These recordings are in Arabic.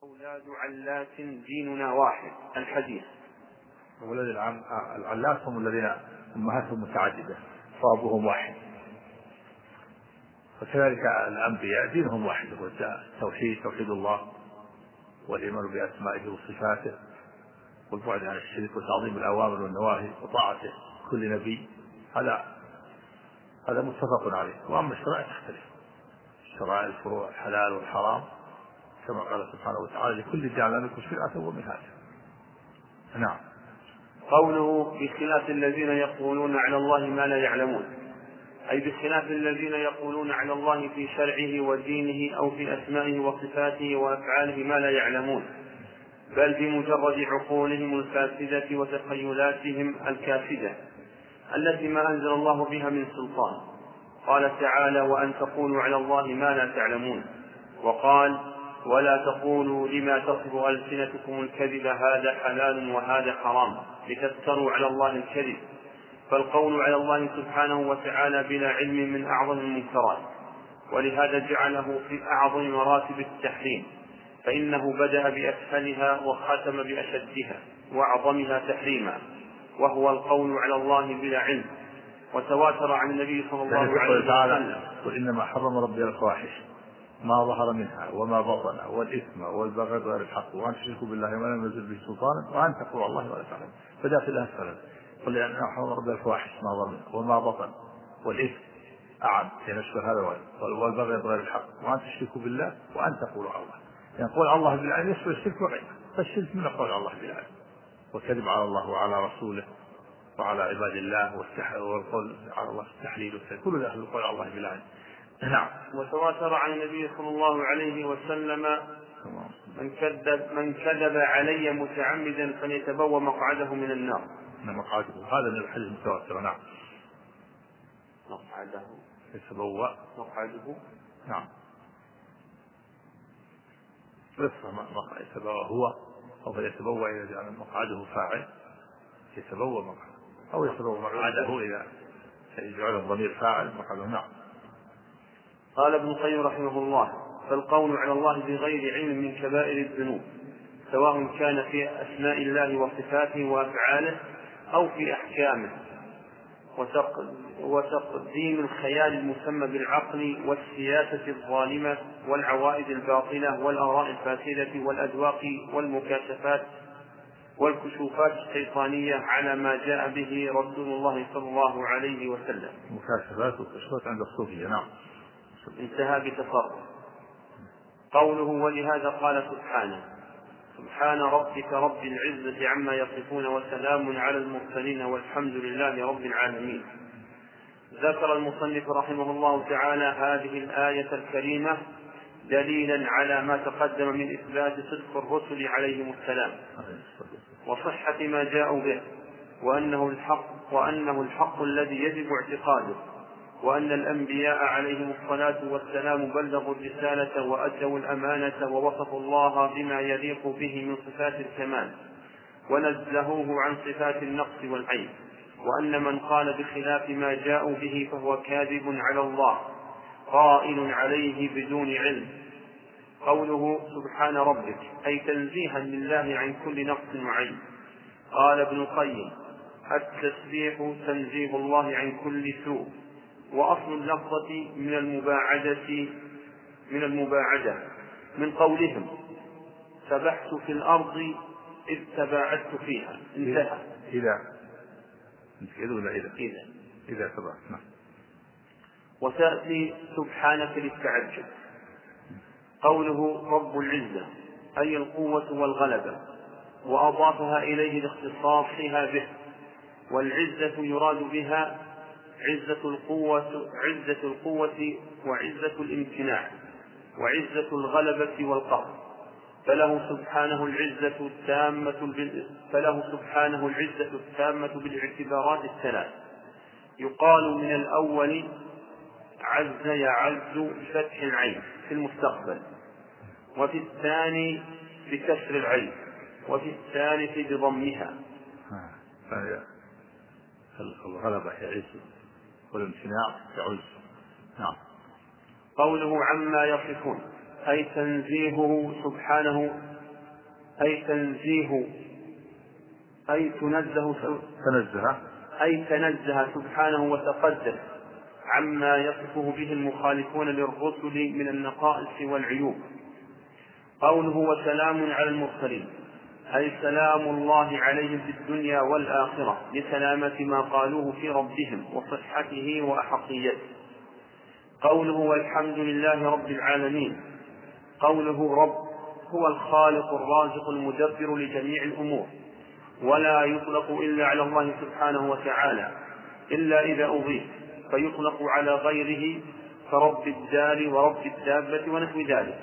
أولاد علات ديننا واحد. الحديث. أولاد العلات هم الذين أمهاتهم متعددة وأبوهم واحد، وكذلك الأنبياء دينهم واحد، هو توحيد الله والإيمان بأسمائه وصفاته والبعد عن الشرك وتعظيم الأوامر والنواهي وطاعته كل نبي. هذا متفق عليه. وأما الشرائع تختلف، الشرائع الفروع الحلال والحرام كما قال سبحانه وتعالى لكل جعلنا منكم شرعة ومنهاجا. نعم. قوله بخلاف الذين يقولون على الله ما لا يعلمون، أي بخلاف الذين يقولون على الله في شرعه ودينه أو في أسمائه وصفاته وأفعاله ما لا يعلمون، بل بمجرد عقولهم الفاسدة وتخيلاتهم الكافدة التي ما أنزل الله بها من سلطان. قال تعالى: وأن تقولوا على الله ما لا تعلمون. وقال: ولا تقولوا لما تصف ألسنتكم الكذب هذا حلال وهذا حرام لتفتروا على الله الكذب. فالقول على الله سبحانه وتعالى بلا علم من أعظم المنكرات، ولهذا جعله في أعظم مراتب التحريم، فإنه بدأ بأسفلها وختم بأشدها وأعظمها تحريما، وهو القول على الله بلا علم. وتواتر عن النبي صلى الله عليه وسلم: وإنما حرم ربي الفواحش ما ظهر منها وما بطن والإثم والبغي غير الحق وأن تشركوا بالله ما لم ينزل به سلطانا وأن تقولوا على الله ولا تعلمون. فداخل لها السلام. قل لأن حرم ربي الفواحش ما ظهر منها وما بطن والإثم أعم ينشر هذا والبغي غير الحق وأن تشركوا بالله وأن تقولوا على الله. يعني قول على الله بالعلم يشمل الشرك وغيره، فالشرك من قول على الله بالعلم وكذب على الله وعلى رسوله وعلى عباد الله والقول على الله التحليل كل ذلك القول على الله بالعلم. نعم. وتواتر عن النبي صلى الله عليه وسلم: من كذب علي متعمدا فليتبوأ مقعده من النار. مقعده هذا من الحديث المتواتر. نعم. مقعده يتبوأ مقعده. نعم. يتبوأ هو أو فليتبوأ إذا جعل مقعده فاعل يتبوأ مقعده أو يتبوأ مقعده إذا يجعل الضمير فاعل مقعده. نعم. قال ابن القيم رحمه الله: فالقول على الله بغير علم من كبائر الذنوب، سواء كان في أسماء الله وصفاته وأفعاله أو في أحكامه، وتقديم الخيال المسمى بالعقل والسياسة الظالمة والعوائد الباطلة والآراء الفاسدة والأذواق والمكاشفات والكشوفات الشيطانية على ما جاء به رسول الله صلى الله عليه وسلم. مكاشفات والكشوفات عند الصوفية. نعم. انتهى بتصرف. قوله: ولهذا قال سبحانه: سبحان ربك رب العزة عما يصفون وسلام على المرسلين والحمد لله رب العالمين. ذكر المصنف رحمه الله تعالى هذه الآية الكريمة دليلا على ما تقدم من إثبات صدق الرسل عليهم السلام وصحة ما جاءوا به، وأنه الحق الذي يجب اعتقاده، وأن الأنبياء عليهم الصلاة والسلام بلغوا الرسالة وأدوا الأمانة ووصفوا الله بما يليق به من صفات الكمال ونزهوه عن صفات النقص والعيب، وأن من قال بخلاف ما جاءوا به فهو كاذب على الله قائل عليه بدون علم. قوله سبحان ربك أي تنزيها لله عن كل نقص وعيب. قال ابن القيم: التسبيح تنزيه الله عن كل سوء، وأصل اللفظة من المباعدة من قولهم سبحت في الأرض إذ تباعدت فيها. انتهى. إذا سبحت. وتأتي سبحانك للتعجب. قوله رب العزة أي القوة والغلبة، وأضافها إليه لاختصاصها به، والعزة يراد بها عزة القوة وعزة الامتناع وعزة الغلبة والقهر، فله سبحانه العزة التامة بالاعتبارات الثلاث. يقال من الأول عز يعز بفتح العين في المستقبل، وفي الثاني بكسر العين، وفي الثالث بضمها. الغلبة يعز والامتناع يعز. نعم. قوله عما يصفون أي تنزيهه سبحانه، أي تنزه سبحانه وتقدس عما يصفه به المخالفون للرسل من النقائص والعيوب. قوله وسلام على المرسلين أي سلام الله عليهم في الدنيا والآخرة لسلامة ما قالوه في ربهم وصحته وأحقيته. قوله والحمد لله رب العالمين، قوله رب هو الخالق الرازق المدبر لجميع الأمور، ولا يطلق إلا على الله سبحانه وتعالى إلا إذا أضيف، فيطلق على غيره كرب الدار ورب الدابة ونحو ذلك.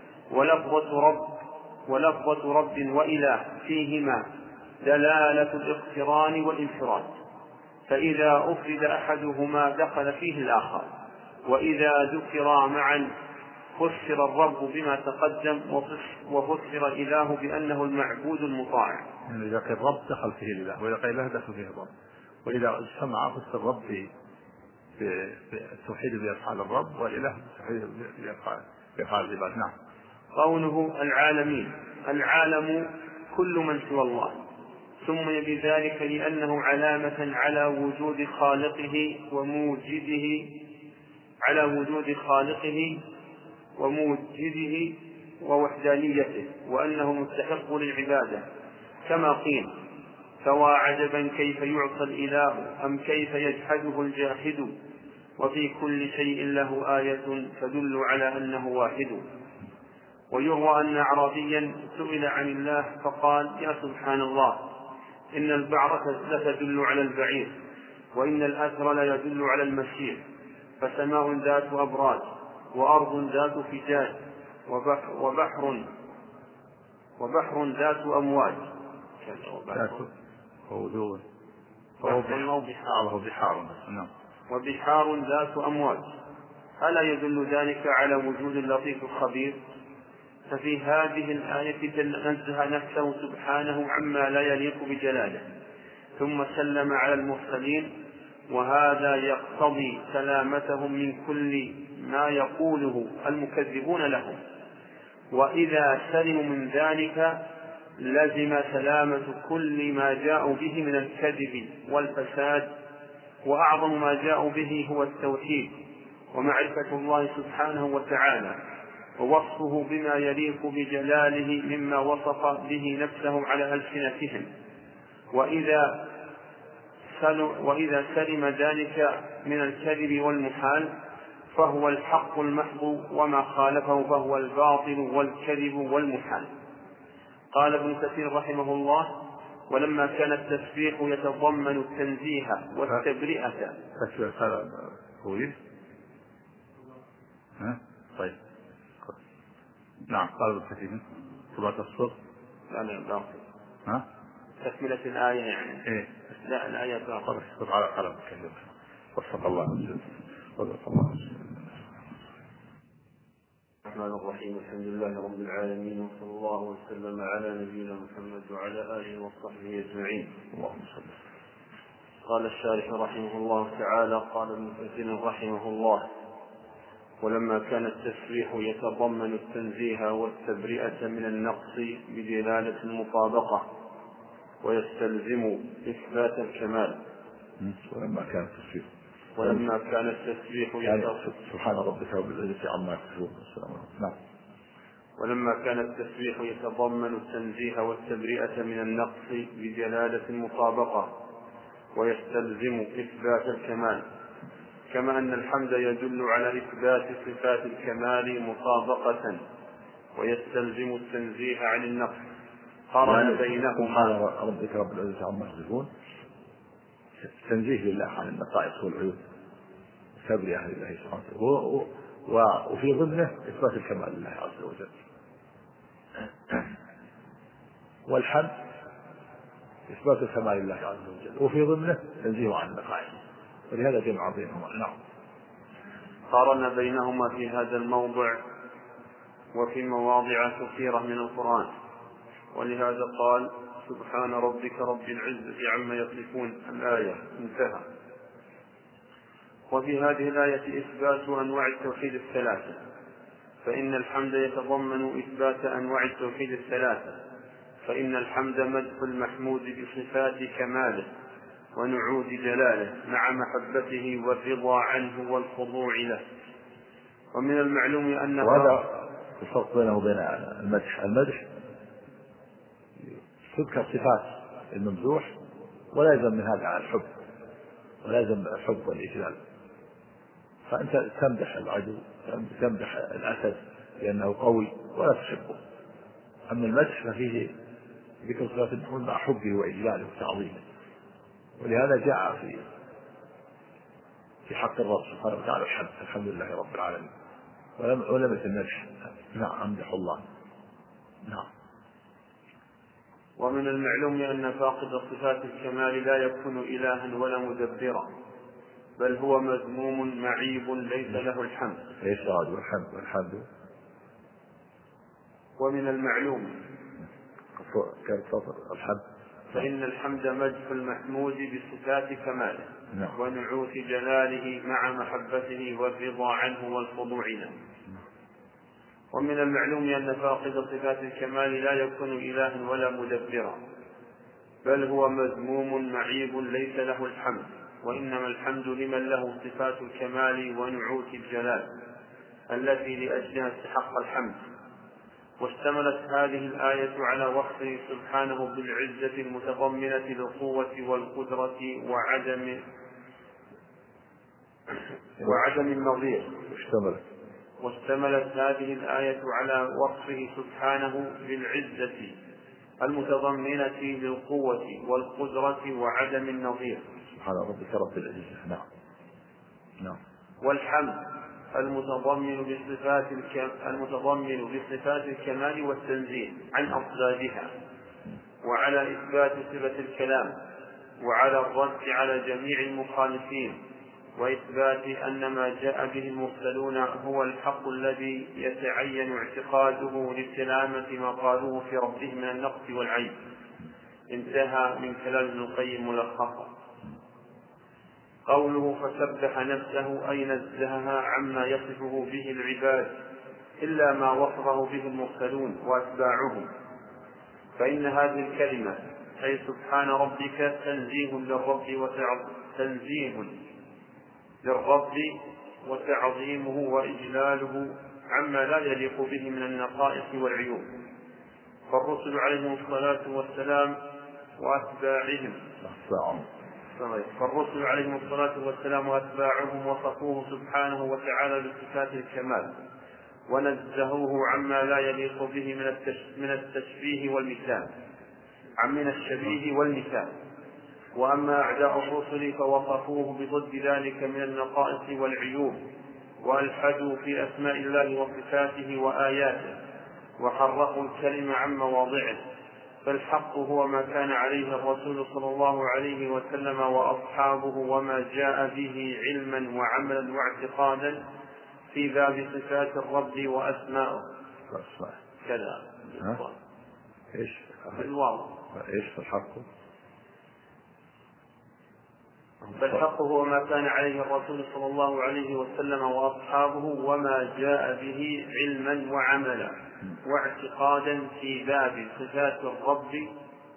ولفظة رب وإله فيهما دلالة الاقتران والانفراد، فإذا أفرد أحدهما دخل فيه الآخر، وإذا ذكرا معا فسر الرب بما تقدم وفسر إله بأنه المعبود المطاع. يعني إذا قيل رب دخل فيه الإله، وإذا قيل إله دخل فيه الرب، وإذا اجتمع فسر الرب بالتوحيد بأفعال الرب، والإله بالتوحيد بأفعال العباد. نعم. قوله العالمين، العالم كل من سوى الله، سمي بذلك لأنه علامة على وجود خالقه وموجده ووحدانيته، وأنه مستحق للعبادة، كما قيل فوا عجبا كيف يعصى الإله أم كيف يجحده الجاحد، وفي كل شيء له آية تدل على أنه واحد. ويروى أن أعرابيا سئل عن الله فقال يا سبحان الله، إن البعرة لتدل على البعير، وإن الأثر ليدل على المسير، فسماء ذات أبراج، وأرض ذات فجاج، وبحر ذات أمواج، وبحار ذات أمواج، ألا يدل ذلك على وجود اللطيف الخبير؟ ففي هذه الآية نزه نفسه سبحانه عما لا يليق بجلاله، ثم سلم على المرسلين، وهذا يقتضي سلامتهم من كل ما يقوله المكذبون لهم، وإذا سلموا من ذلك لزم سلامة كل ما جاءوا به من الكذب والفساد، وأعظم ما جاءوا به هو التوحيد ومعرفة الله سبحانه وتعالى، ووصفه بما يليق بجلاله مما وصف به نفسه على ألسنتهم. وإذا سلم ذلك من الكذب والمحال فهو الحق المحض، وما خالفه فهو الباطل والكذب والمحال. قال ابن كثير رحمه الله ولما كان التسبيح يتضمن التنزيه والتبرئة. طيب. نعم. قال ابن كثير سورة الصف. لا تكملة الآية يعني. إيه؟ لا الآية باقي. على قلم كلمة. وفق الله وسلم. الرحمن الرحيم، الحمد لله رب العالمين، وصلى الله وسلم على نبينا محمد وعلى آله وصحبه أجمعين. اللهم صل. قال الشارح رحمه الله تعالى: قال ابن كثير رحمه الله: ولما كان التسبيح يتضمن التنزيه والتبرئة من النقص بدلالة المطابقة ويستلزم إثبات الكمال. ولما كان التسبيح سبحان ربك رب العزة عما يصفون. ولما كان التسبيح يتضمن التنزيه والتبرئة من النقص بدلالة المطابقة ويستلزم إثبات الكمال، كما أن الحمد يدل على إثبات صفات الكمال مطابقة ويستلزم التنزيه عن النقص، قارن بينهما. سبحان ربك رب العزة عما يصفون تنزيه لله عن النقائص والعيوب، تبرئة لله سبحانه، وفي ضمنه إثبات الكمال لله عز وجل. والحمد إثبات الكمال لله عز وجل، وفي ضمنه تنزيه عن النقائص، ولهذا جمع بينهما. نعم. قارن بينهما في هذا الموضع وفي مواضع كثيرة من القرآن، ولهذا قال: سبحان ربك رب العزة عما يصفون، الآية انتهى. وفي هذه الآية إثبات أنواع التوحيد الثلاثة فإن الحمد يتضمن إثبات أنواع التوحيد الثلاثة، فإن الحمد مدح المحمود بصفات كماله ونعوت جلاله مع محبته والرضا عنه والخضوع له. ومن المعلوم أن وهذا الفرق بينه وبين المدح. المدح تذكر صفات الممدوح ولا يلزم من هذا على الحب، ولا يلزم الحب والإجلال. فأنت تمدح العدو، تمدح الأسد لأنه قوي ولا تحبه. أما المدح ففيه ذكر صفات المحمود مع حبه وإجلاله وتعظيمه، ولهذا جاء في حق الرب سبحانه وتعالى الحمد لله رب العالمين، ولم يتمدح. نعم، أمدح الله. نعم. ومن المعلوم أن فاقد صفات الكمال لا يكون إلها ولا مدبرا، بل هو مذموم معيب ليس له الحمد. ايش هذا والحمد؟ ومن المعلوم الحمد فإن الحمد مدح المحمود بصفات كماله ونعوت جلاله مع محبته والرضا عنه والخضوع له. ومن المعلوم أن فاقد صفات الكمال لا يكون إلها ولا مدبرا، بل هو مذموم معيب ليس له الحمد، وإنما الحمد لمن له صفات الكمال ونعوت الجلال التي لأجلها استحق الحمد. واشتملت هذه الآية على وصفه سبحانه بالعزة المتضمنة للقوة والقدرة وعدم النظير. واشتملت هذه الآية على وصفه سبحانه بالعزة المتضمنة للقوة والقدرة وعدم النظير. سبحان ربك رب العزة. نعم. والحمد المتضمن بصفات الكمال والتنزيه عن أضدادها، وعلى إثبات صفة الكلام، وعلى الرد على جميع المخالفين، وإثبات أن ما جاء به المرسلون هو الحق الذي يتعين اعتقاده لسلامة ما قالوه في ربه من النقص والعيب. انتهى من كلام ابن القيم ملخصا. قوله فسبح نفسه أي نزهها عما يصفه به العباد إلا ما وصفه به المرسلون وأتباعهم، فإن هذه الكلمة أي سبحان ربك تنزيه للرب وتعظيمه وإجلاله عما لا يليق به من النقائص والعيوب. فالرسل عليهم الصلاة والسلام وأتباعهم وصفوه سبحانه وتعالى بصفات الكمال ونزهوه عما لا يليق به من التشبيه والمثال من الشبيه والمثال. وأما أعداء الرسل فوصفوه بضد ذلك من النقائص والعيوب، وألحدوا في أسماء الله وصفاته وآياته، وحرفوا الكلمة عن مواضعه. فالحق هو ما كان عليه الرسول صلى الله عليه وسلم وأصحابه وما جاء به علما وعملا واعتقادا في باب صفات الرب وأسمائه. كذا بالواو. فالحق هو ما كان عليه الرسول صلى الله عليه وسلم وأصحابه وما جاء به علما وعملا واعتقادا في باب صفات الرب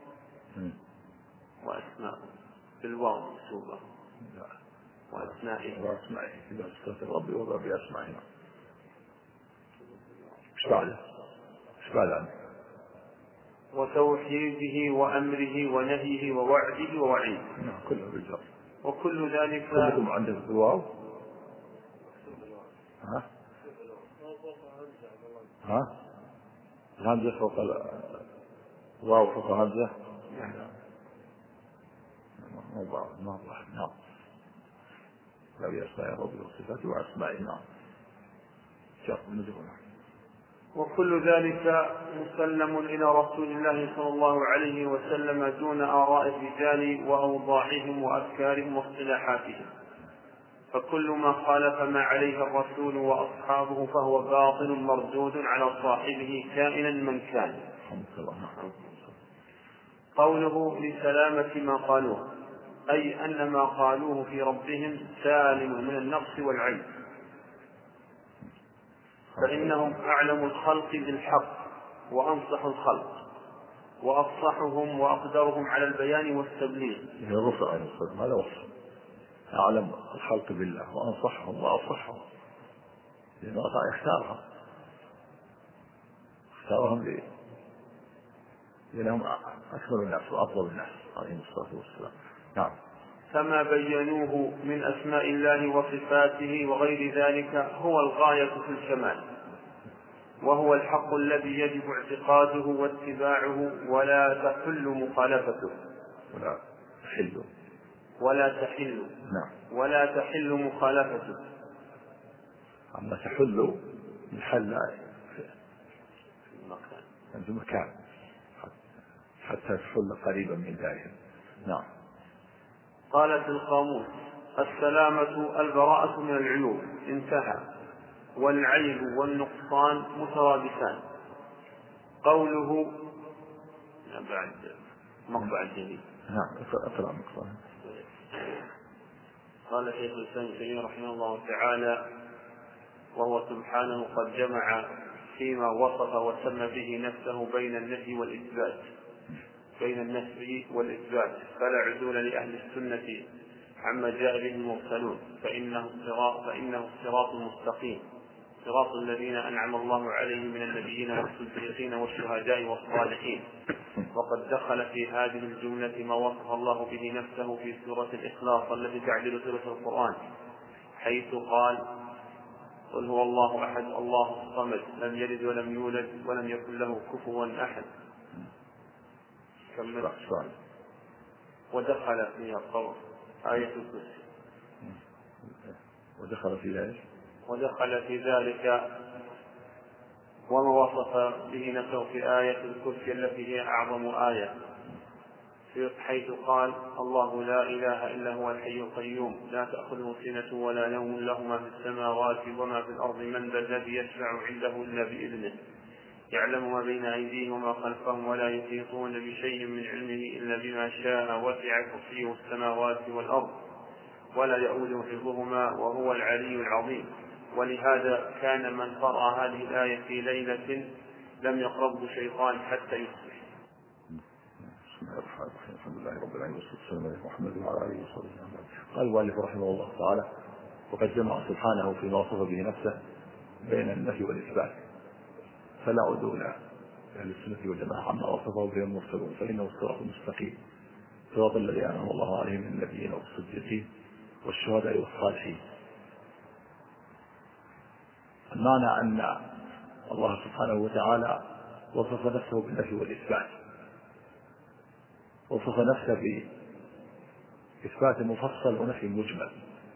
وأسمائه. بالواو مكتوبة وأسمائه في باب صفات الرب وباب أسمائه. ايش بعده؟ وتوحيده وأمره ونهيه ووعده ووعيده. كله بالجر. وكل ذلك كلكم عندك الواو. همزة فوق الواو فوق همزة. نعم. لو يسمع ربي وصفاته وأسمائه. نعم. وكل ذلك مسلم إلى رسول الله صلى الله عليه وسلم دون آراء الرجال وأوضاعهم وأفكارهم واصطلاحاتهم. فكل ما خالف ما عليه الرسول وأصحابه فهو باطل مردود على صاحبه كائنا من كان. قوله لسلامة ما قالوه أي أن ما قالوه في ربهم سالم من النقص والعيب. فإنهم أعلم الخلق بالحق وأنصح الخلق وأفصحهم وأقدرهم على البيان والتبليغ. هذا وصف، أعلم الخلق بالله وأنصحهم وأفصحهم، لأن الله اختارهم لأنهم أكمل الناس وأفضل الناس عليهم الصلاة والسلام. نعم. فما بينوه من أسماء الله وصفاته وغير ذلك هو الغاية في الكمال، وهو الحق الذي يجب اعتقاده واتباعه ولا تحل مخالفته ولا تحل مخالفته. أما تحل محل في مكان حتى تحل قريبا من ذلك. نعم. قال في القاموس: السلامة البراءة من العيوب، انتهى. والعيب والنقصان مترادفان. قوله بعد مقطع الجديد. نعم. اقرأ مقطع. قال شيخ الإسلام ابن تيمية رحمه الله تعالى: وهو سبحانه قد جمع فيما وصف وسمى به نفسه بين النفي والإثبات، فلا عدول لأهل السنة عما جاء به المرسلون، فإنه الصراط المستقيم، صراط الذين أنعم الله عليهم من النبيين والصديقين والشهداء والصالحين. وقد دخل في هذه الجملة ما وصف الله به نفسه في سورة الإخلاص التي تعدل سورة القرآن، حيث قال: قل هو الله أحد الله الصمد لم يلد ولم يولد ولم يكن له كفوا أحد. ودخل فيها قول آية الكرسي. ودخل في ذلك وما وصف به نفسه في آية الكرسي التي هي أعظم آية، حيث قال: الله لا إله إلا هو الحي القيوم لا تأخذه سنة ولا نوم له ما في السماوات وما في الأرض من ذا الذي يشفع عنده إلا بإذنه يعلم ما بين أيديهم وما خلفهم ولا يحيطون بشيء من علمه إلا بما شاء وسع كرسيه السماوات والأرض ولا يؤوده حفظهما وهو العلي العظيم. ولهذا كان من قرأ هذه الآية في ليلة لم يقربه شيطان حتى يصبح. بسم الله الرحمن الرحيم. الحمد لله رب العالمين والصلاة والسلام على محمد وعلى آله وصحبه وسلم. قال المؤلف رحمه الله تعالى: وقد جمع سبحانه فيما وصف به نفسه بين النفي والإثبات، فلا عدول أهل السنة والجماعة عما وصفه به المرسلون، فإنه الصراط المستقيم، صراط الذي أنعم الله عليهم من النبيين والصديقين والشهداء والصالحين. المعنى أن الله سبحانه وتعالى وصف نفسه بالنفي والإثبات، وصف نفسه بإثبات مفصل ونفي مجمل.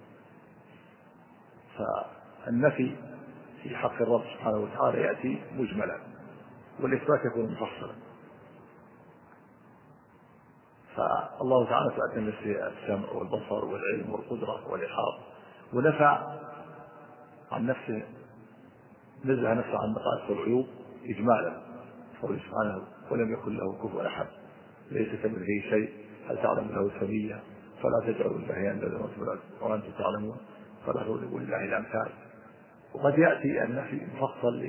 فالنفي في حق الرب سبحانه وتعالى يأتي مجملا، والإثبات يكون مفصلا. فالله تعالى تأتي نفسه السمع والبصر والعلم والقدرة والإحاطة، ونفى عن نفسه، نزه نفسه عن نقائص والعيوب إجمالا، قوله سبحانه: ولم يكن له كفوا أحد ليس كمثله شيء هل تعلم له سميا فلا تجعلوا لله أندادا وأنتم تعلمون فلا تضربوا لله الأمثال. وقد يأتي النفي مفصل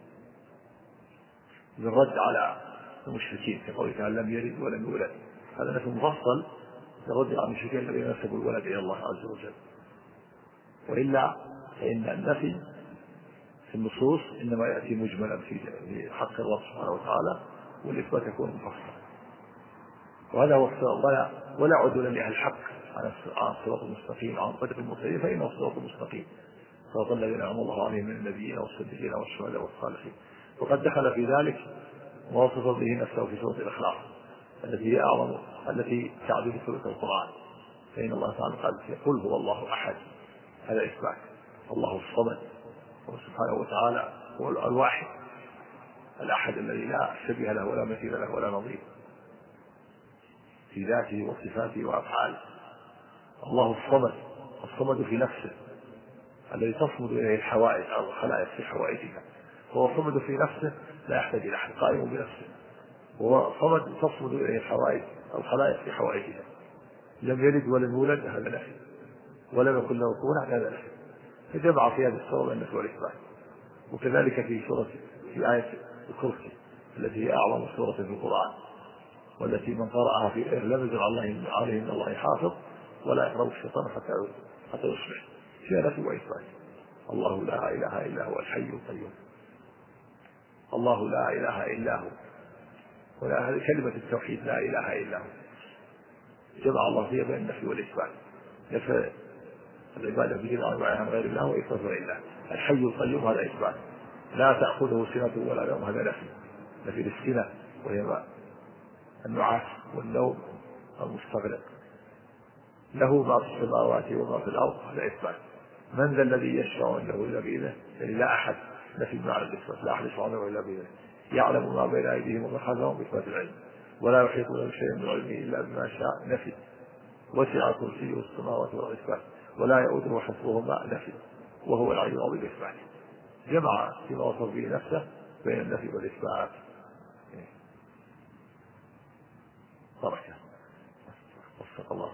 للرد على المشركين كقوله تعالى: لم يلد ولم يولد، هذا نفي مفصل للرد على المشركين الذين نسبوا الولد إلى الله عز وجل. وإلا فإن النفي في النصوص إنما يأتي مجملا في حق الله سبحانه وتعالى، والإثبات يكون مفصلا. وهذا هو ولا عدول لأهل الحق عن الصراط المستقيم عن طريق المرسلين، فإنه الصراط المستقيم، صراط الذين أنعم الله عليهم من النبيين والصديقين والشهداء والصالحين. وقد دخل في ذلك ما وصف به نفسه في سورة الإخلاص التي هي أعظم، التي تعدل سورة القرآن، فإن الله تعالى قال: قل هو الله أحد، هذا إثبات. الله الصمد، سبحانه وتعالى هو الواحد الأحد الذي لا شبيه له ولا مثيل له ولا نظير في ذاته وصفاته وأفعاله. الله الصمد، الصمد في نفسه الذي تصمد إليه الحوائج أو الخلائق في حوائجها، هو صمد في نفسه لا يحتاج إلى أحد، قائم بنفسه، هو صمد تصمد إليه الحوائج أو الخلائق في حوائجها. لم يلد ولم يولد، هذا نفي، ولم يكن له كفوا أحد، هذا نفي. فجمع في هذه الصورة النفي والإثبات. وكذلك في آية الكرسي التي هي أعظم سورة في القرآن، والتي من قرأها في لم يزل عليه من الله حافظ ولا يقرب الشيطان حتى يصبح، فيها نفي وإثبات. الله لا إله إلا هو الحي القيوم، الله لا إله إلا هو، هذه كلمة التوحيد لا إله إلا هو، جمع الله فيها بين النفي والإثبات، نفى العبادة بدون عن غير الله وإثبات غير الله. الحي القيوم هذا إثبات، لا تأخذه سنة ولا نوم هذا نفي للسنة وهي النعاس والنوم المستغرق. له ما في السماوات وما في الأرض هذا إثبات. من ذا الذي يشفع عنده إلا بإذنه، يعني لا أحد، نفي معنى الإثبات، لا أحد يشفع عنده إلا بإذنه. يعلم ما بين أيديهم وما خلفهم بإثبات العلم، ولا يحيطون بشيء من علمه إلا بما شاء نفي. وسع كرسيه السماوات والأرض إثبات، ولا يؤوده حفظهما نفي، وهو العلي العظيم إثبات. جمع فيما وصف به نفسه بين النفي والإثبات. بركة. وفق الله.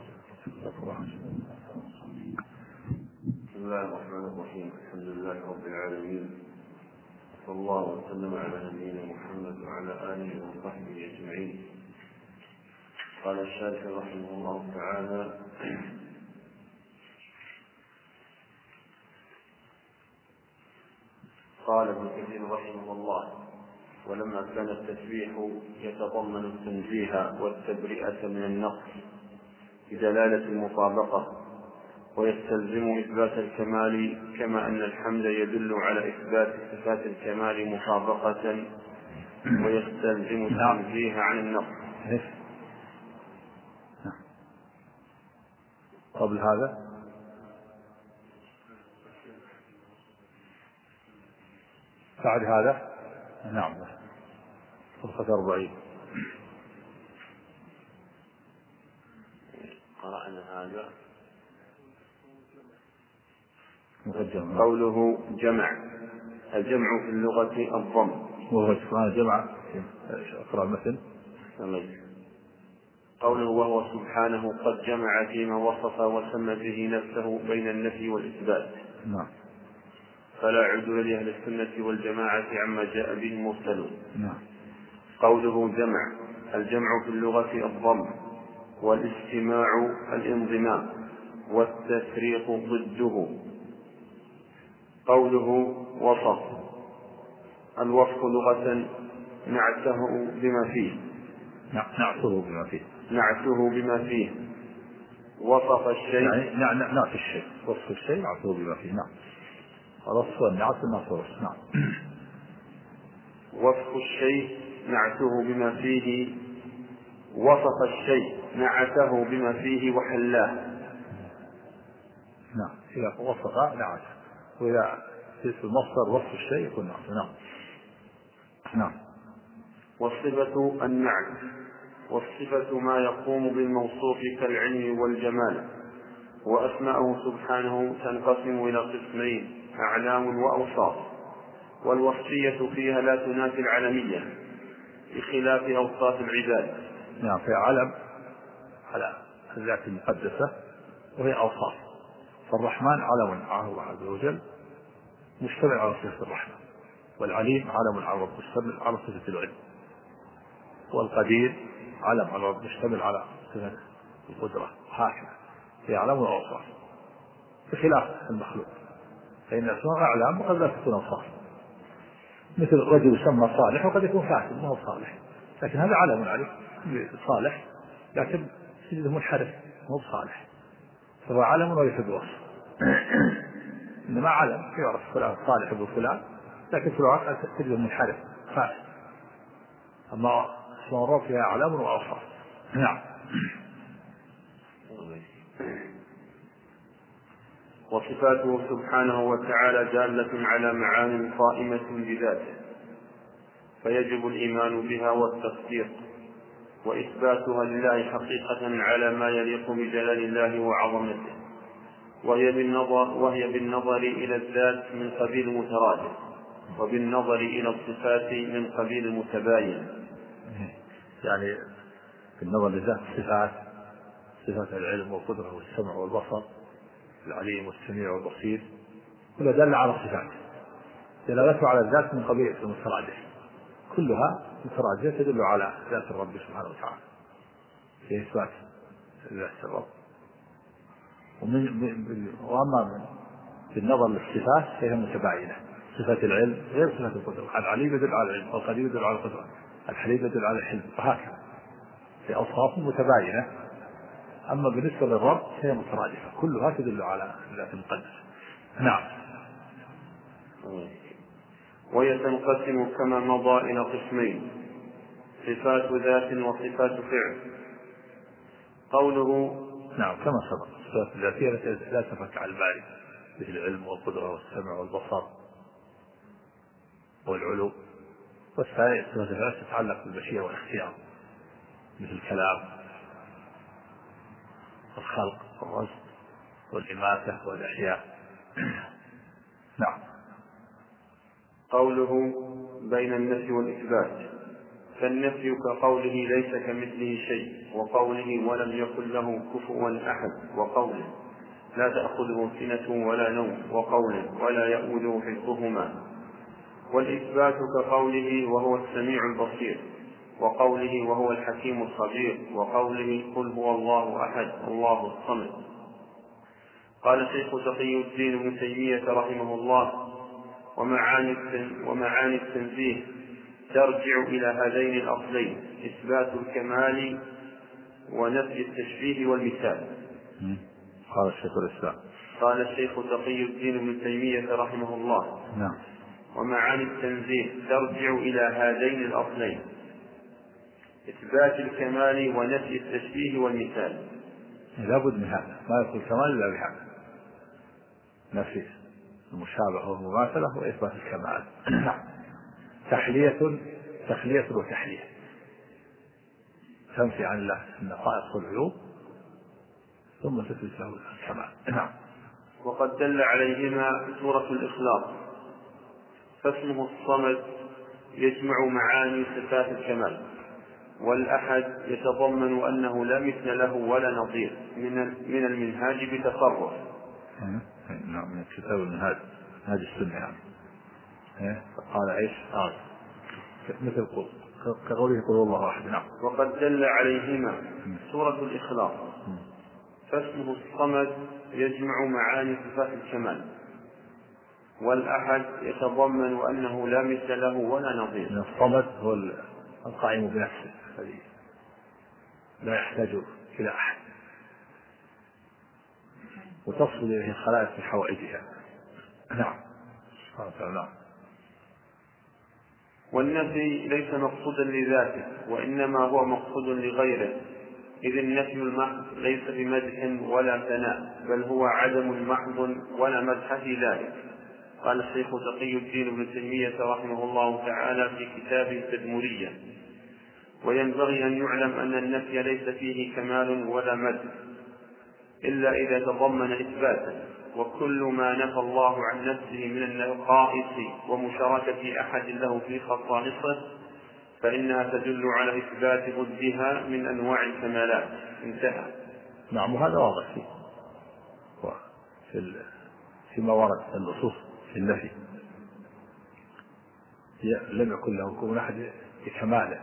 بسم الله الرحمن الرحيم. الحمد لله رب العالمين، صلى الله وسلم على نبينا محمد وعلى آله وصحبه أجمعين. قال الشارح رحمه الله تعالى: قال ابن كثير رحمه الله: ولما كان التسبيح يتضمن التنزيه والتبرئة من النقص بدلالة المطابقة، ويستلزم إثبات الكمال، كما أن الحمد يدل على إثبات صفات الكمال مطابقة، ويستلزم التنزيه عن النقص. قبل هذا بعد هذا نعم صفحة 40 قرأنا هذا. مقدم. قوله جمع، الجمع في اللغة الضم، وهو سبحانه جمع. اقرأ المثل. قوله وهو سبحانه قد جمع فيما وصف وسمى به نفسه بين النفي والإثبات. نعم. فلا عدول لأهل السنة والجماعة عما جاء به المرسلون. نعم. قوله جمع، الجمع في اللغة الضم، والاجتماع الانضمام، والتفريق ضده. قوله وصف، الوصف لغة نعته بما فيه، نعته بما فيه. وصف الشيء يعني نعت الشيء، وصف الشيء نعته بما فيه. نعم. الوصف والنعت النعت. نعم. وصف الشيء نعته بما فيه، وصف الشيء نعته بما فيه وحلاه. نعم. إذا وصف نعته، وإذا في المصدر وصف الشيء يكون نعت. نعم. نعم. والصفة النعت، والصفة ما يقوم بالموصوف كالعلم والجمال. وأسماءه سبحانه تنقسم إلى قسمين: أعلام وأوصاف. والوصفية فيها لا تنافي العلمية بخلاف أوصاف العباد. نعم. في علم على الذات المقدسة، وهي أوصاف. فالرحمن علم على الله عز وجل مشتمل على صفة الرحمن، والعليم علم على رب مشتمل على صفة العلم، والقدير علم على رب مشتمل على صفة القدرة. هكذا في أعلام وأوصاف بخلاف المخلوق، فإن الأسماء أعلام وقد لا تكون أوصاف. مثل رجل يسمى صالح وقد يكون فاسد ما هو صالح، لكن هذا علم عليه صالح، لكن تجده منحرف مو صالح، فهو علم وليس بوصف. إنما علم يعرف فلان صالح ابن فلان، لكن في الواقع تجده منحرف فاسد. أما اسماء الرب فيها أعلام وأوصاف. نعم. وصفاته سبحانه وتعالى دالة على معان قائمة بذاته، فيجب الإيمان بها والتصديق وإثباتها لله حقيقة على ما يليق بجلال الله وعظمته، وهي بالنظر إلى الذات من قبيل المترادف، وبالنظر إلى الصفات من قبيل المتباين. يعني في النظر لذات صفات العلم والقدرة والسمع والبصر، العليم والسميع والبصير، كل دل على الصفات. دلالته على الذات من قبيل المترادف، كلها مترادفة تدل على ذات الرب سبحانه وتعالى في إثبات ذات الرب. وأما بالنظر للصفات فهي متباينة، صفة العلم غير صفة القدرة، العليم يدل على العلم، والقدير يدل على القدرة، الحليم يدل على الحلم، وهكذا في أوصاف متباينة. أما بالنسبة للرب فهي مترادفة، كلها تدل على ذات المقدس. نعم. ويتنقسم كما مضى إلى قسمين: صفات ذات وصفات فعل. قوله نعم كما سبق، الصفات الذاتية لا تنفك عن الباري، مثل العلم والقدرة والسمع والبصر والعلو، والثانية الصفات الثلاث تتعلق بالمشيئة والاختيار، مثل الكلام والخلق والرزق والإماتة والإحياء. نعم. قوله بين النفي والإثبات: فالنفي كقوله ليس كمثله شيء، وقوله ولم يكن له كفوا أحد، وقوله لا تأخذه سنة ولا نوم، وقوله ولا يؤوده حفظهما. والإثبات كقوله وهو السميع البصير، وقوله وهو الحكيم الخبير، وقوله قل هو الله أحد الله الصمد. قال شيخ تقي الدين ابن تيمية رحمه الله: ومعاني التنزيه ترجع إلى هذين الأصلين: إثبات الكمال ونفي التشبيه والمثال. قال الشيخ تقي الدين ابن تيمية رحمه الله: نعم. ومعاني التنزيه ترجع إلى هذين الأصلين: إثبات الكمال ونفي التشبيه والمثال. لا بد من هذا، ما يكون الكمال إلا بهذا: نفي المشابهة والمماثلة وإثبات الكمال. تخلية وتحلية، تنفي عن الله النقائص والعيوب ثم تثبت له الكمال. نعم. وقد دل عليهما سورة الإخلاص، فاسمه الصمد يجمع معاني صفات الكمال، والأحد يتضمن أنه لا مثل له ولا نظير من المنهاج بتصرف. نعم، من كتاب المنهاج، منهاج السنة يعني. قال ايش؟ مثل كقوله قل الله احد. نعم. وقد دل عليهما سورة الإخلاص، فاسمه الصمد يجمع معاني صفات الكمال، والأحد يتضمن أنه لا مثل له ولا نظير. الصمد هو القائم بنفسه الذي لا يحتاج إلى أحد، وتصل إليه الخلائق في حوائجها. نعم. نعم. والنفي ليس مقصودا لذاته، وإنما هو مقصود لغيره، إذ النفي المحض ليس بمدح ولا ثناء، بل هو عدم محض ولا مدح في ذلك. قال الشيخ تقي الدين ابن تيمية رحمه الله تعالى في كتابه التدمرية: وينبغي أن يعلم أن النفي ليس فيه كمال ولا مدح إلا إذا تضمن إثباتا، وكل ما نفى الله عن نفسه من النقائص ومشاركة أحد له في خصائصه فإنها تدل على إثبات ضدها من أنواع الكمالات. انتهى. نعم. وهذا واضح فيما ورد النصوص في النفي، لم يكن له كفوا أحد بكماله،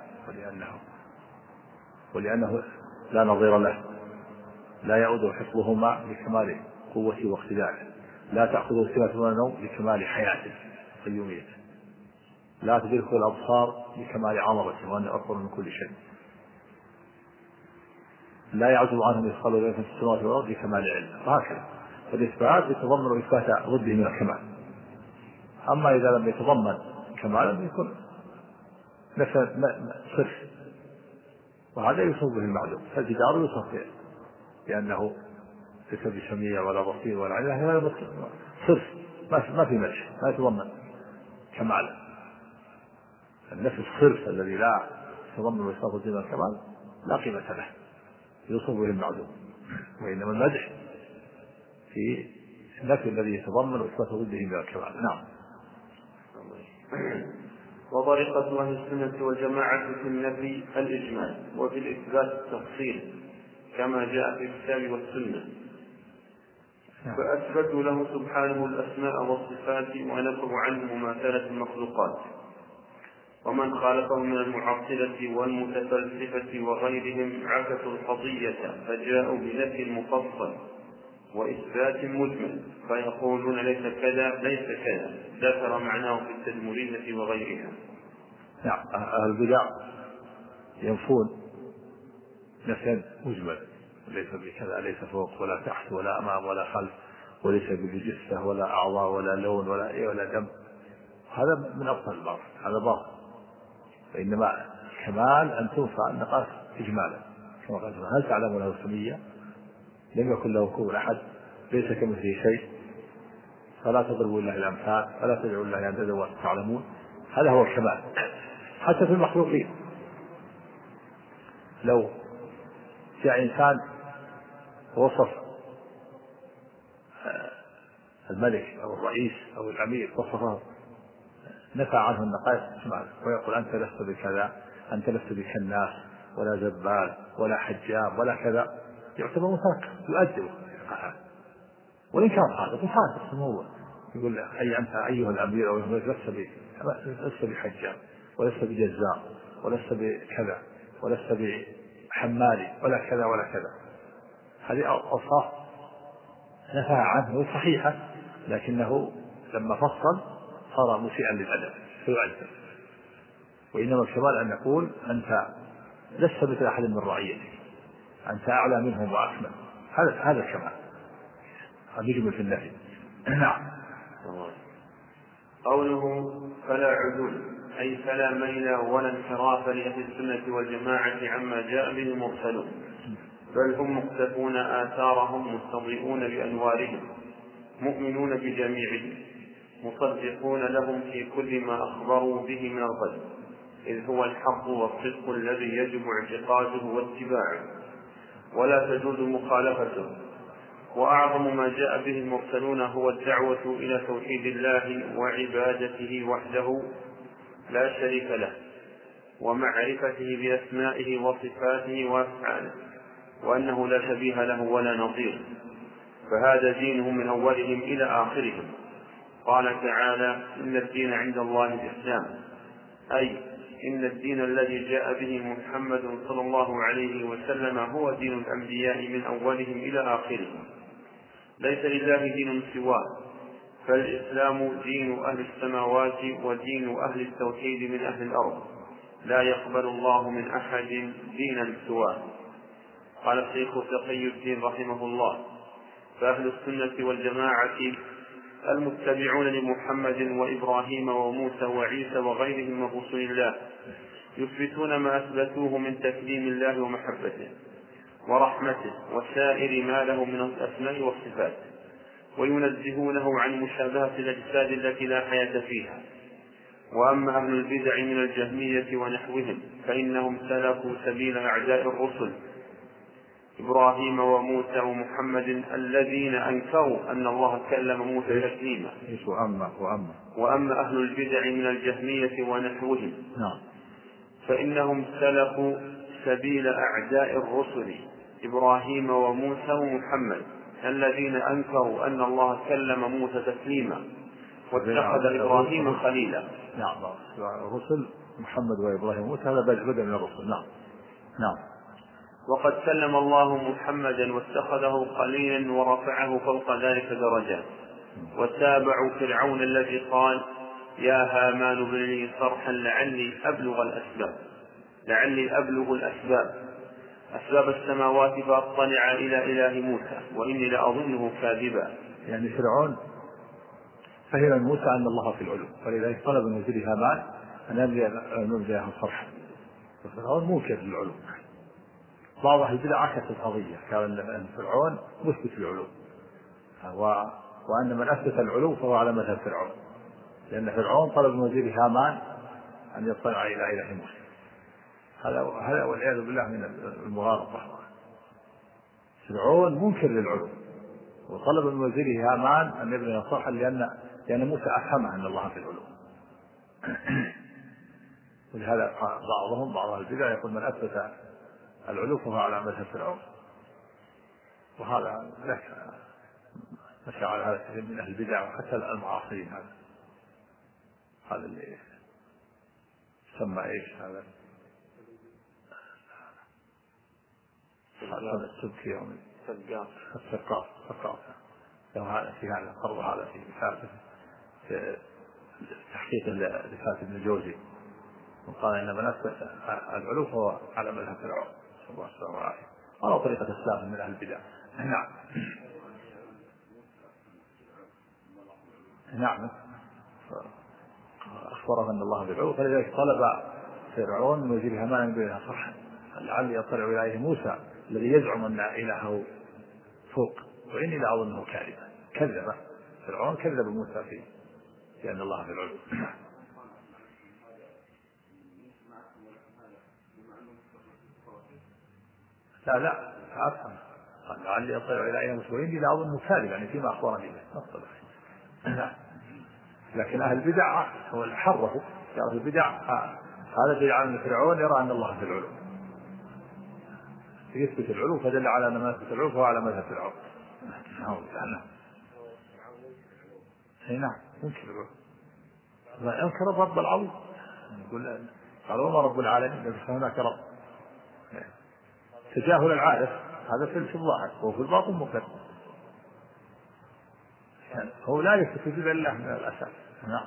ولأنه لا نظير له، لا يعود حفظهما لكمال قوته واقتداره، لا تأخذه سنة ولا نوم لكمال حياته وقيوميته، لا تدركه الأبصار لكمال عظمته وأنه أكبر من كل شيء، لا يعزب عنه مثقال ذرة في السماوات والأرض لكمال علمه، وهكذا. فالإثبات يتضمن إثبات ضده من الكمال. أما إذا لم يتضمن كمالا يكون صرف، وهذا يوصف به المعلوم. فالجدار يوصف به لأنه ليس بسميع ولا بصير ولا علم، هذا صرف ما في مدح، ما يتضمن كمالا. النفس الصرف الذي لا يتضمن إثبات ضده من الكمال لا قيمة له، يوصف به المعلوم. وإنما المدح في النفي الذي يتضمن إثبات ضده من الكمال. نعم. وطريقة أهل السنة والجماعة في النفي الإجمال، وفي الإثبات التفصيل كما جاء في الكتاب والسنة. فأثبتوا له سبحانه الأسماء والصفات ونفوا عنه مماثلة المخلوقات. ومن خالفهم من المعطلة والمتفلسفة وغيرهم عكسوا القضية فجاءوا بنفي مفصل وإثبات مجمل، فيقولون ليس كذا ليس كذا، ذكر معناه في التدمرية وغيرها. نعم، أهل البدع ينفون نفيا مجمل، ليس بكذا، ليس فوق ولا تحت ولا أمام ولا خلف، وليس بجثة ولا أعضاء ولا لون ولا دم. هذا من أبطل الباطل، هذا باطل. فإنما كمال أن تنفى النقاص إجمالا، كما قال هل تعلم له سمية، لم يكن له كفوا أحد، ليس كمثله شيء، فلا تضربوا الله الأمثال فلا تدعوا الله أندادا وأنتم تعلمون. هذا هو الكمال. حتى في المخلوقين، لو جاء إنسان وصف الملك أو الرئيس أو الأمير، وصفه نفى عنه النقائص إجمالا، ويقول أنت لست بكذا، أنت لست بكناس ولا زبال ولا حجاب ولا كذا، يعتبر مترك يؤدبه. وإن كان صادق يحاسب هو، يقول أي أنت أيها الأمير أو لست بحجاب ولست بجزار ولست بكذا ولست بحمالي ولا كذا ولا كذا. هذه أوصاف نفى عنه صحيحة، لكنه لما فصل صار مسيئا للأدب فيؤدب. وإنما الكمال أن نقول أنت لست مثل أحد من رعيتك، أنت أعلى منهم وأكمل. هذا الكمال، هذا يجمل في النفي. نعم. قوله فلا عدول أي فلا ميل ولا انحراف لأهل السنة والجماعة عما جاء به المرسلون، بل هم مقتفون آثارهم مستضيئون بأنوارهم، مؤمنون بجميعهم، مصدقون لهم في كل ما أخبروا به من الغيب، إذ هو الحق والصدق الذي يجب اعتقاده واتباعه ولا تجوز مخالفته. وأعظم ما جاء به المرسلون هو الدعوة إلى توحيد الله وعبادته وحده لا شريك له، ومعرفته بأسمائه وصفاته وأفعاله، وأنه لا شبيه له ولا نظير. فهذا دينهم من أولهم إلى آخرهم. قال تعالى إن الدين عند الله الإسلام، أي إن الدين الذي جاء به محمد صلى الله عليه وسلم هو دين الأنبياء من أولهم إلى آخرهم، ليس لله دين سواه، فالإسلام دين أهل السماوات ودين أهل التوحيد من أهل الأرض، لا يقبل الله من أحد دينا سواه. قال الشيخ تقي الدين رحمه الله فأهل السنة والجماعة المتبعون لمحمد وإبراهيم وموسى وعيسى وغيرهم من رسل الله يثبتون ما أثبتوه من تكريم الله ومحبته ورحمته وسائر ما له من الأسماء والصفات، وينزهونه عن مشابهة الأجساد التي لا حياة فيها. وأما أهل البدع من الجهمية ونحوهم فإنهم سلكوا سبيل أعداء الرسل إبراهيم وموسى ومحمد الذين أنكروا أن الله كلم موسى تكليما. وأما أهل البدع من الجهمية ونحوهم فإنهم سلكوا سبيل أعداء الرسل إبراهيم وموسى ومحمد الذين أنكروا أن الله كلم موسى تكليما واتخذ إبراهيم خليلا. نعم، الرسل محمد وإبراهيم وموسى هذا بدء من الرسل. نعم. وقد كلم الله محمدا واتخذه خليلا ورفعه فوق ذلك درجات. وتابعوا فرعون الذي قال يا هامان ابن لي صرحا لعلي أبلغ الأسباب أسباب السماوات فأطلع إلى إله موسى وإني لأظنه كاذبا. يعني فرعون فهم موسى أن الله في العلو، فلذلك طلب من وزير هامان أن يملي له صرحا، ففرعون منكر للعلو. بعض أهل البدع عكس القضية، كان أن فرعون مثبت العلو، وأن من أثبت العلو فهو على مذهب فرعون، لأن فرعون طلب من وزير هامان أن يطلع إلى إله موسى. هذا والعياذ بالله من المغالطة. فرعون منكر للعلو وطلب من وزيره هامان أن يبني صرحا لأن موسى أفهمه أن الله في العلو. ولهذا بعض أهل البدع يقول من أثبت العلو فهو على مذهب فرعون، وهذا مشى على هذا كثير من أهل البدع وحتى المعاصرين. هذا اللي يسمى إيش هذا السبكي أو الثقاف لو هذا في هذا فرض هذا في رسالته في تحقيق رسالة ابن الجوزي، وقال إن من أثبت العلو فهو على مذهب فرعون صلى الله عليه وسلم على طريقة السلف من أهل البدع. نعم أخبره أن الله بالعلو، فلذلك طلب فرعون من وزير هامان بينها صرحا لعلي يطلع إليه موسى الذي يزعم أن إلهه فوق وإني لأظنه كاذبا. كذب فرعون، كذب موسى فيه لأن الله في العلو. لا أفهم قال لعلي يطلع إليه موسى وإني لأظنه كاذبا، يعني فيما أخبرني به. لكن أهل البدع هو حرفوا يرى البدع هذا دليل على أن فرعون يرى أن الله في العلو، يثبت العلو فدل على أن ما يثبت العلو فهو على مذهب فرعون. نعم ينكر العلو، ما ينكر الرب العظيم، يقول قال وما رب العالمين ليس هناك رب. تجاهل العارف هذا في الظاهر وفي الباطن مكذب، هو لا يثبت بالله من الأساس. نعم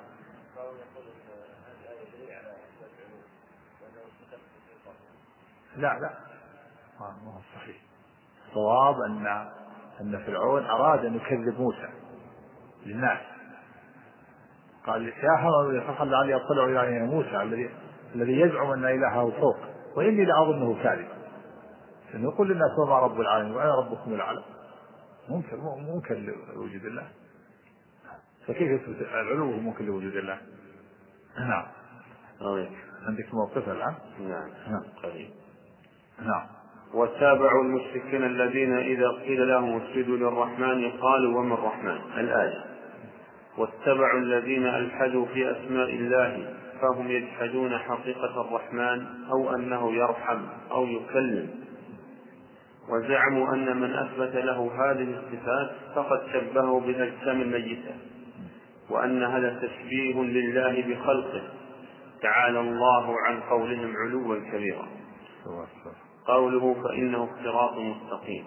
لا ما هو صحيح. الصواب أن فرعون أراد أن يكذب موسى للناس، قال يا هارون فقل لعلي أطلع إلى موسى الذي يزعم أن إلهه فوق وإني لأظنه كاذبا، إنه يقول للناس وما رب العالمين وأنا ربكم الأعلى، منكر لوجود الله، فكيف يثبت العلو ممكن لوجود الله؟ نعم عندك موقف الآن؟ نعم قريب. نعم. واتبعوا المشركين الذين إذا قيل لهم اسجدوا للرحمن قالوا وما الرحمن. الآية. واتبعوا الذين ألحدوا في أسماء الله فهم يجحدون حقيقة الرحمن أو أنه يرحم أو يكلم، وزعموا أن من أثبت له هذه الصفات فقد شبهه بالأجسام الميتة، وأن هذا تشبيه لله بخلقه تعالى الله عن قولهم علوا كبيرا. قوله فإنه صراط مستقيم.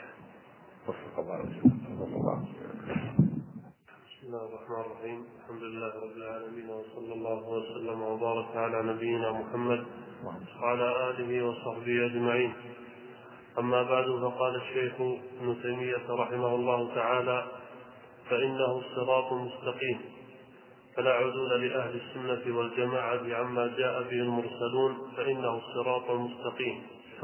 بسم الله الرحمن الرحيم. الحمد لله رب العالمين، وصلى الله وسلم وبارك على نبينا محمد وعلى آله وصحبه أجمعين. أما بعد، فقال الشيخ ابن تيمية رحمه الله تعالى فإنه الصراط المستقيم، فلا عدول لأهل السنة والجماعة عما جاء به المرسلون، فإنه الصراط المستقيم.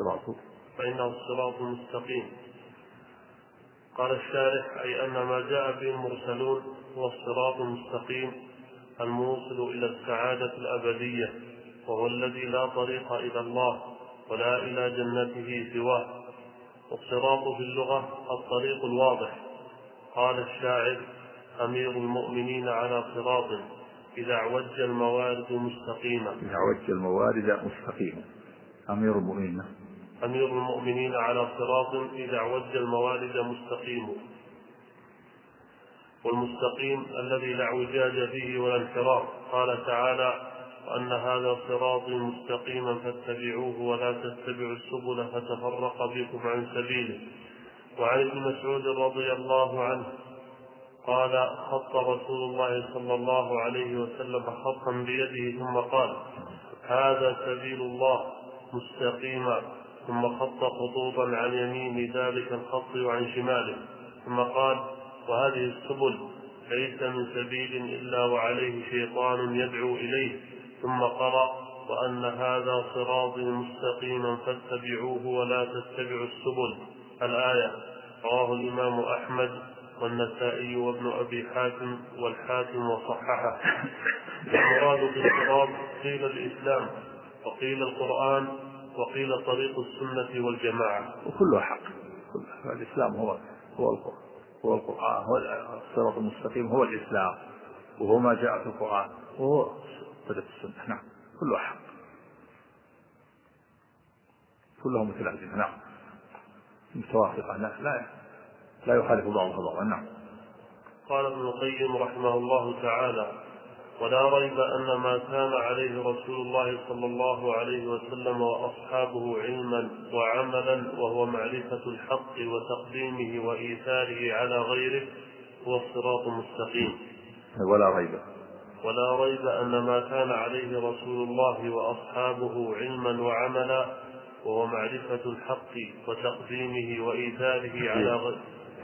قال الشارح أي أن ما جاء به المرسلون هو الصراط المستقيم الموصل إلى السعادة الأبدية، وهو الذي لا طريق إلى الله ولا إلى جنته سواه. والصراط في اللغة الطريق الواضح. قال الشاعر أمير المؤمنين على صراط إذا اعوج الموارد مستقيما. أمير المؤمنين على صراط إذا اعوج الموارد مستقيم. والمستقيم الذي لا اعوجاج فيه ولا انحراف. قال تعالى وأن هذا صراطي مستقيما فاتبعوه ولا تتبعوا السبل فتفرق بكم عن سبيله. وعن ابن مسعود رضي الله عنه قال خط رسول الله صلى الله عليه وسلم خطا بيده ثم قال هذا سبيل الله مستقيما، ثم خط خطوطا عن يمين ذلك الخط وعن شماله، ثم قال وهذه السبل ليس من سبيل إلا وعليه شيطان يدعو إليه، ثم قرأ وأن هذا صراطي مستقيما فاتبعوه ولا تتبعوا السبل. الآية. رواه الإمام أحمد والنسائي وابن أبي حاتم والحاكم وصححه. المراد بالصراط قيل الإسلام وقيل القرآن وقيل طريق السنة والجماعة، وكله حق. الإسلام هو القرآن، هو الصراط المستقيم هو الإسلام، وهو ما جاء في القرآن، وهو طريق السنة. نعم كله حق، كلهم متلازمة. نعم متوافقة، لا يخالف بعضها بعضا. نعم. قال ابن القيم رحمه الله تعالى: ولا ريب أن ما كان عليه رسول الله صلى الله عليه وسلم وأصحابه علما وعملا وهو معرفة الحق وتقديمه وإيثاره على غيره هو الصراط المستقيم. ولا ريب أن ما كان عليه رسول الله وأصحابه علما وعملا وهو معرفة الحق وتقديمه وإيثاره على غيره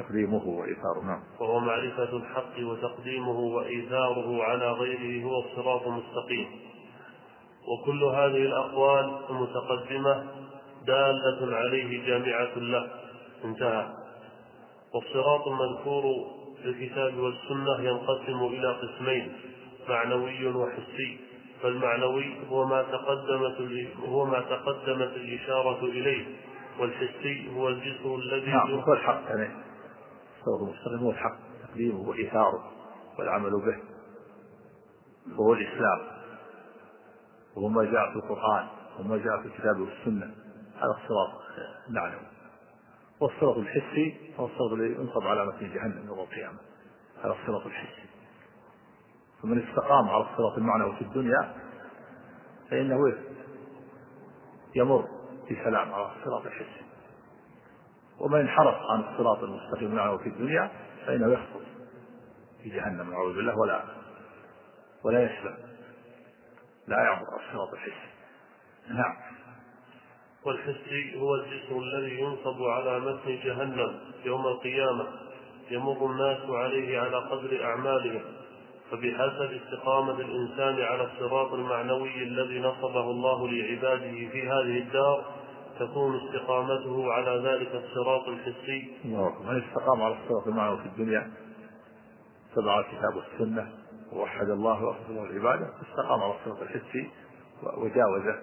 وهو معرفة الحق وتقديمه وإيثاره على غيره هو الصراط المستقيم. وكل هذه الأقوال المتقدمة دالة عليه جامعة له. انتهى. والصراط المذكور في الكتاب والسنة ينقسم إلى قسمين: معنوي وحسي. فالمعنوي هو ما تقدمت الإشارة إليه، والحسي هو الجسم الذي هو الحق. يعني الصراط المستقيم هو الحق، تقديمه وإيثاره والعمل به، وهو الإسلام، وهو ما جاء في القرآن وما جاء في الكتاب والسنة. هذا الصراط المعنوي. والصراط الحسي هو الصراط الذي ينصب على متن جهنم يوم القيامة. هذا الصراط الحسي. فمن استقام على الصراط المعنوي في الدنيا فإنه يمر بسلام على الصراط الحسي، ومن انحرف عن الصراط المستقيم المعنوي في الدنيا فإنه يسقط في جهنم نعوذ بالله ولا يسلم، لا يعبر الصراط الحسي. نعم. والحسي هو الجسم الذي ينصب على متن جهنم يوم القيامة يمر الناس عليه على قدر أعمالهم، فبحسب استقامة الإنسان على الصراط المعنوي الذي نصبه الله لعباده في هذه الدار تكون استقامته على ذلك الصراط الحسي. من استقام على الصراط المعنوي في الدنيا اتبع الكتاب والسنة ووحد الله وأخذ الله العبادة، استقام على الصراط الحسي وجاوزه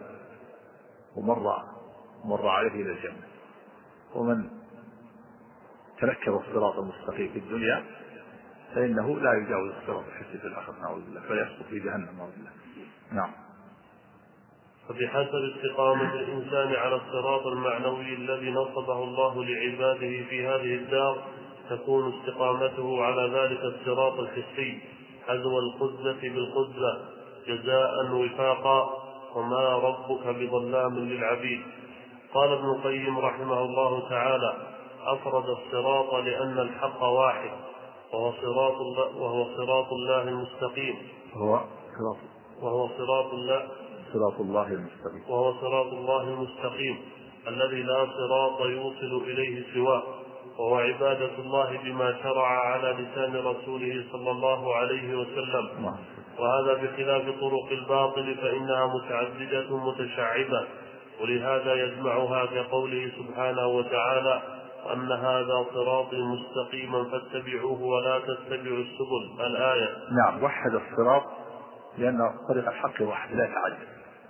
ومر عليه إلى الجنة. ومن تنكر الصراط المستقيم في الدنيا فإنه لا يجاوز الصراط الحسي في الآخرة نعوذ بالله، فيسقط في جهنم نعوذ بالله. نعم. فبحسب استقامة الإنسان على الصراط المعنوي الذي نصبه الله لعباده في هذه الدار تكون استقامته على ذلك الصراط الحسي حذو القزة بالقزة جزاء وفاقا، وما ربك بظلام للعبيد. قال ابن القيم رحمه الله تعالى: أفرد الصراط لأن الحق واحد وهو صراط الله المستقيم. وهو صراط الله المستقيم الذي لا صراط يوصل إليه سواه، وهو عبادة الله بما شرع على لسان رسوله صلى الله عليه وسلم. وهذا بخلاف طرق الباطل فإنها متعددة متشعبة، ولهذا يجمعها كقوله سبحانه وتعالى: وأن هذا صراطي مستقيما فاتبعوه ولا تتبعوا السبل. الآية. نعم. وحد الصراط لأن طريق الحق واحد لا يتعدد،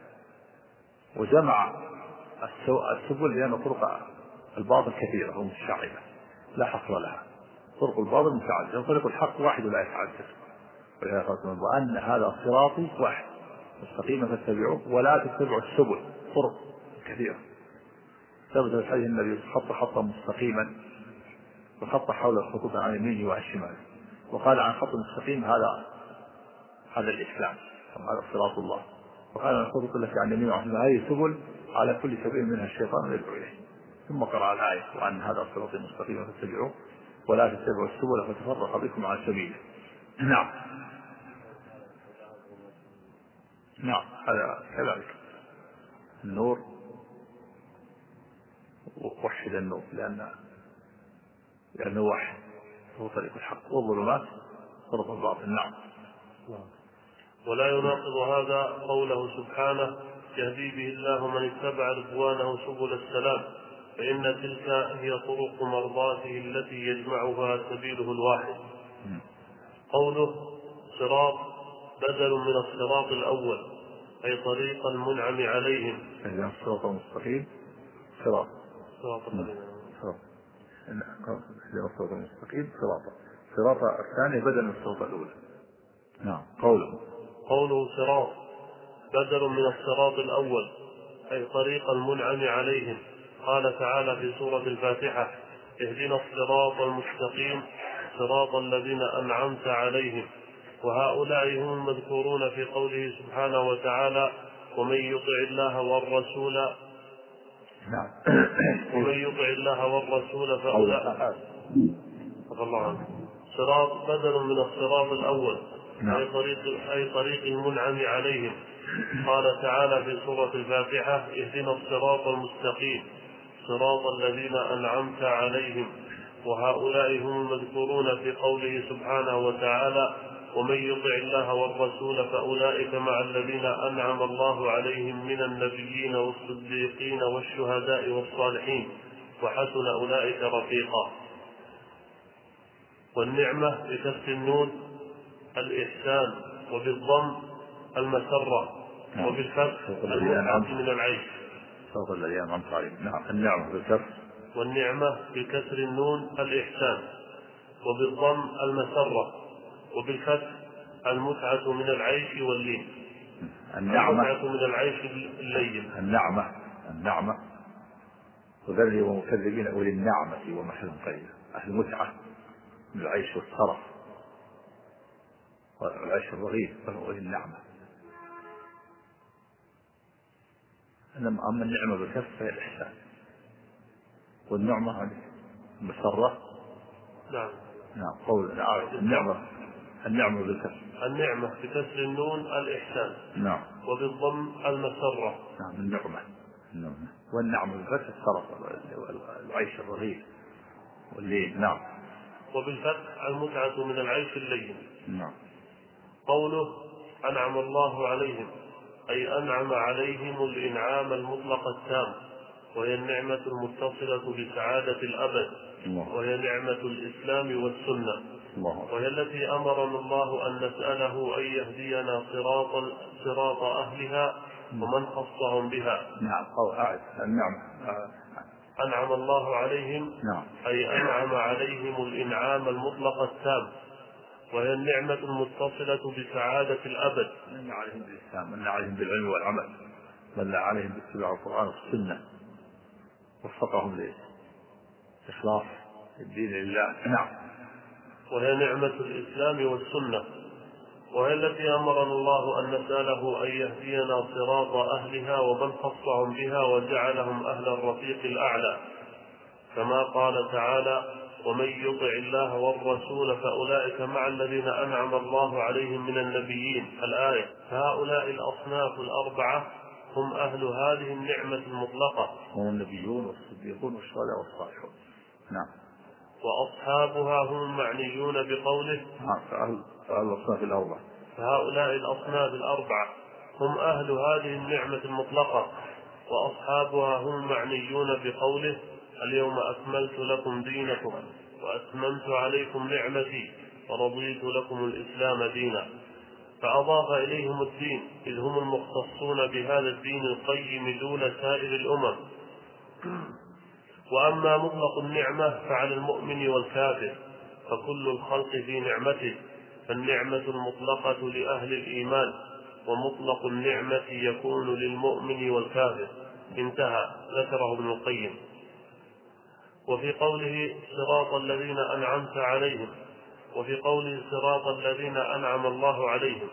وجمع السبل لأن طرق الباطل كثيرة ومتشعبة لا حصر لها. طرق الباطل متعددة وطريق الحق واحد ولا يتعدد. وأن هذا صراطي واحد مستقيما فاتبعوه ولا تتبعوا السبل، طرق كثيرة. ثبت في الحديث النبي خط مستقيما وخط حول الخطوط عن يمينه وعن شماله، وقال عن خط مستقيم هذا الإسلام وهذا صراط الله، وقال عن الخطوط التي عن يمينه وعن شماله هذه سبل على كل سبيل منها الشيطان يدعو إليه. ثم قرأ الآية: وأن هذا صراط مستقيما فاتبعوه ولا تتبعوا السبل فتفرق بكم عن سبيله. نعم. هذا كذلك النور، ووحد النور لأنه واحد هو طريق الحق، والظلمات طرق الباطل. نعم. ولا يناقض هذا قوله سبحانه: يهدي به الله من اتبع رضوانه سبل السلام، فإن تلك هي طرق مرضاته التي يجمعها سبيله الواحد. قوله صراط بدل من الصراط الأول أي طريق المنعم عليهم. الصراط المستقيم صراط المستقيم صراط الثاني بدل من الصراط الأول. نعم. قوله صراط بدل من الصراط الأول أي طريق المنعم عليهم. قال تعالى في سورة الفاتحة: اهدنا الصراط المستقيم صراط الذين أنعمت عليهم، وهؤلاء هم المذكورون في قوله سبحانه وتعالى: ومن يطع الله والرسول فأولئك. صراط بدل من الصراط الأول، أي طريق المنعم عليهم. قال تعالى في سورة الفاتحة: اهدنا الصراط المستقيم صراط الذين أنعمت عليهم، وهؤلاء هم المذكورون في قوله سبحانه وتعالى: ومن يطع الله والرسول فأولئك مع الذين أنعم الله عليهم من النبيين والصديقين والشهداء والصالحين وحسن أولئك رفيقا. والنعمة بكسر النون الإحسان، وبالضم المسرة، وبالفتح المتعة من العيش. والنعمة بكسر النون الإحسان، وبالضم المسرة، وبالفتح المتعة من العيش واللين. المتعة من العيش اللين. النعمة وذرني ومكذبين أولي النعمة ومحل قليلا. المتعة من العيش والصرف والعيش الرغيف وهو النعمة. أما النعمة بالكف فهي الإحسان، والنعمة المسرة. قول النعمة بالكف. النعمة بكسر النون الإحسان، وبالضم المسرة. النعمة. والنعمة بالفتح الصرف والعيش الرغيف واللين. وبالفتح المتعة من العيش اللين. قوله أنعم الله عليهم، أي أنعم عليهم الإنعام المطلق التام، وهي النعمة المتصلة بسعادة الأبد، وهي نعمة الإسلام والسنة، وهي التي أمرنا الله أن نسأله أن يهدينا صراط أهلها ومن خصهم بها. أنعم الله عليهم، أي أنعم عليهم الإنعام المطلق التام، وهي النعمة المتصلة بسعادة الأبد. من عليهم بالإسلام، من عليهم بالعلم والعمل، من عليهم باتباع القرآن والسنة، وفقهم لإخلاص الدين لله. وهي نعمة الإسلام والسنة، وهي التي أمرنا الله أن نسأله أن يهدينا صراط أهلها ومن خصهم بها وجعلهم أهل الرفيق الأعلى، كما قال تعالى: ومن يطع الله والرسول فأولئك مع الذين أنعم الله عليهم من النبيين. الآية. فهؤلاء الأصناف الأربعة هم أهل هذه النعمة المطلقة، هم النبيون والصديقون والشهداء والصالحون. وأصحابها هم المعنيون بقوله: فهؤلاء الأصناف الأربعة هم أهل هذه النعمة المطلقة، وأصحابها هم المعنيون بقوله: اليوم أكملت لكم دينكم وأتممت عليكم نعمتي ورضيت لكم الإسلام دينا. فأضاف إليهم الدين، إذ هم المختصون بهذا الدين القيم دون سائر الأمم. وأما مطلق النعمة فعلى المؤمن والكافر، فكل الخلق في نعمته، فالنعمة المطلقة لأهل الإيمان، ومطلق النعمة يكون للمؤمن والكافر. انتهى. ذكره ابن القيم. وفي قوله صراط الذين أنعمت عليهم، وفي قوله صراط الذين أنعم الله عليهم.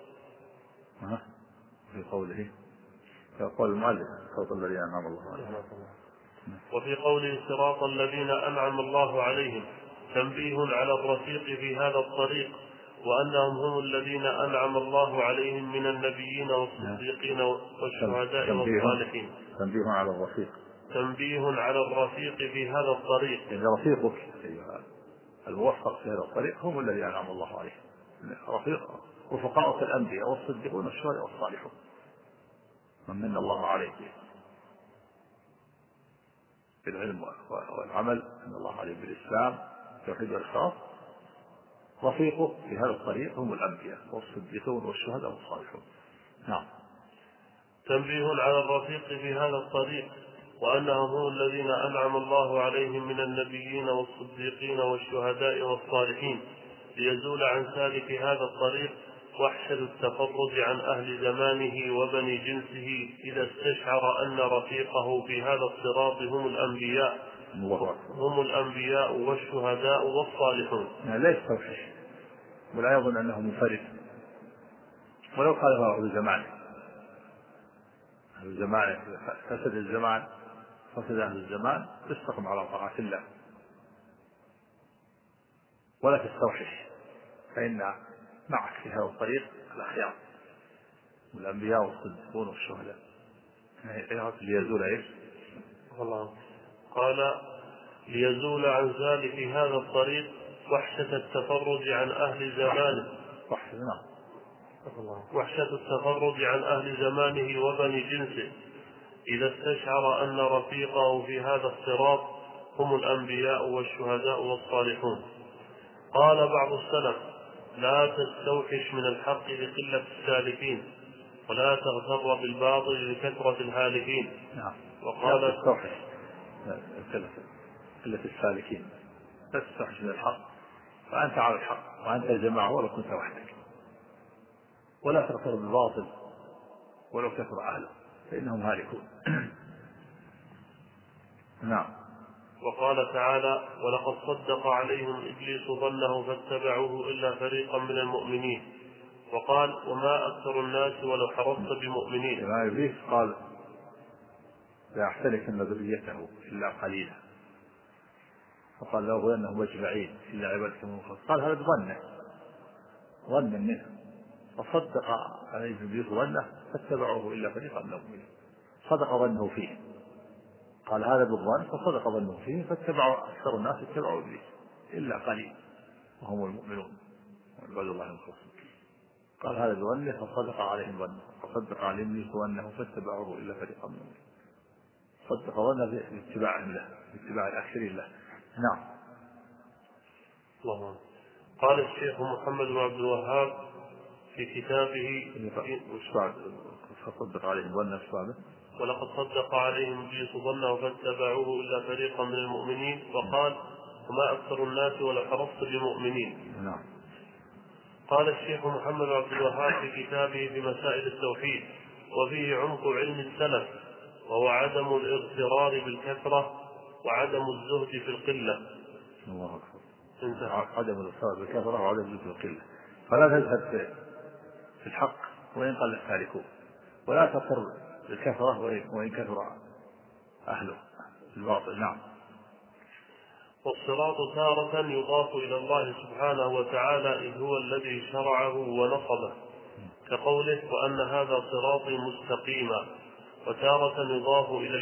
في قوله يقول المؤلف صراط الذين أنعم الله عليهم. وفي قوله صراط الذين أنعم الله عليهم تنبيه على الرفيق في هذا الطريق، وأنهم هم الذين أنعم الله عليهم من النبيين والصديقين والشهداء والصالحين. تنبيه على الرفيق في هذا الطريق. يعني رفيقك الموفق في هذا الطريق هم الذين أنعم الله عليهم. رفقاء الأنبياء والصديقون والشهداء والصالحون من الله عليه بالعلم والعمل، من الله عليه بالإسلام والتوحيد والإخلاص. رفيقه في هذا الطريق هم الأنبياء والصديقون والشهداء والصالحون. تنبيه على الرفيق في هذا الطريق، وأنهم هم الذين أنعم الله عليهم من النبيين والصديقين والشهداء والصالحين، ليزول عن سالك هذا الطريق وحشة التفرد عن أهل زمانه وبني جنسه إذا استشعر أن رفيقه في هذا الصراط هم الأنبياء الله أكبر. هم الأنبياء والشهداء والصالحون. لا يستوحش ولا يظن أنه منفرد، ولو خالفه أهل زمانه فسد الزمان، فسد أهل الزمان، استقم على طاعة الله ولا تستوحش، فإن معك في هذا الطريق الأخيار والأنبياء والصديقون والشهداء. ليزول إيش؟ قال ليزول عن ذلك هذا الطريق وحشة التفرد عن أهل زمانه، وحشة التفرد عن أهل زمانه وبني جنسه، إذا استشعر أن رفيقه في هذا الصراط هم الأنبياء والشهداء والصالحون. قال بعض السلف: لا تستوحش من الحق لقلة السالكين، ولا تغتر بالباطل لكثرة الهالكين. وقال تستوحش قلة السالكين، لا تستوحش من الحق فأنت على الحق وأنت الجماعة ولو كنت وحدك، ولا تغتر بالباطل ولو كثر أهله فإنهم هالكون. نعم. وقال تعالى: ولقد صدق عليهم إبليس ظنه فاتبعوه إلا فريقا من المؤمنين. وقال: وما أكثر الناس ولو حرصت بمؤمنين. إبليس قال: لا أحتركن ذريته إلا قليلا، فقال له أنهم أجمعين إلا عبادك المخلصين. قال هذا ظن منه، فصدق عليه إبليس ظنه فاتبعوه إلا فريقا من المؤمنين. صدق ظنه فيه، قال هذا بالظن فصدق ظنه فيه، فاتبعوا أكثر الناس اتبعوا إبليس إلا قليل وهم المؤمنون وعباد الله المخلصين. قال هذا بظنه فصدق عليهم ظنه، فصدق عليهم إبليس ظنه فاتبعوه إلا فريقا من المؤمنين. صدق ظنه باتباعهم له، باتباع الأكثرين له. نعم. الله. قال الشيخ محمد بن عبد الوهاب في كتابه فصدق عليهم ظنه الصادق: ولقد صدق عليهم إبليس ظنه فاتبعوه إلا فريقا من المؤمنين. وقال: وما أكثر الناس ولو حرصت بمؤمنين. نعم. قال الشيخ محمد بن عبد الوهاب في كتابه في مسائل التوحيد: وفيه عمق علم السلف، وهو عدم الاغترار بالكثرة وعدم الزهد في القلة. الله أكبر. انتهى. عدم الاغترار بالكثرة وعدم الزهد في القلة، فلا تزهد في الحق وإن قل السالكون، ولا تغتر بالكثرة وإن كثر أهله الباطل. نعم. والصراط تارة يضاف إلى الله سبحانه وتعالى إذ هو الذي شرعه ونصبه، كقوله: وأن هذا صراطي مستقيما. وتارة يضاف إلى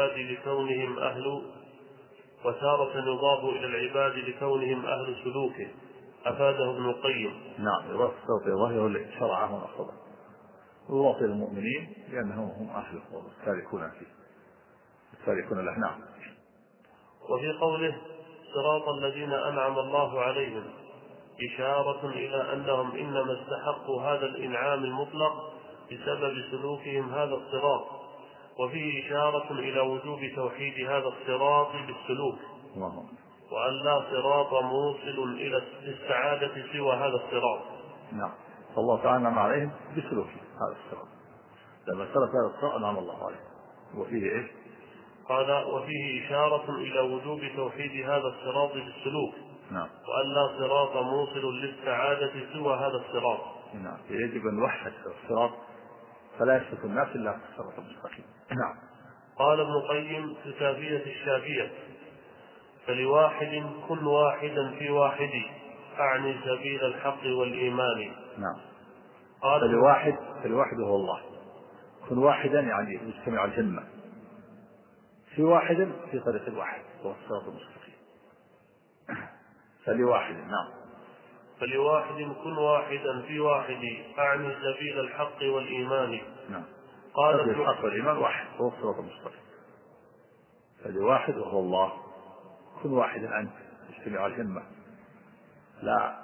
العباد لكونهم أهل سلوكه، أفاده ابن القيم. نعم. يضاف الصراط إلى الله هو الذي شرعه ونصبه، ويضاف إلى المؤمنين لأنهم هم أهله والسالكون فيه، السالكون له. نعم. وفي قوله: صراط الذين أنعم الله عليهم، إشارة إلى أنهم إنما استحقوا هذا الإنعام المطلق بسبب سلوكهم هذا الصراط. وفيه إشارة إلى وجوب توحيد هذا الصراط بالسلوك، وأن لا صراط موصل إلى السعادة سوى هذا الصراط. نعم. فالله تعالى أنعم عليهم بسلوك هذا الصراط، لما سلك هذا الصراط أنعم الله عليهم. وفيه إيش؟ قال: وفيه إشارة إلى وجوب توحيد هذا الصراط بالسلوك. نعم. وأن لا صراط موصل للسعادة سوى هذا الصراط. نعم. يجب أن نوحد الصراط فلا يشرك الناس إلا في الصراط المستقيم. نعم. قال ابن القيم في كافية الشافية: فلواحد كن واحدا في واحد، أعني سبيل الحق والإيمان. نعم. قال فلواحد هو الله، كن واحدا يعني مجتمع الهمة، في واحد في طريق الواحد هو الصراط المستقيم. فلواحد. نعم. فلواحد كن واحدا في واحد، أعني سبيل الحق والإيمان. نعم. قال سبيل الحق والإيمان واحد هو الصراط المستقيم. فلواحد وهو الله، كن واحدا أنت مجتمع الهمة، لا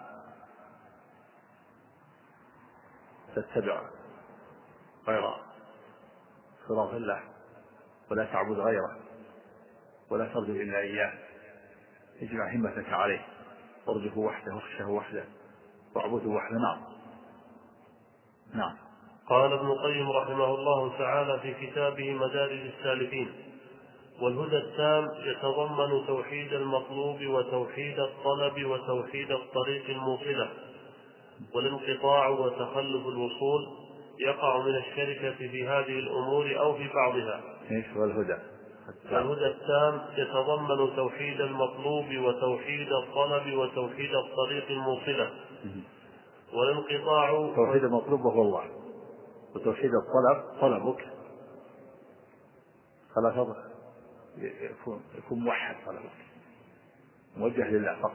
تتبع غير صراط الله ولا تعبد غيره ولا ترجو إلا إياه، اجمع همتك عليه وارجه وحده واخشه وحده واعبده وحده. نعم. نعم. قال ابن القيم رحمه الله تعالى في كتابه مدارج السالكين: والهدى التام يتضمن توحيد المطلوب وتوحيد الطلب وتوحيد الطريق الموصلة، والانقطاع وتخلف الوصول يقع من الشركة في هذه الأمور أو في بعضها. والهدى التام يتضمن توحيد المطلوب وتوحيد الطلب وتوحيد الطريق الموصلة، والانقطاع. توحيد المطلوب وهو الله، وتوحيد الطلب طلبك فلا يكون موحد، طلبك موجه لله فقط.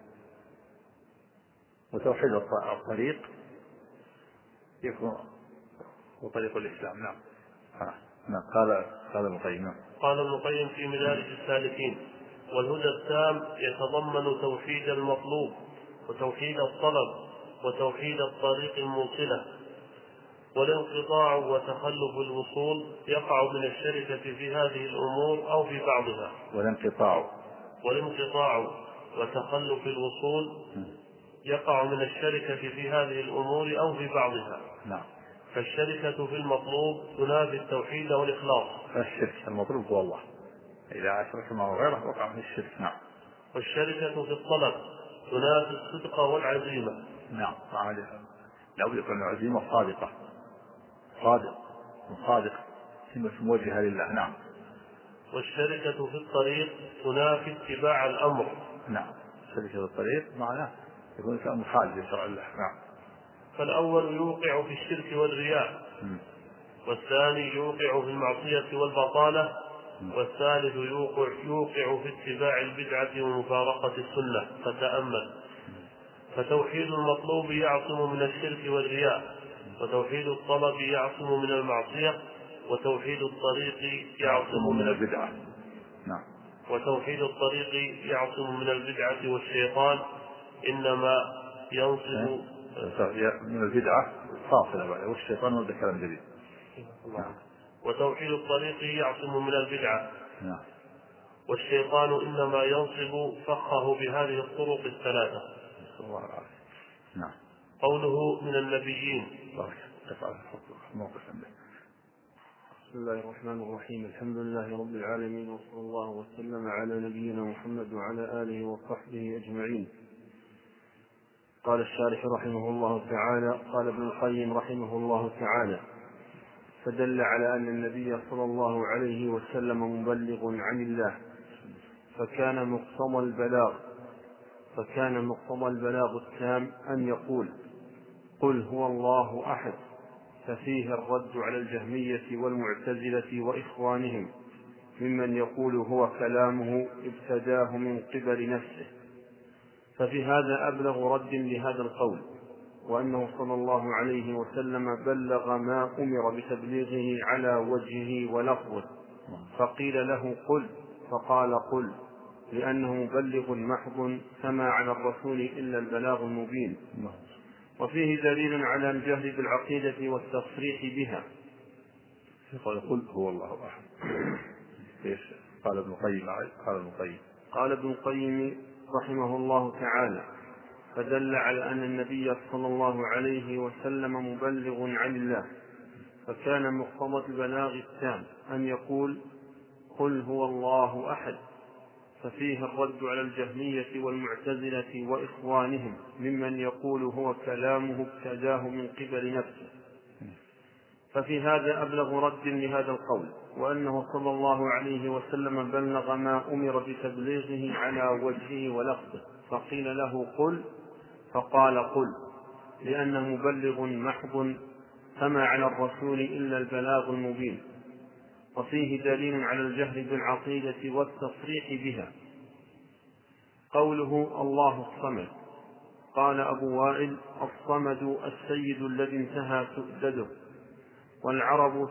وتوحيد الطريق يكون هو طريق الإسلام. نعم. قال ابن القيم. قال ابن القيم في مدارج السالكين: والهدى التام يتضمن توحيد المطلوب وتوحيد الطلب وتوحيد الطريق الموصلة، والانقطاع وتخلف الوصول يقع من الشركة في هذه الأمور أو في بعضها. والانقطاع وتخلف الوصول يقع من الشركة في هذه الأمور أو في بعضها. نعم. فالشركة في المطلوب تنافي التوحيد والإخلاص. الشرك المطلوب هو الله، إذا أشرك معه غيره وقع في الشرك. نعم. والشركة في الطلب تنافي الصدق والعزيمة. نعم. لا بد يكون العزيمة صادق موجهة لله. نعم. والشركة في الطريق تنافي اتباع الأمر. نعم. الشركة في الطريق معناه يكون الإنسان مخالف لشرع الله. نعم. فالأول يوقع في الشرك والرياء، والثاني يوقع في المعصية والبطالة، والثالث يوقع في اتباع البدعة ومفارقة السنة. فتأمل: فتوحيد المطلوب يعصم من الشرك والرياء، وتوحيد الطلب يعصم من المعصية، وتوحيد الطريق يعصم من البدعة. نعم. وتوحيد الطريق يعصم من البدعة، والشيطان إنما ينصب من البدعة فاصلة بعد، والشيطان هذا كلام جديد. وتوحيد الطريق يعصم من البدعة. نعم. والشيطان إنما ينصب فخه بهذه الطرق الثلاثة. نعم. قوله من النبيين. بسم الله الرحمن الرحيم. الحمد لله رب العالمين، وصلى الله وسلم على نبينا محمد وعلى آله وصحبه أجمعين. قال الشارح رحمه الله تعالى: قال ابن القيم رحمه الله تعالى: فدل على أن النبي صلى الله عليه وسلم مبلغ عن الله، فكان مقتضى البلاغ التام أن يقول: قل هو الله أحد، ففيه الرد على الجهمية والمعتزلة وإخوانهم ممن يقول هو كلامه ابتداه من قبل نفسه. ففي هذا أبلغ رد لهذا القول، وأنه صلى الله عليه وسلم بلغ ما أمر بتبليغه على وجهه ولفظه، فقيل له قل، فقال قل، لأنه مبلغ محض، فما على الرسول إلا البلاغ المبين. وفيه دليل على الجهل بالعقيدة والتصريح بها. قل هو الله أحد. قال ابن القيم رحمه الله تعالى: فدل على أن النبي صلى الله عليه وسلم مبلغ عن الله، فكان مقتضى البلاغ التام أن يقول: قل هو الله أحد، ففيه الرد على الجهمية والمعتزلة وإخوانهم ممن يقول هو كلامه ابتداه من قبل نفسه. ففي هذا أبلغ رد لهذا القول، وأنه صلى الله عليه وسلم بلغ ما أمر بتبليغه على وجهه ولفظه، فقيل له قل، فقال قل، لأنه مبلغ محض، فما على الرسول إلا البلاغ المبين. وفيه دليل على الجهل بالعقيدة والتصريح بها. قوله الله الصمد، قال أبو وائل: الصمد السيد الذي انتهى سؤدده، والعرب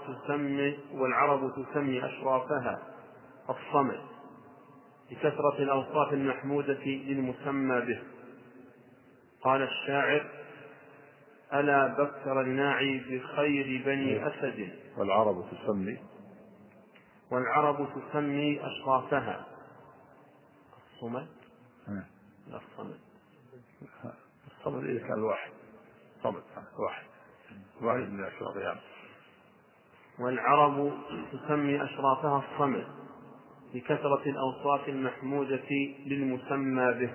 تسمي أشرافها الصمد لكثرة الأوصاف المحمودة للمسمى به. قال الشاعر: ألا بكر الناعي بخير بني أسد، والعرب تسمي أشرافها الصمد. لا، الصمد إذا كان واحد من أشرافها. والعرب تسمي أشرافها الصمد، لكثرة الأوصاف المحمودة للمسمى به.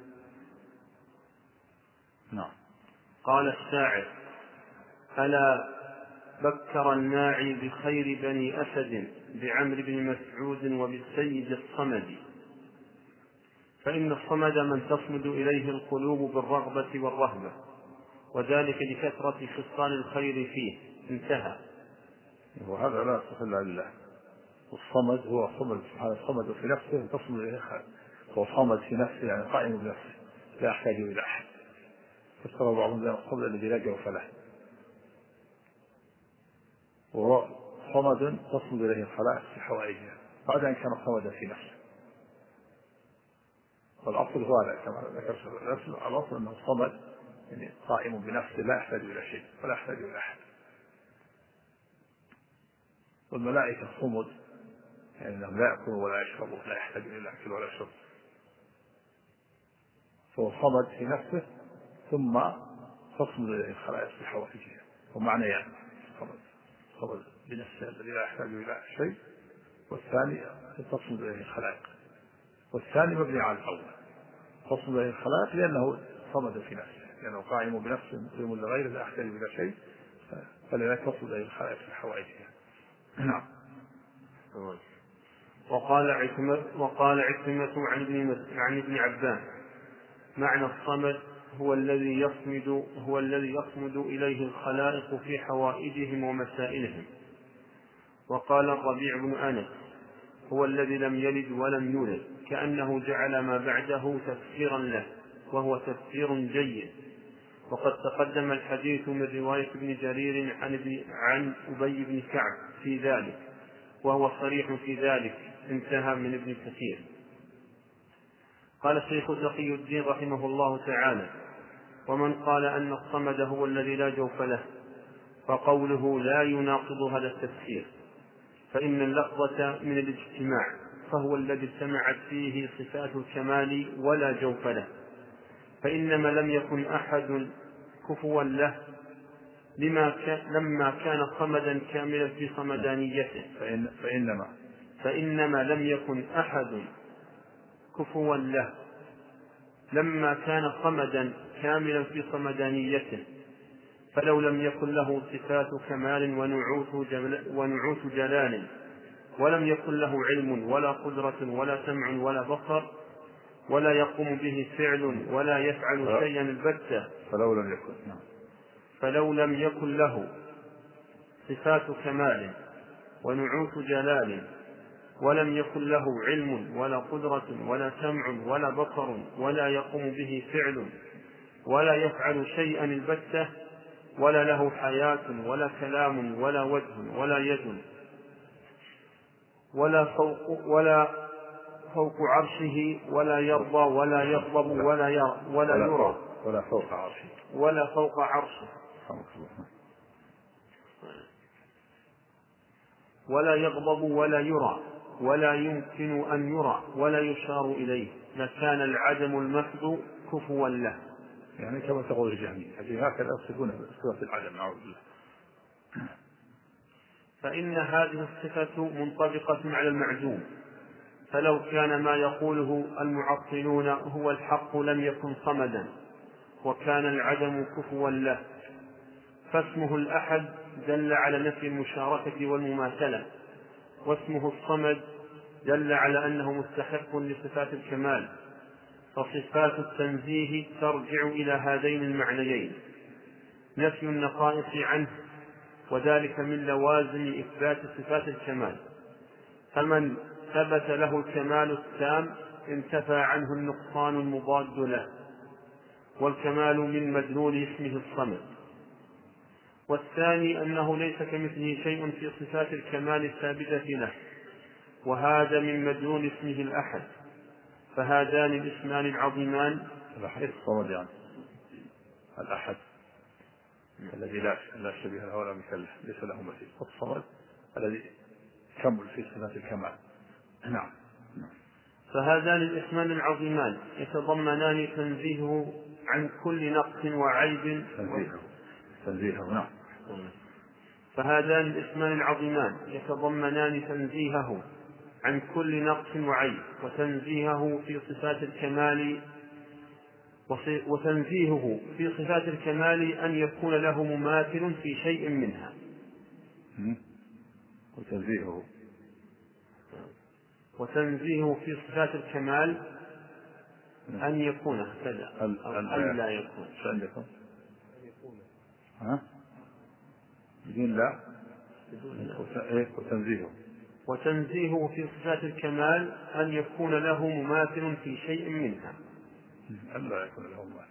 نعم. قال الشاعر: ألا بكر الناعي بخير بني أسد بعمر بن مسعود وبالسيد الصمد، فإن الصمد من تصمد إليه القلوب بالرغبة والرهبة، وذلك لكثرة خصال الخير فيه. انتهى. وهذا لا يصح إلا لله. والصمد هو صمد سبحانه، الصمد في نفسه تصمد إليه خير، هو صمد في نفسه يعني قائم بنفسه لا يحتاج إلى أحد. فسر بعضهم بأن الصمد الذي لا جوف له، وهو صمد تصمد إليه الخلائق في حوائجها بعد أن كان صمدا في نفسه. والأصل هو هذا كما ذكر الأصل أنه صمد يعني قائم بنفسه لا يحتاج إلى شيء ولا يحتاج إلى أحد. والملائكة صمد يعني أنهم لا يأكلوا ولا يشربوا، لا يحتاج إلى أكل ولا شرب، فهو صمد في نفسه ثم تصمد إليه الخلائق في حوائجها. ومعنى يعني صمد بنفسه الذي لا يحتاج إلى شيء، والثاني تصمد إليه الخلائق، والثاني مبني على الأول تصمد إليه الخلائق لأنه صمد في نفسه، لأنه قائم بنفسه مقيم لغيره لا يحتاج إلى شيء، فلذلك تصمد إليه الخلائق في حوائجها. نعم. وقال عكرمة عن ابن عباس: معنى الصمد هو الذي يصمد إليه الخلائق في حوائجهم ومسائلهم. وقال الربيع بن أنس: هو الذي لم يلد ولم يولد، كأنه جعل ما بعده تفسيرا له، وهو تفسير جيد. وقد تقدم الحديث من رواية ابن جرير عن أبي بن كعب في ذلك، وهو صريح في ذلك. انتهى من ابن كثير. قال الشيخ تقي الدين رحمه الله تعالى: ومن قال أن الصمد هو الذي لا جوف له فقوله لا يناقض هذا التفسير، فإن اللفظة من الاجتماع، فهو الذي اجتمعت فيه صفات الكمال ولا جوف له، فإنما لم يكن أحد كفوا له لما كان صمدا كاملا في صمدانيته. فإنما لم يكن أحد كفوا له لما كان صمدا كاملا في صمدانيته، فلو لم يكن له صفات كمال ونعوت جلال، ولم يكن له علم ولا قدرة ولا سمع ولا بصر، ولا يقوم به فعل ولا يفعل شيئا البتة، فلو لم يكن له صفات كمال ونعوت جلال، ولم يكن له علم ولا قدرة ولا سمع ولا بصر، ولا يقوم به فعل ولا يفعل شيئا البتة، ولا له حياة ولا كلام ولا وجه ولا يد ولا فوق عرشه، ولا يرضى ولا يغضب ولا يرى ولا فوق عرشه ولا يغضب ولا يرى ولا يمكن أن يرى ولا يشار إليه، لكان العدم المحض كفوا له. يعني كما تقول الجهمية هكذا يصفون بصفة العدم. أعوذ بالله. فإن هذه الصفة منطبقة على المعدوم، فلو كان ما يقوله المعطلون هو الحق لم يكن صمدا، وكان العدم كفوا له. فاسمه الأحد دل على نفي المشاركة والمماثلة، واسمه الصمد دل على أنه مستحق لصفات الكمال، فصفات التنزيه ترجع إلى هذين المعنيين: نفي النقائص عنه، وذلك من لوازم إثبات صفات الكمال، فمن ثبت له الكمال التام انتفى عنه النقصان المضاد له، والكمال من مدلول اسمه الصمد. والثاني أنه ليس كمثله شيء في صفات الكمال الثابتة له، وهذا من مدلول اسمه الأحد. فهذان الاسمان العظيمان الصمد يعني الأحد الذي لا شبيه له ولا مثل له، ليس له مثيل، والصمد الذي كمل في صفات الكمال. نعم. فهذان الاسمان العظيمان يتضمنان تنزيهه عن كل نقص وعيب. تنزيهه. نعم. فهذان الاسمان العظيمان يتضمنان تنزيهه عن كل نقص وعيب، وتنزيهه في صفات الكمال أن يكون له مماثل في شيء منها. وتنزيهه في صفات الكمال أن يكون كذا أو أن لا يكون. بدون لا وتنزيهه في صفات الكمال أن يكون له مماثل في شيء منها. ألا يكون له مماثل.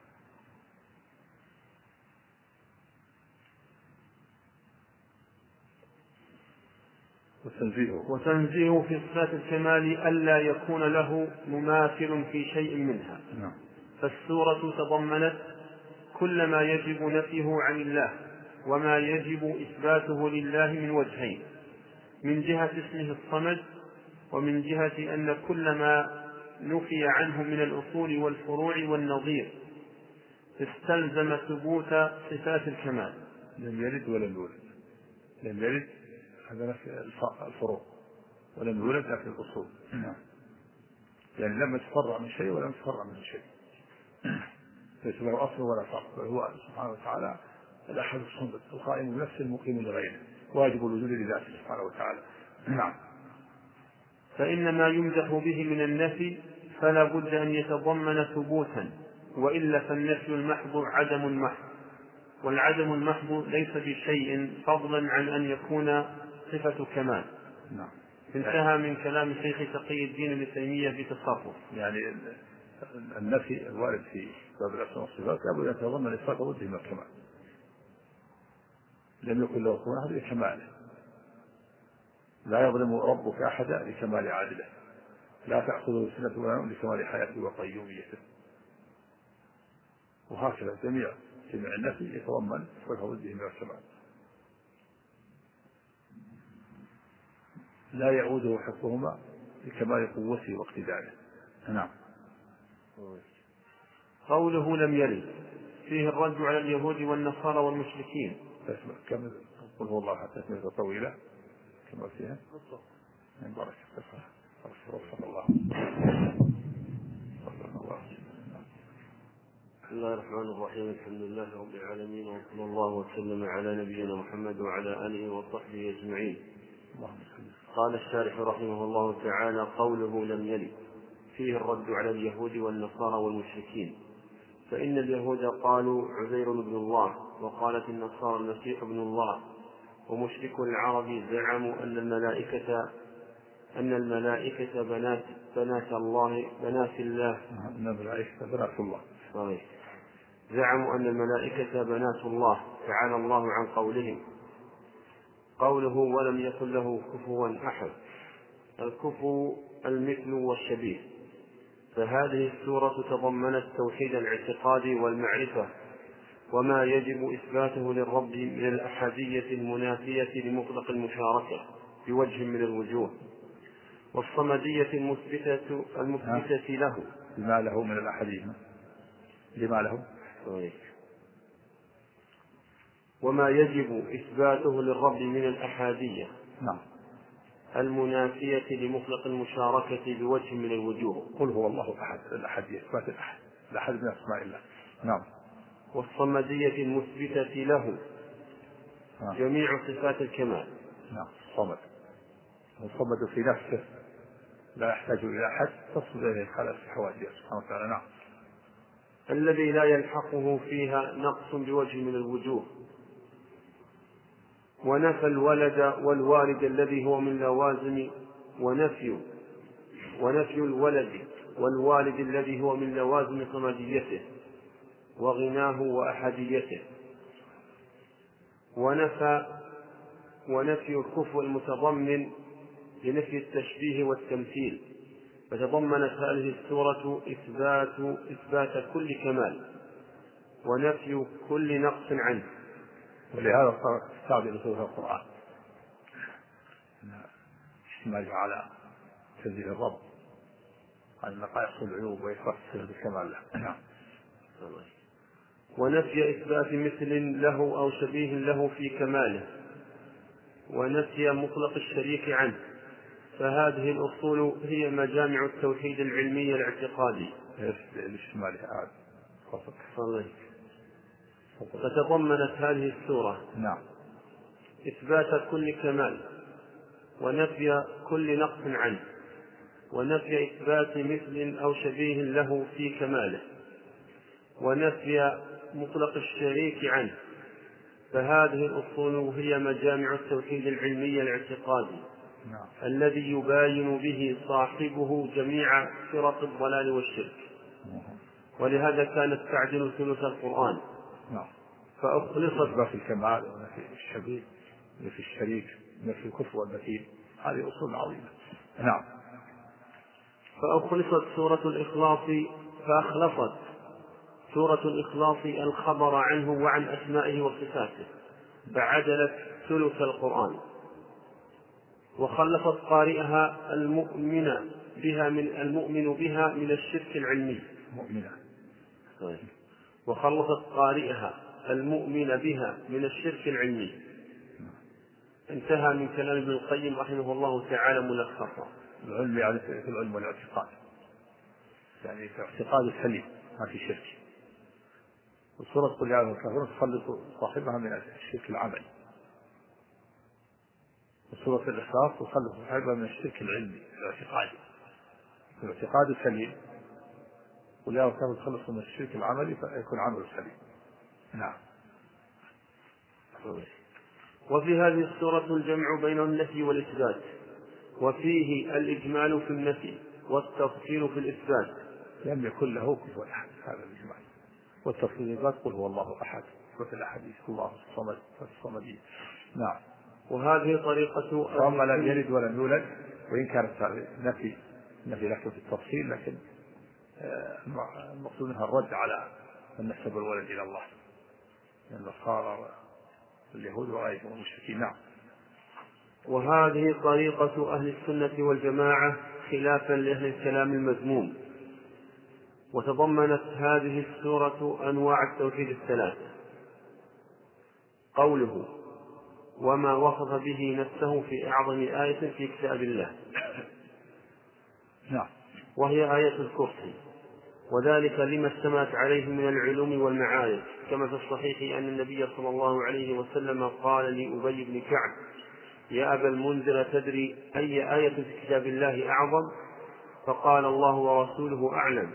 وتنزيهه في صفات الكمال ألا يكون له مماثل في شيء منها. فالسورة تضمنت كل ما يجب نفيه عن الله وما يجب إثباته لله من وجهين: من جهة اسمه الصمد، ومن جهة أن كل ما نفي عنه من الأصول والفروع والنظير استلزم ثبوت صفات الكمال. لم يلد ولم يولد. لم يلد هذا في الفروع، ولم يولد في الأصول. يعني لم يتفرع من شيء ولم يتفرع من شيء، ليس له أصل ولا فرع، بل هو سبحانه وتعالى الأحد الصمد القائم بنفسه المقيم لغيره، واجب الوجود لذاته سبحانه وتعالى. نعم. فإن ما يمدح به من النفي فلا بد أن يتضمن ثبوتا، وإلا فالنفي المحض عدم محض، والعدم المحض ليس بشيء فضلا عن أن يكون صفة كمال. انتهى من كلام شيخ تقي الدين ابن تيمية بتصرف. يعني النفي الوارد في باب الأسماء والصفات لابد أن يتضمن إثبات وجه من الكمال، لم يكن له كفوا أحد لكماله. لا يظلم ربك أحدا لكمال عادله، لا تأخذه سنة ولا نوم لكمال حياته وقيوميته. وهكذا جميع النفي يتضمن صفة وجه من الكمال. لا يعوده حفظهما لكمال قوته واقتداره. نعم. قوله لم يلد فيه الرد على اليهود والنصارى والمشركين. كم قل هو الله حتى تسمية طويلة كما فيها. بارك الله. بسم الله الرحمن الرحيم. الحمد لله رب العالمين، وصلى الله وسلم على نبينا محمد وعلى آله وصحبه أجمعين. قال الشارح رحمه الله تعالى: قوله لم يلد فيه الرد على اليهود والنصارى والمشركين، فإن اليهود قالوا عزير ابن الله، وقالت النصارى المسيح ابن الله، ومشرك العرب زعموا أن الملائكة بنات الله. زعموا أن الملائكة بنات الله تعالى الله عن قولهم. قوله ولم يكن له كفوا أحد، الكفو المثل والشبيه. فهذه السورة تضمنت توحيد الاعتقاد والمعرفة، وما يجب إثباته للرب من الأحدية المنافية لمطلق المشاركة بوجه من الوجوه، والصمدية المثبتة له. لما له من الأحدية، لما له. وما يجب إثباته للرب من الأحادية المنافية لمطلق المشاركة بوجه من الوجوه. قل هو الله أحد، الأحدية إثبات الأحد من أسماء الله. نعم. والصمدية المثبتة له جميع صفات الكمال. نعم. الصمد في نفسه لا يحتاج إلى أحد تصل إليه خلق حوادثه سبحانه وتعالى. نعم. الذي لا يلحقه فيها نقص بوجه من الوجوه، ونفى الولد والوالد الذي هو من لوازم، ونفي الولد والوالد الذي هو من لوازم صمديته وغناه وأحديته، ونفي الكفو المتضمن لنفي التشبيه والتمثيل. فتضمنت هذه السورة إثبات كل كمال ونفي كل نقص عنه. ولهذا صارت سورة القرآن اشتمال على تنزيل الرب عن نقائص العيوب وإثبات صفة الكمال له. ونفي إثبات مثل له أو شبيه له في كماله، ونفي مطلق الشريك عنه، فهذه الأصول هي مجامع التوحيد العلمي الاعتقادي. للشمال فتضمنت هذه السورة نعم إثبات كل كمال ونفي كل نقص عنه، ونفي إثبات مثل أو شبيه له في كماله، ونفي مطلق الشريك عنه. فهذه الأصول هي مجامع التوحيد العلمي الاعتقادي نعم. الذي يباين به صاحبه جميع فرق الضلال والشرك. ولهذا كانت تعدل ثلث القرآن. نعم. فأخلصت في الكمال ونفي الشبيه ونفي الشريك ونفي الكفر والمثيل، هذه أصول عظيمة. نعم. فأخلصت سورة الإخلاص الخبر عنه وعن أسمائه وصفاته، فعدلت ثلث القرآن، وخلصت قارئها المؤمن بها من الشرك العلمي. وخلصت قارئها المؤمن بها من الشرك العلمي. انتهى من كلام ابن القيم رحمه الله تعالى ملخصا. العلم يعني في العلم والاعتقاد، يعني في اعتقاد السليم ما في شرك. وسورة قل يا أيها الكافرون تخلص صاحبها من الشرك العملي، وسورة الإخلاص تخلص صاحبها من الشرك العلمي الاعتقادي. في الاعتقاد السليم قل يا أيها الكافرون تخلص من الشرك العملي فيكون عمل سليم. نعم. وفي هذه السورة الجمع بين النفي والإثبات، وفيه الإجمال في النفي والتفصيل في الإثبات. لم يكن له كفوا أحد، هذا الإجمال. والتفصيل قل هو الله أحد، وفي الأحاديث الله الصمد. نعم. وهذه طريقة ثم لم يلد ولم يولد، وإن كانت نفي لكن في التفصيل، لكن المقصود منها الرد على من نسب الولد إلى الله من النصارى واليهود وغيرهم المشركين. نعم. وهذه طريقة أهل السنة والجماعة خلافا لأهل الكلام المذموم. وتضمنت هذه السورة أنواع التوحيد الثلاث: قوله وما وصف به نفسه في أعظم آية في كتاب الله، نعم، وهي آية الكرسي، وذلك لما استمعت عليه من العلوم والمعارف، كما في الصحيح أن النبي صلى الله عليه وسلم قال لأبي بن كعب: يا أبا المنذر تدري أي آية في كتاب الله أعظم؟ فقال: الله ورسوله أعلم.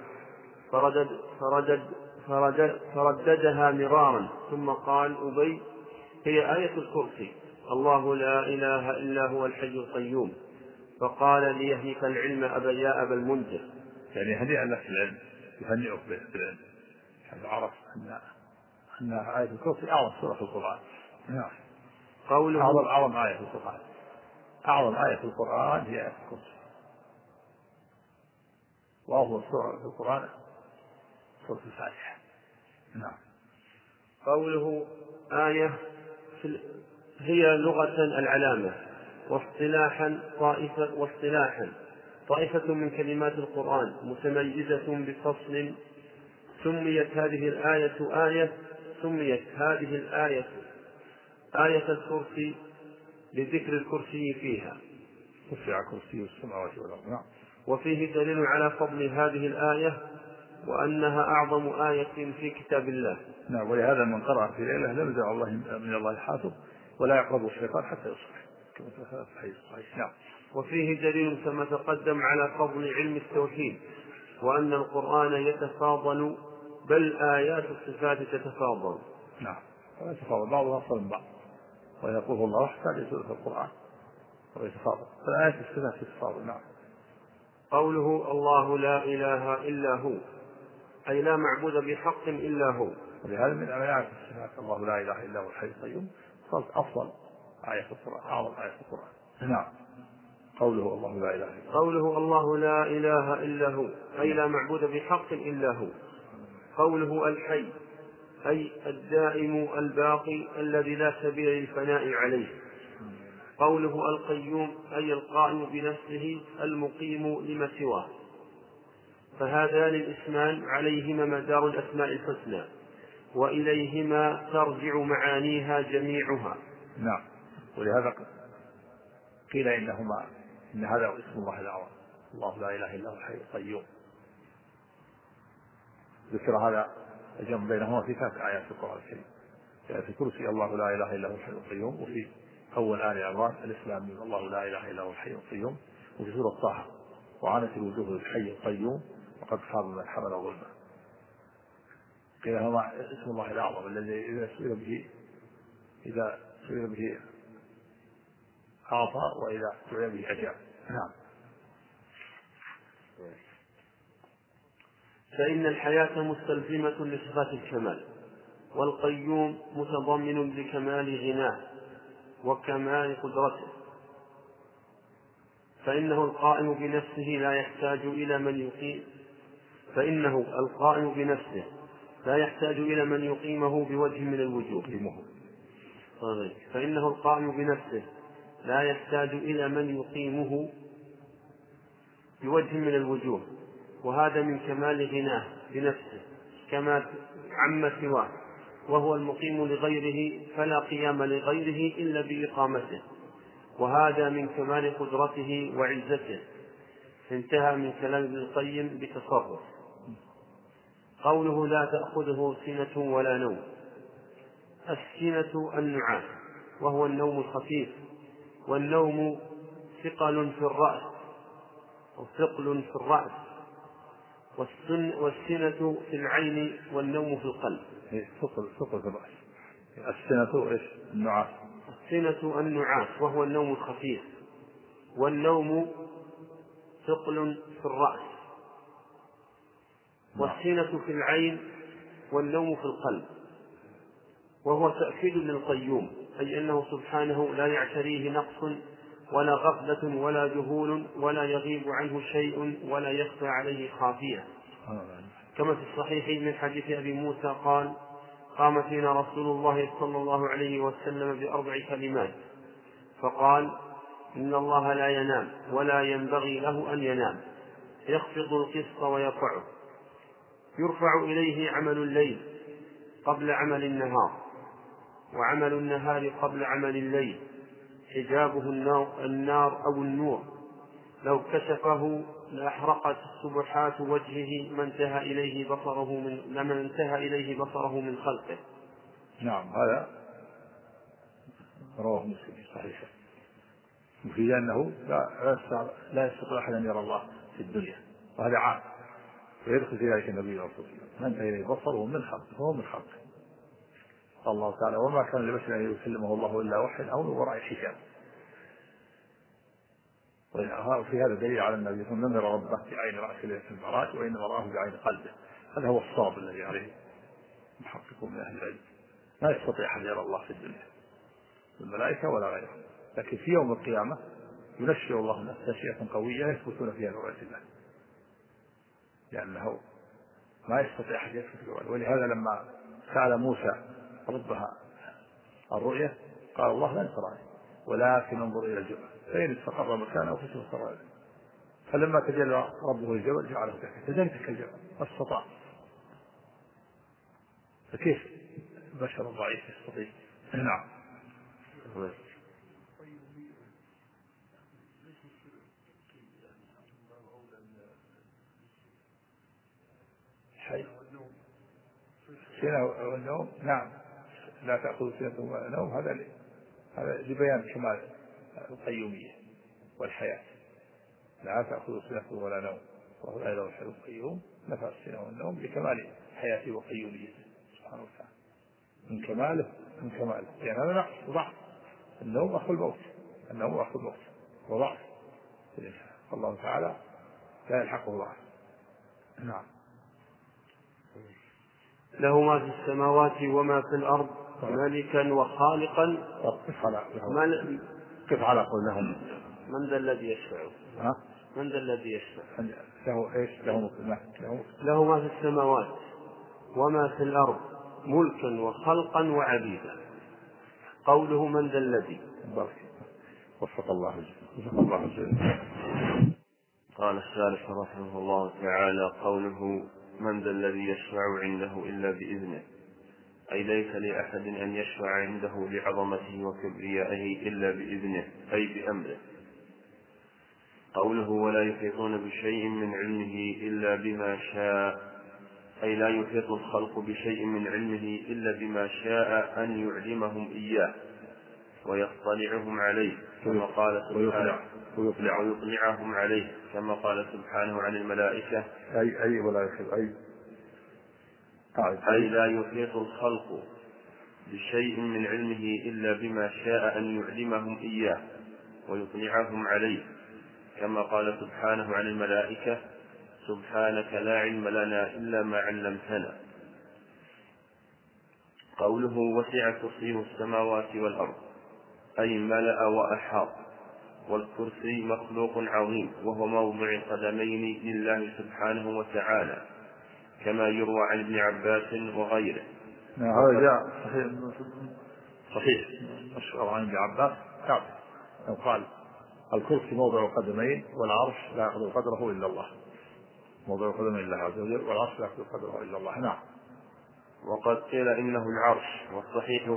فرددها مرارا، ثم قال أبي: هي آية الكرسي، الله لا إله إلا هو الحي القيوم. فقال: ليهنك العلم يا أبا المنذر. يعني هنيئا لك العلم، يهنئك بالعلم، حتى عرف أن آية الكرسي أعظم سورة في القرآن. نعم. أعظم آية في القرآن، أعظم آية في القرآن هي آية الكرسي، وأفضل سورة في القرآن سورة الفاتحة. نعم. قوله آية هي لغة العلامة، واصطلاحا طائفة من كلمات القرآن متميزة بفصل. سميت هذه الآية آية الكرسي لذكر الكرسي فيها، وسع كرسي السماوات والأرض. نعم. وفيه دليل على فضل هذه الآية وأنها أعظم آية في كتاب الله. نعم. ولهذا من قرأ في ليلة لم يزل الله من الله حافظ ولا يقرب الشيطان حتى يصبح، كما في الحديث الصحيح. نعم. وفيه دليل كما تقدم على فضل علم التوحيد، وأن القرآن يتفاضل، بل آيات الصفات تتفاضل. نعم. ويتفاضل بعضها أفضل من بعض، ويقول الله حتى يسوء في القرآن ويتفاضل، فالآيات الصفات تتفاضل. نعم. قوله الله لا إله إلا هو، أي لا معبود بحق إلا هو. ولهذا من آيات الصفات الله لا إله إلا هو الحي القيوم صارت أفضل آية في القرآن، أعظم آية في القرآن. نعم. قوله الله لا إله إلا هو أي لا معبود بحق إلا هو. قوله الحي أي الدائم الباقي الذي لا سبيل للفناء عليه. قوله القيوم أي القائم بنفسه المقيم لما سواه. فهذان الاسمان عليهما مدار الأسماء الحسنى، وإليهما ترجع معانيها جميعها. نعم. ولهذا قيل إنهما إن هذا اسم الله الأعظم، الله لا إله إلا هو الحي القيوم. ذكر هذا الجمع بينهما في 3 آيات في القرآن الكريم، في كرسي الله لا إله إلا هو الحي القيوم، وفي أول آل عمران الإسلام الله لا إله إلا هو الحي القيوم، وفي سورة طه وعنت الوجوه للحي القيوم وقد خاب من حمل ظلما. قيل هما اسم الله الأعظم الذي إذا سئل به أعطى وإذا سئل به أجاب. نعم. فإن الحياة مستلزمة لصفات الكمال، والقيوم متضمن لكمال غناه وكمال قدرته، فإنه القائم بنفسه لا يحتاج إلى من يقيم فإنه القائم بنفسه لا يحتاج إلى من يقيمه بوجه من الوجوه. فإنه القائم بنفسه لا يحتاج إلى من يقيمه بوجه من الوجوه، وهذا من كمال غناه بنفسه كما عم سواه، وهو المقيم لغيره فلا قيام لغيره إلا بإقامته، وهذا من كمال قدرته وعزته. انتهى من كلام ابن القيم بتصرف. قوله لا تأخذه سنة ولا نوم، السنة النعاس وهو النوم الخفيف، والنوم ثقل في الرأس أو ثقل في الرأس، والسنة في العين والنوم في القلب. ثقل في الرأس. السنة إيش؟ النعاس. السنة النعاس وهو النوم الخفيف، والنوم ثقل في الرأس، والسنة في العين والنوم في القلب، وهو تأكيد للقيوم، أي أنه سبحانه لا يعتريه نقص ولا غفلة ولا جهول ولا يغيب عنه شيء ولا يخفى عليه خافية، كما في الصحيح من حديث أبي موسى قال: قام فينا رسول الله صلى الله عليه وسلم ب4 كلمات فقال: إن الله لا ينام ولا ينبغي له أن ينام، يخفض القسط ويرفعه، يرفع إليه عمل الليل قبل عمل النهار، وعمل النهار قبل عمل الليل، حجابه النار أو النور، لو كشفه لأحرقت سبحات وجهه ما انتهى إليه بصره من خلقه. نعم. هذا رواه مسلم في صحيحه، وفي أنه لا يستطيع أحد أن يرى الله في الدنيا، وهذا عام، ويدخل في ذلك النبي صلى الله عليه وسلم من انتهى إليه بصره من خلقه فهو من خلقه. قال الله تعالى: وما كان لبشر أن يكلمه الله إلا وحي أو من وراء حجاب. وفي هذا دليل على النبي صلى الله عليه وسلم نمر ربه بعين رأسه ليلة المعراج، وإنما رآه بعين قلبه. هذا هو الصواب الذي عليه محققون من أهل العلم. لا يستطيع أحد يرى الله في الدنيا، الملائكة ولا غيرهم، لكن في يوم القيامة ينشئ الله الناس تنشئة قوية يثبتون فيها رؤية الله، لأنه ما يستطيع أحد يثبت الرؤية. ولهذا لما سأل موسى ربها الرؤية قال: الله لن تراني ولكن انظر إلى الجبل فإن استقر مكانه فسوف تراني. فلما تجلى ربه الجبل جعله دكا كذلك الجبل ما استطاع. فكيف بشر ضعيف يستطيع؟ نعم. سنة والنوم، نعم، لا تأخذ سنة ولا نوم، هذا لبيان كمال القيومية والحياة. لا تأخذ سنة ولا نوم وهو لا يدعو الحي القيوم، نفى السنة والنوم لكمال حياته وقيوميته سبحانه وتعالى، من كماله يعني هذا نقص وضعف. النوم أخو الموت، وضعف الإنسان، الله تعالى لا يلحقه ضعف. نعم. له ما في السماوات وما في الأرض ملكا وخالقا. كيف على قولهم من ذا الذي يشفع؟ من ذا الذي يشفع؟ له ايش؟ له ما في السماوات وما في الأرض ملكا وخلقا وعبيدا. قوله من ذا الذي، وفق الله. قال الثالث رحمه الله تعالى: قوله من ذا الذي يشفع عنده إلا بإذنه، أي ليس لأحد أن يشفع عنده لعظمته وكبريائه إلا بإذنه، أي بأمره. قوله ولا يحيطون بشيء من علمه إلا بما شاء، أي لا يحيط الخلق بشيء من علمه إلا بما شاء أن يعلمهم إياه ويطلعهم عليه كما قال سبحانه، ويطلعهم عليه كما قال سبحانه عن الملائكة أي لا يحيط الخلق بشيء من علمه إلا بما شاء أن يعلمهم إياه ويطلعهم عليه كما قال سبحانه عن الملائكة سبحانك لا علم لنا إلا ما علمتنا. قوله وسع كرسيه السماوات والأرض أي ملأ وأحاط، والكرسي مخلوق عظيم وهو موضع القدمين لله سبحانه وتعالى كما يروى عن ابن عباس وغيره. هذا جاء صحيح مشهور عن ابن عباس قال الكرسي موضع القدمين والعرش لا يأخذ قدره إلا الله، موضع القدمين لله عز وجل والعرش لا يأخذ قدره إلا الله. نعم. وقد قيل إنه العرش والصحيح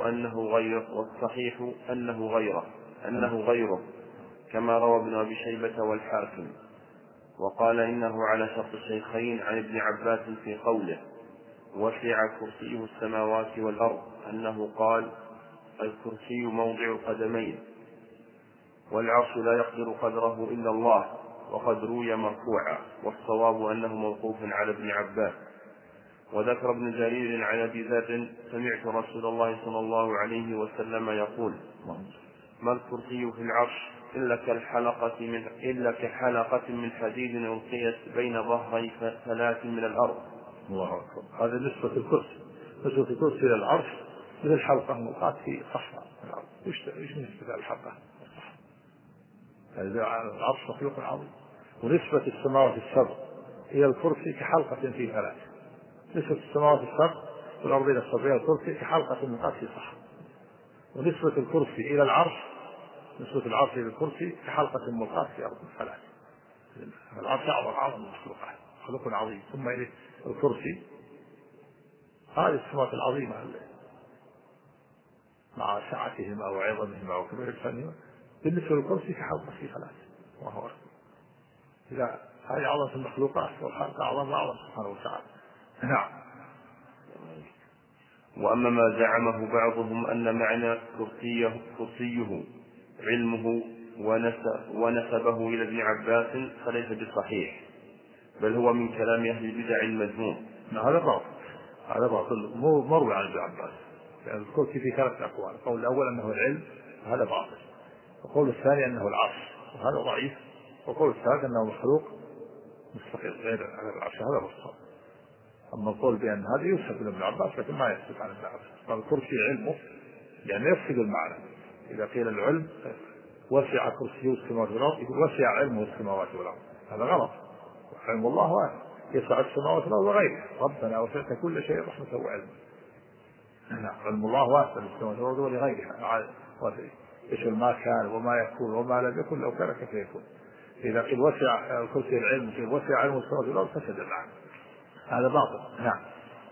أنه غيره كما روى ابن أبي شيبة والحاكم. وقال إنه على شرط الشيخين عن ابن عباس في قوله وسع كرسيه السماوات والأرض أنه قال الكرسي موضع القدمين والعرش لا يقدر قدره إلا الله، وقد روي مرفوعا والصواب أنه موقوف على ابن عباس. وذكر ابن جرير عن أبي ذر سمعت رسول الله صلى الله عليه وسلم يقول ما الكرسي في العرش إلا كحلقة من حديد ألقيت بين ظهري ثلاث من الأرض. الله أكبر. هذا نسبة الكرسي إلى العرش مثل الحلقة ملقاة في صحراء الأرض. إيش نسبة الحلقة؟ العرش مخلوق عظيم. ونسبة السماوات السبع إلى الكرسي كحلقة في ثلاث. نسبة السماوات السبع والأرضين السبع إلى الكرسي كحلقة ملقاة في صحراء. ونسبة الكرسي إلى العرش نسبة العرش إلى الكرسي كحلقة ملقاة في أرض ثلاث. العرش أعظم المخلوقات، خلق عظيم. ثم إلى الكرسي هذه السماوات العظيمة مع سعتهما وعظمهما وكبر فنهما بالنسبة للكرسي كحلقة في ثلاث. وهو أكبر. إذا هذه عظمة المخلوقات والخلق أعظم سبحانه وتعالى. نعم. وأما ما زعمه بعضهم أن معنى كرسيه علمه ونسبه إلى ابن عباس فليس بصحيح، بل هو من كلام أهل البدع المذموم. هذا باطل مروي عن ابن عباس، لأن الكرسي في ثلاث أقوال. القول الأول أنه العلم هذا باطل، والقول الثاني أنه العرش وهذا ضعيف، والقول الثالث أنه مخلوق مستقل غير العرش هذا مصطلح. أما القول بأن هذا يوسف ابن عباس لكن ما يثبت عن ابن عباس. فالكرسي علمه لأن يفسد المعنى. إذا قيل العلم وسع كرسيه السماوات والأرض وسع علمه السماوات والأرض هذا غلط. علم الله واسع يسع السماوات والأرض وغيره. ربنا وسعت كل شيء رحمة وعلم. علم الله واسع للسماوات والأرض ولغيرها. إيش ما كان وما يكون وما لم يكن لو كان كيف يكون. إذا قيل وسع كرسي العلم قيل وسع علم السماوات والأرض فسد المعنى. هذا باطل. نعم.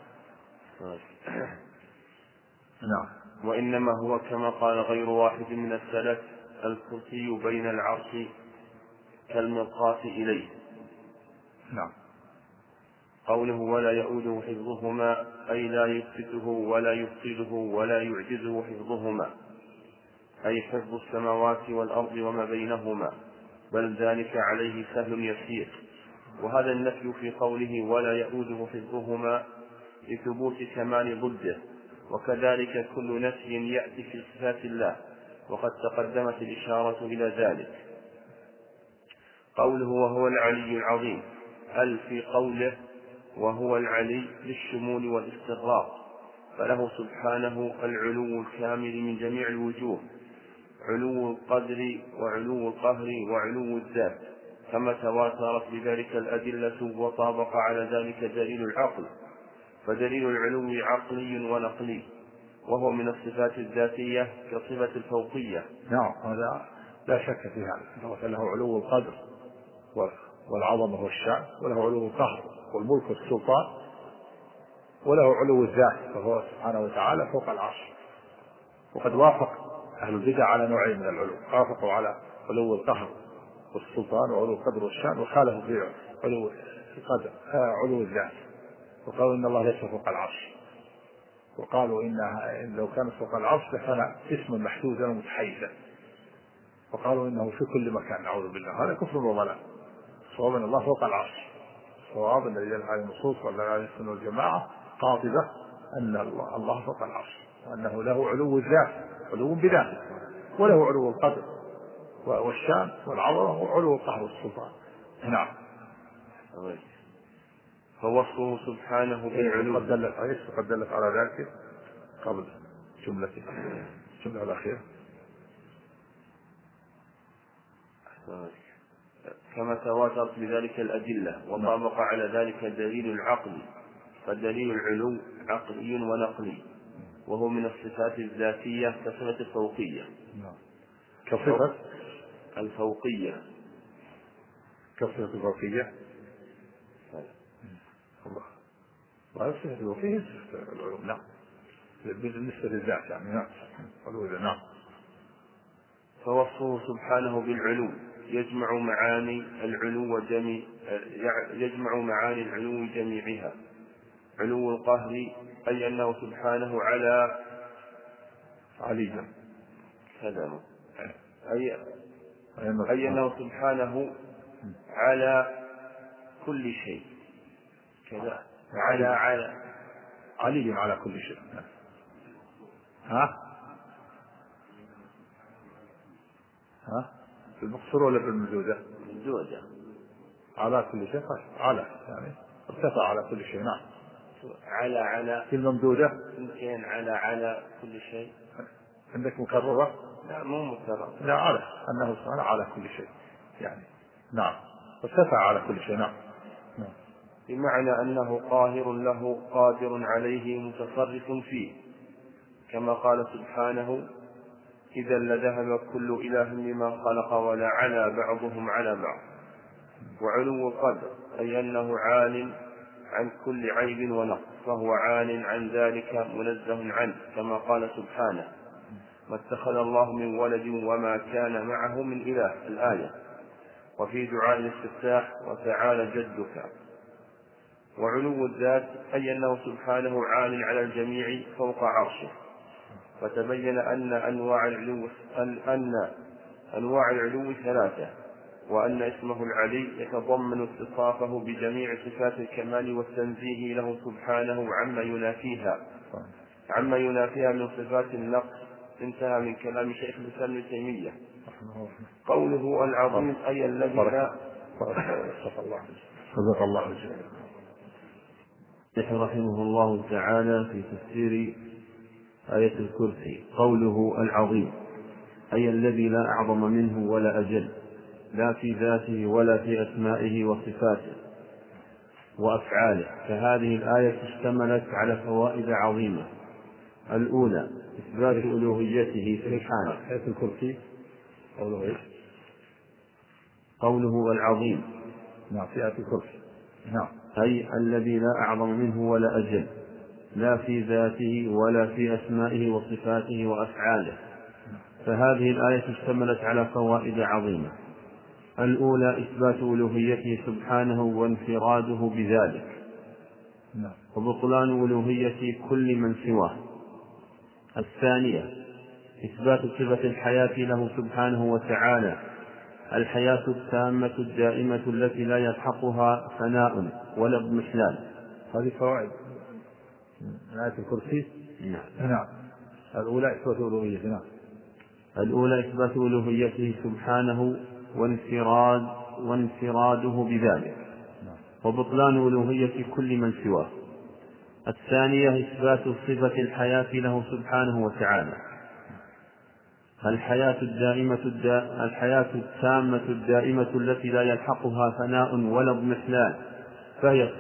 وإنما هو كما قال غير واحد من السلف الكرسي بين العرش كالمرقاة إليه. نعم. قوله ولا يؤوده حفظهما أي لا يثبته ولا يبطله ولا يعجزه حفظهما، أي حفظ السماوات والأرض وما بينهما، بل ذلك عليه سهل يسير. وهذا النفي في قوله ولا يؤوده حفظهما لثبوت كمال ضده، وكذلك كل نفي يأتي في صفات الله، وقد تقدمت الإشارة إلى ذلك. قوله وهو العلي العظيم في قوله وهو العلي للشمول والاستغراق، فله سبحانه العلو الكامل من جميع الوجوه، علو القدر وعلو القهر وعلو الذات، كما تواترت بذلك الأدلة وطابق على ذلك دليل العقل، فدليل العلو عقلي ونقلي، وهو من الصفات الذاتية كصفة الفوقية. نعم هذا لا شك في هذا. له علو القدر والعظمة والشأن، وله علو القهر والملك والسلطان، وله علو الذات فهو سبحانه وتعالى فوق العرش. وقد وافق أهل البدع على نوعين من العلو، وافقوا على علو القهر والسلطان وعلو القدر والشان، وخالفوا في علو القدر علو الذات، وقالوا إن الله ليس فوق العرش، وقالوا إن لو كان فوق العرش لكان اسما محدودا ومتحيزا، وقالوا إنه في كل مكان، نعوذ بالله. هذا كفر وضلال. صواب أن الله فوق العرش، صواب الذي يدل على النصوص ولا على السنة والجماعة قاطبة أن الله فوق العرش، وأنه له علو الذات، علو بذاته، وله علو القدر والشان والعظمة، وعلو القهر والسلطان. نعم. فوصفه سبحانه بالعلو قد دلت على ذلك قبل الجملة الأخيرة. كما تواترت بذلك الأدلة وطابق على ذلك الدليل العقلي، فالدليل العلو عقلي ونقلي، وهو من الصفات الذاتية كصفة الفوقية. كصفة الفوقية الله وفيه العلوم. نعم. بالنسبة للذات يعني. نعم. نعم. فوصفه سبحانه بالعلو يجمع معاني العلو جميعها. علو القهر أي أنه سبحانه عليا كلامه أي أنه سبحانه على كل شيء كذا، علي على كل شيء. في المقصور ولا في الممدودة؟ الممدودة. على كل شيء، على يعني ارتفع على كل شيء. نعم. على في الممدودة يمكن على كل شيء. عندك مكررة؟ لا مو مكررة. لا، على أنه سبحانه على كل شيء يعني. نعم. ارتفع على كل شيء. نعم. بمعنى أنه قاهر له قادر عليه متصرف فيه، كما قال سبحانه إذا لذهب كل إله بما خلق ولا على بعضهم على بعض. وعلو القدر أي أنه عال عن كل عيب ونقص، فهو عال عن ذلك منزه عنه، كما قال سبحانه ما اتخذ الله من ولد وما كان معه من إله، الآية. وفي دعاء الاستفتاح وتعالى جدك. وعلو الذات أي أنه سبحانه عال على الجميع فوق عرشه، فتبين أن أنواع العلو ثلاثة، وأن اسمه العلي يتضمن اتصافه بجميع صفات الكمال والتنزيه له سبحانه عما ينافيها من صفات النقص. انتهى من كلام شيخ الإسلام ابن تيمية. قوله العظيم أي الذي لا صدق الله رحمه الله تعالى في تفسير آية الكرسي. قوله العظيم أي الذي لا أعظم منه ولا أجل، لا في ذاته ولا في أسمائه وصفاته وأفعاله. فهذه الآية اشتملت على فوائد عظيمة. الأولى إثبات ألوهيته سبحانه. آية الكرسي قوله العظيم. نعم. في آية الكرسي. نعم. أي الذي لا أعظم منه ولا أجل، لا في ذاته ولا في أسمائه وصفاته وأفعاله. فهذه الآية اشتملت على فوائد عظيمة. الأولى إثبات ألوهيته سبحانه وانفراده بذلك، وبطلان ألوهية كل من سواه. الثانية إثبات صفة الحياة له سبحانه وتعالى، الحياة التامة الدائمة التي لا يلحقها فناء ولا اضمحلال. هذه فوائد آية الكرسي. نعم. الأولى إثبات ألوهيته. نعم. الأولى إثبات ألوهيته سبحانه وانفراده بذلك، وبطلان ألوهية كل من سواه. الثانية إثبات صفة الحياة له سبحانه وتعالى، الحياة التامة الدائمة التي لا يلحقها فناء ولا اضمحلال، فهي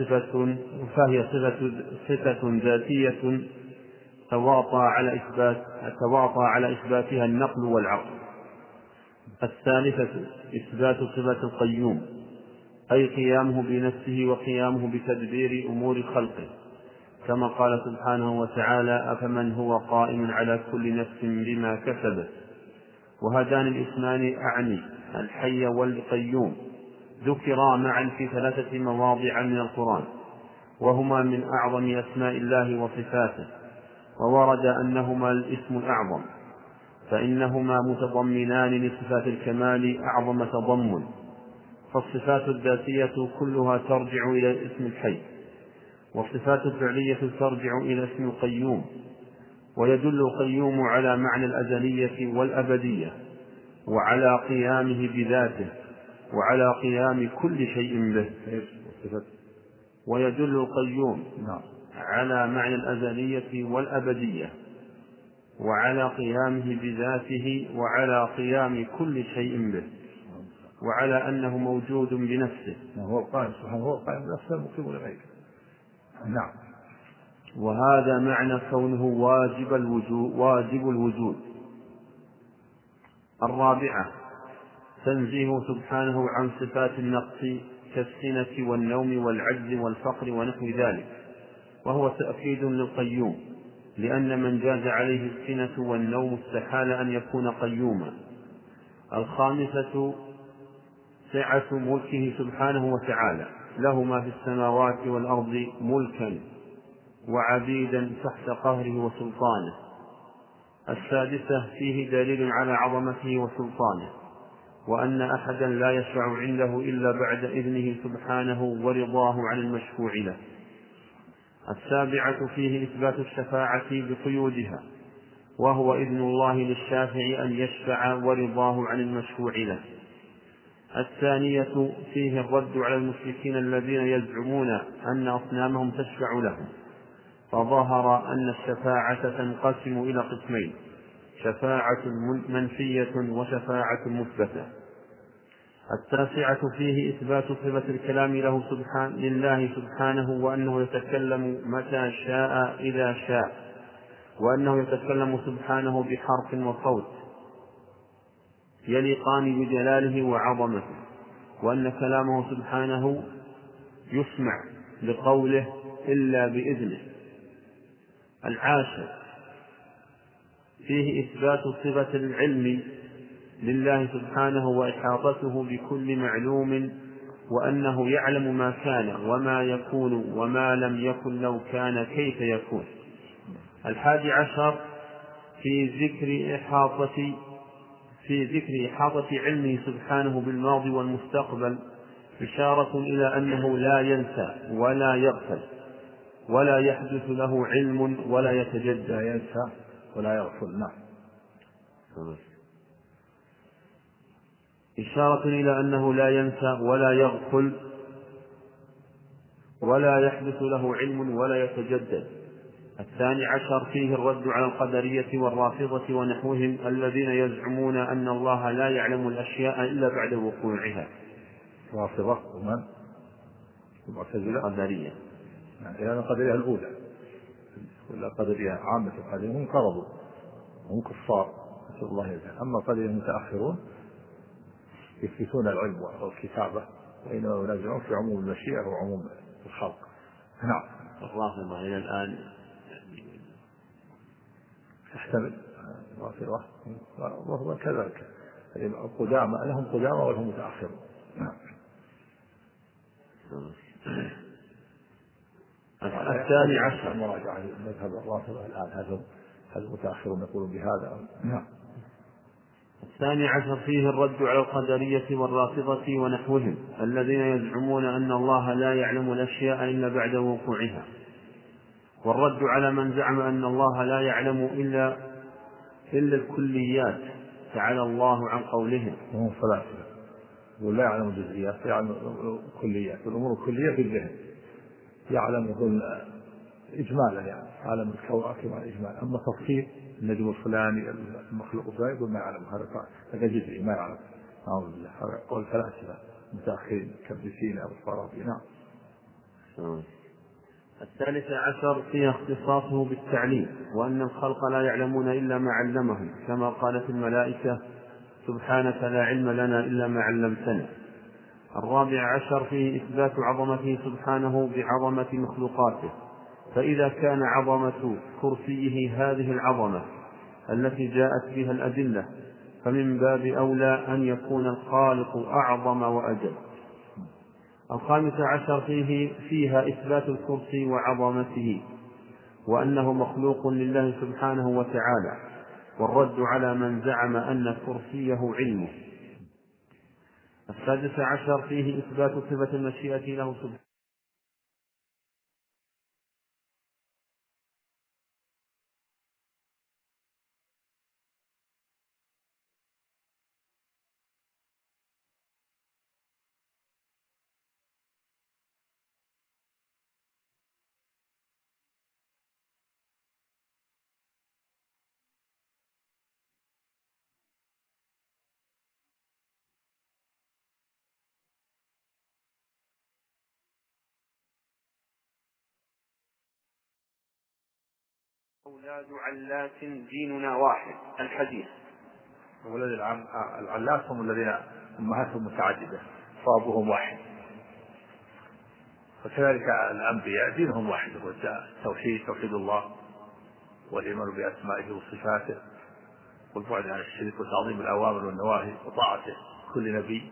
صفة ذاتية تواطى على إثباتها النقل والعقل. الثالثة إثبات صفة القيوم، أي قيامه بنفسه وقيامه بتدبير أمور خلقه، كما قال سبحانه وتعالى أفمن هو قائم على كل نفس بما كسبت. وهذان الاسمان أعني الحي والقيوم ذكرا معا في 3 مواضع من القرآن، وهما من أعظم أسماء الله وصفاته، وورد أنهما الاسم الأعظم، فإنهما متضمنان لصفات الكمال أعظم تضمن. فالصفات الذاتية كلها ترجع إلى الاسم الحي، والصفات الفعلية ترجع إلى اسم القيوم. ويدل القيوم على معنى الأزلية والأبدية، وعلى قيامه بذاته، وعلى قيام كل شيء به. ويدل القيوم على معنى الأزلية والأبدية، وعلى قيامه بذاته، وعلى قيام كل شيء به، وعلى أنه موجود بنفسه. هو القائم سبحانه، هو القائم بنفسه المقيم لغيره. نعم. وهذا معنى كونه واجب الوجود. الرابعة تنزيه سبحانه عن صفات النقص كالسنة والنوم والعجز والفقر ونحو ذلك، وهو تأكيد للقيوم، لأن من جاز عليه السنة والنوم استحال أن يكون قيوما. الخامسة سعة ملكه سبحانه وتعالى، له ما في السماوات والأرض ملكا وعبيدا تحت قهره وسلطانه. السادسة فيه دليل على عظمته وسلطانه، وأن أحدا لا يشفع عنده إلا بعد إذنه سبحانه ورضاه عن المشفوع له. السابعة فيه إثبات الشفاعة بقيودها، وهو إذن الله للشافع أن يشفع ورضاه عن المشفوع له. الثانية فيه الرد على المشركين الذين يزعمون أن أصنامهم تشفع لهم، فظهر أن الشفاعة تنقسم إلى قسمين: شفاعة منفية وشفاعة مثبتة. التاسعة فيه إثبات صفة الكلام لله سبحانه، وأنه يتكلم متى شاء إذا شاء، وأنه يتكلم سبحانه بحرف وصوت يليقان بجلاله وعظمته، وأن كلامه سبحانه يسمع بقوله إلا بإذنه. العاشر فيه إثبات صفة العلم لله سبحانه وإحاطته بكل معلوم، وأنه يعلم ما كان وما يكون وما لم يكن لو كان كيف يكون. 11 في ذكر إحاطة علمه سبحانه بالماضي والمستقبل، إشارة إلى أنه لا ينسى ولا يغفل ولا يحدث له علم ولا يتجدد. لا ينسى ولا يغفل. نعم. إشارة إلى أنه لا ينسى ولا يغفل ولا يحدث له علم ولا يتجدد. 12 فيه الرد على القدرية والرافضة ونحوهم الذين يزعمون أن الله لا يعلم الأشياء إلا بعد وقوعها. رافضة ومن؟ المعتزلة. القدرية. يعني القدرية الأولى، ولا قدرية عامة القدرية هم انقرضوا، هم كفار، نسأل الله يجزاهم. أما القدرية المتأخرون يثبتون العلم والكتابة، وإنما ينازعون في عموم المشيئة وعموم الخلق. نعم. الرافضة إلى الآن تحتمل الرافضة وهو كذلك، القدامى لهم قدامى ولهم متأخرون. نعم. 12 مراجعة مذهب الرافضة الآن، هل المتأخرون يقولون بهذا؟ نعم. 12 فيه الرد على القدرية والرافضة ونحوهم الذين يزعمون أن الله لا يعلم الأشياء إلا بعد وقوعها، والرد على من زعم أن الله لا يعلم إلا الكليات، تعالى الله عن قولهم. هم فلاسفة ولا يعلم الجزئيات، يعلم الكليات، والأمور الكلية في الذهن، يعلم يقول إجمالا، يعني عالم الكواكب إجمالا. أما تفصيل النجم الفلاني المخلوق الفلاني يقول ما يعلم، هذا جزئي ما يعلم. أعوذ بالله. هذا قول فلاسفة متأخرين كابن سينا أو الفارابي. نعم. 13 فيها اختصاصه بالتعليم، وأن الخلق لا يعلمون إلا ما علمهم، كما قالت الملائكة سبحانك لا علم لنا إلا ما علمتنا. 14 فيه إثبات عظمته سبحانه بعظمة مخلوقاته، فإذا كان عظمة كرسيه هذه العظمة التي جاءت بها الأدلة، فمن باب أولى أن يكون الخالق أعظم وأجل. 15 فيها إثبات الكرسي وعظمته وأنه مخلوق لله سبحانه وتعالى، والرد على من زعم أن كرسيه علمه. 16 فيه إثبات صفة المشيئة له سبحانه. أولاد علات ديننا واحد، الحديث. أولاد العلات هم الذين أمهاتهم متعددة فأبوهم واحد، وكذلك الأنبياء دينهم واحد، هو توحيد الله والإيمان بأسمائه وصفاته والبعد عن الشرك وتعظيم الأوامر والنواهي وطاعته كل نبي.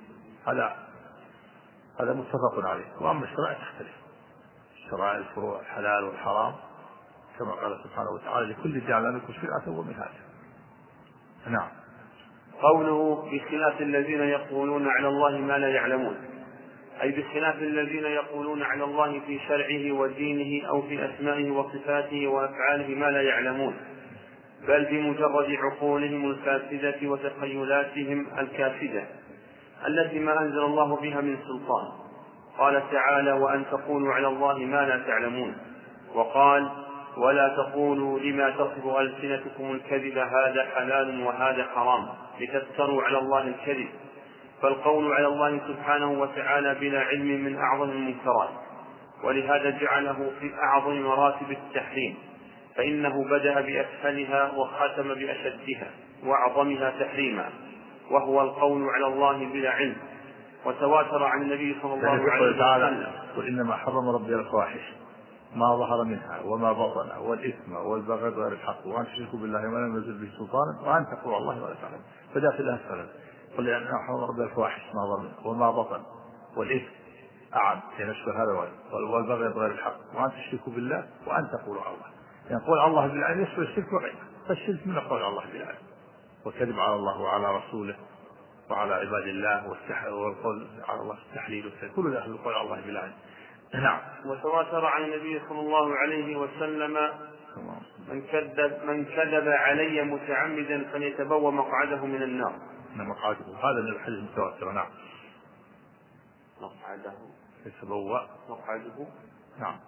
هذا متفق عليه. وأما الشرائع تختلف، الشرائع الفروع الحلال والحرام كما قال سبحانه وتعالى لكل جعل منكم شرعة ومنهاجا. نعم. قوله بخلاف الذين يقولون على الله ما لا يعلمون، أي بخلاف الذين يقولون على الله في شرعه ودينه أو في أسمائه وصفاته وأفعاله ما لا يعلمون، بل بمجرد عقولهم الفاسدة وتخيلاتهم الكافدة التي ما أنزل الله بها من سلطان. قال تعالى: وأن تقولوا على الله ما لا تعلمون. وقال: ولا تقولوا لما تصف ألسنتكم الكذب هذا حلال وهذا حرام لتفتروا على الله الكذب. فالقول على الله سبحانه وتعالى بلا علم من أعظم المنكرات، ولهذا جعله في أعظم مراتب التحريم، فإنه بدأ بأسفلها وختم بأشدها وأعظمها تحريما، وهو القول على الله بلا علم. وتواتر عن النبي صلى الله عليه وسلم: وإنما حرم ربي الفواحش ما ظهر منها وما بطن والإثم والبغي غير الحق وأن تشركوا بالله ما لم ينزل به سلطانا وأن تقولوا على الله ولا تعلمون. فداخل أسفل قل لأن حرم ربي الفواحش ما ظهر منها وما بطن والإثم أعم ينشر هذا والبغي غير الحق وأن تشركوا بالله وأن تقولوا على الله. يعني قول على الله بالعلم يشمل الشرك وغيره، فالشرك من قول على الله بالعلم وكذب على الله وعلى رسوله وعلى عباد الله والقول على الله التحليل والتحليل كل ذلك القول على الله بالعلم. نعم. وتواتر عن النبي صلى الله عليه وسلم: من كذب علي متعمدا فليتبوأ مقعده من النار. مقعده هذا من الحديث المتواتر. نعم. مقعده يتبوأ مقعده. نعم.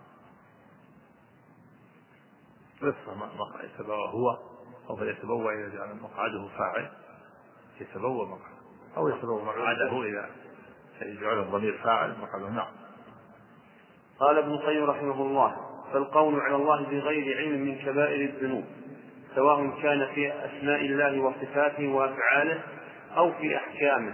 يتبوأ هو أو فليتبوأ إذا جعل مقعده فاعل يتبوأ مقعده أو يتبوأ مقعده إذا يجعل الضمير فاعل مقعده. نعم. قال ابن القيم رحمه الله: فالقول على الله بغير علم من كبائر الذنوب، سواء كان في أسماء الله وصفاته وأفعاله أو في أحكامه،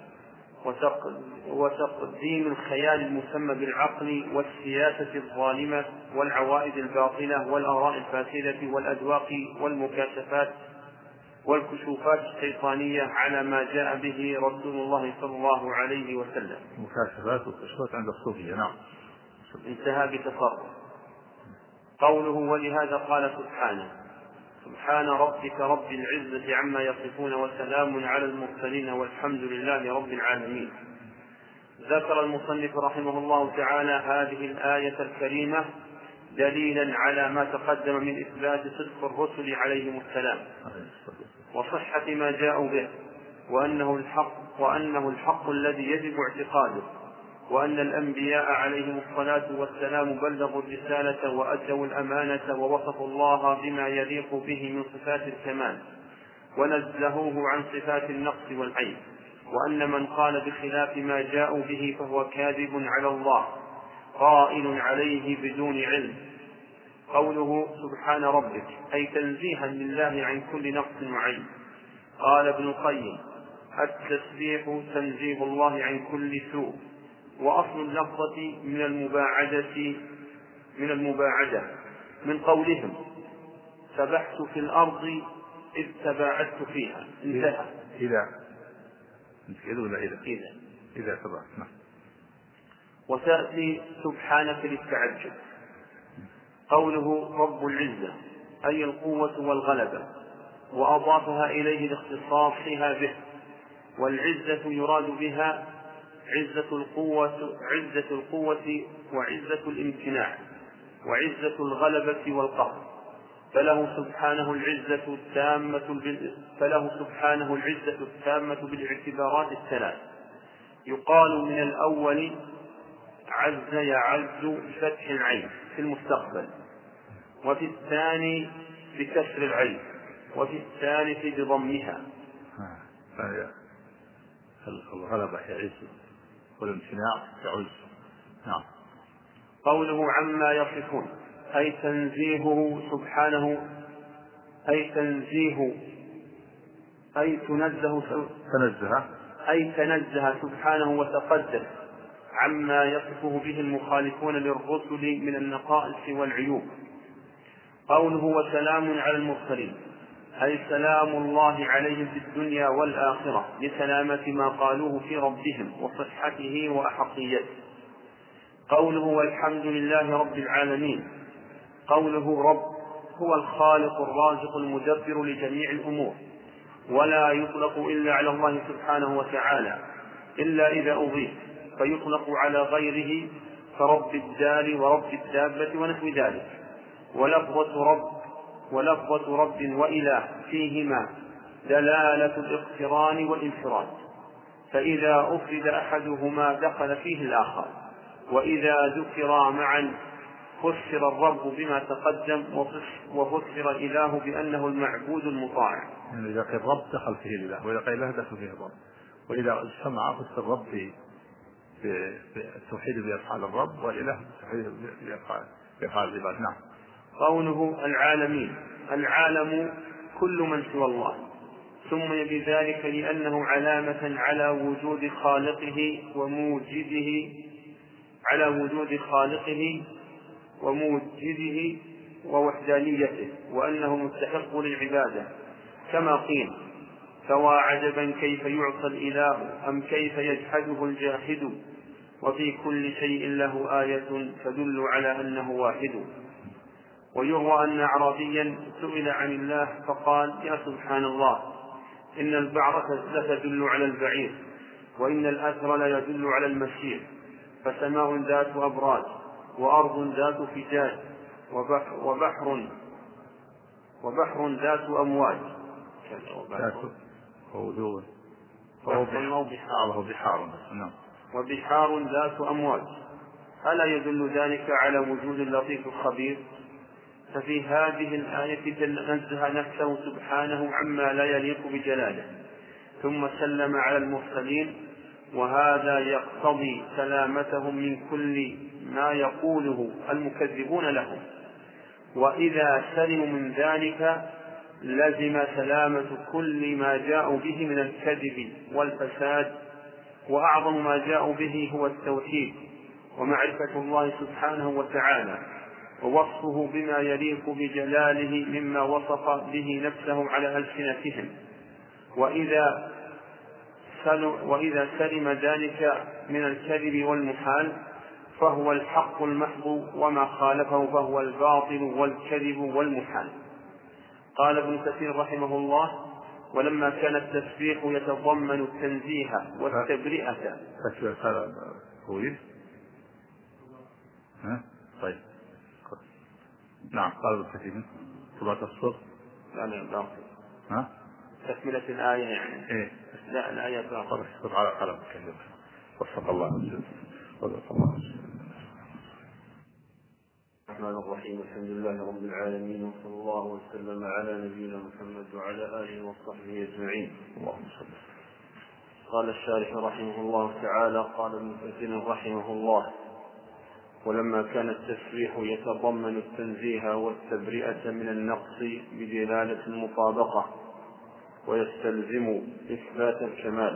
وتقديم الخيال المسمى بالعقل والسياسة الظالمة والعوائد الباطلة والآراء الفاسدة والأذواق والمكاشفات والكشوفات الشيطانية على ما جاء به رسول الله صلى الله عليه وسلم. مكاشفات والكشوفات عند الصوفية. نعم. انتهى بتصرف. قوله: ولهذا قال سبحانه: سبحان ربك رب العزة عما يصفون وسلام على المرسلين والحمد لله رب العالمين. ذكر المصنف رحمه الله تعالى هذه الآية الكريمة دليلا على ما تقدم من إثبات صدق الرسل عليهم السلام وصحة ما جاءوا به، وأنه الحق الذي يجب اعتقاده، وأن الأنبياء عليهم الصلاة والسلام بلغوا الرسالة وأدوا الأمانة ووصفوا الله بما يليق به من صفات الكمال ونزهوه عن صفات النقص والعيب، وأن من قال بخلاف ما جاءوا به فهو كاذب على الله قائل عليه بدون علم. قوله سبحان ربك أي تنزيها لله عن كل نقص وعيب. قال ابن القيم: التسبيح تنزيه الله عن كل سوء، وأصل اللفظة من المباعدة من قولهم: سبحت في الأرض إذ تباعدت فيها. انتهى. إذا سبق. وتأتي سبحانك للتعجب. قوله رب العزة أي القوة والغلبة، وأضافها إليه لاختصاصها به، والعزة يراد بها عزة القوة وعزة الامتناع وعزة الغلبة والقهر، فله سبحانه العزة التامة بالاعتبارات الثلاث. يقال من الأول عز يعز بفتح العين في المستقبل، وفي الثاني بكسر العين، وفي الثالث بضمها. الغلبة يعز والامتناع يعز. نعم. قوله عما يصفون أي تنزيهه سبحانه، تنزه سبحانه وتقدس عما يصفه به المخالفون للرسل من النقائص والعيوب. قوله وسلام على المرسلين أي سلام الله عليهم في الدنيا والآخرة لسلامة ما قالوه في ربهم وصحته وأحقيته. قوله والحمد لله رب العالمين، قوله رب هو الخالق الرازق المدبر لجميع الأمور، ولا يطلق إلا على الله سبحانه وتعالى إلا إذا أضيف، فيطلق على غيره كرب الدار ورب الدابة ونحو ذلك. ولفظة رب وإله فيهما دلالة الاقتران والانفراد، فإذا أفرد أحدهما دخل فيه الآخر، وإذا ذكرا معا فسر الرب بما تقدم وفسر الإله بأنه المعبود المطاع. يعني إذا قيل الرب دخل فيه الإله، وإذا قيل له دخل فيه الرب، وإذا اجتمع فسر الرب بالتوحيد بأفعال الرب، والإله بالتوحيد بأفعال العباد. نعم. قوله العالمين، العالم كل من سوى الله، سمي بذلك لأنه علامة على وجود خالقه ووحدانيته، وأنه مستحق للعبادة، كما قيل فوا عجبا كيف يعصى الإله أم كيف يجحده الجاحد، وفي كل شيء له آية تدل على أنه واحد. ويروى أن أعرابيا سئل عن الله فقال يا سبحان الله، إن البعرة لتدل على البعير، وإن الأثر لا يدل على المسير، فسماء ذات أبراج، وأرض ذات فجاج، وبحر ذات أمواج، وبحار ذات أمواج، ألا يدل ذلك على وجود اللطيف الخبير؟ ففي هذه الآية نزه نفسه سبحانه عما لا يليق بجلاله، ثم سلم على المرسلين، وهذا يقتضي سلامتهم من كل ما يقوله المكذبون لهم، وإذا سلموا من ذلك لزم سلامة كل ما جاءوا به من الكذب والفساد، وأعظم ما جاءوا به هو التوحيد ومعرفة الله سبحانه وتعالى، ووصفه بما يليق بجلاله مما وصف به نفسه على ألسنتهم. وإذا سلم ذلك من الكذب والمحال فهو الحق المحض، وما خالفه فهو الباطل والكذب والمحال. قال ابن كثير رحمه الله ولما كان التسبيح يتضمن التنزيه والتبرئة. طيب. نعم. قال ابن كثير ثم تصفر. لا تكملة الآية يعني. إيه؟ لا الآية باقية. صفر على قلم كلمة. وفق الله وفق الله. الرحمن الرحيم، الحمد لله رب العالمين، وصلى الله وسلم على نبينا محمد وعلى آله وصحبه أجمعين. اللهم صل. قال الشارح رحمه الله تعالى، قال ابن كثير رحمه الله ولما كان التسبيح يتضمن التنزيه والتبرئة من النقص بدلالة المطابقة ويستلزم إثبات الكمال.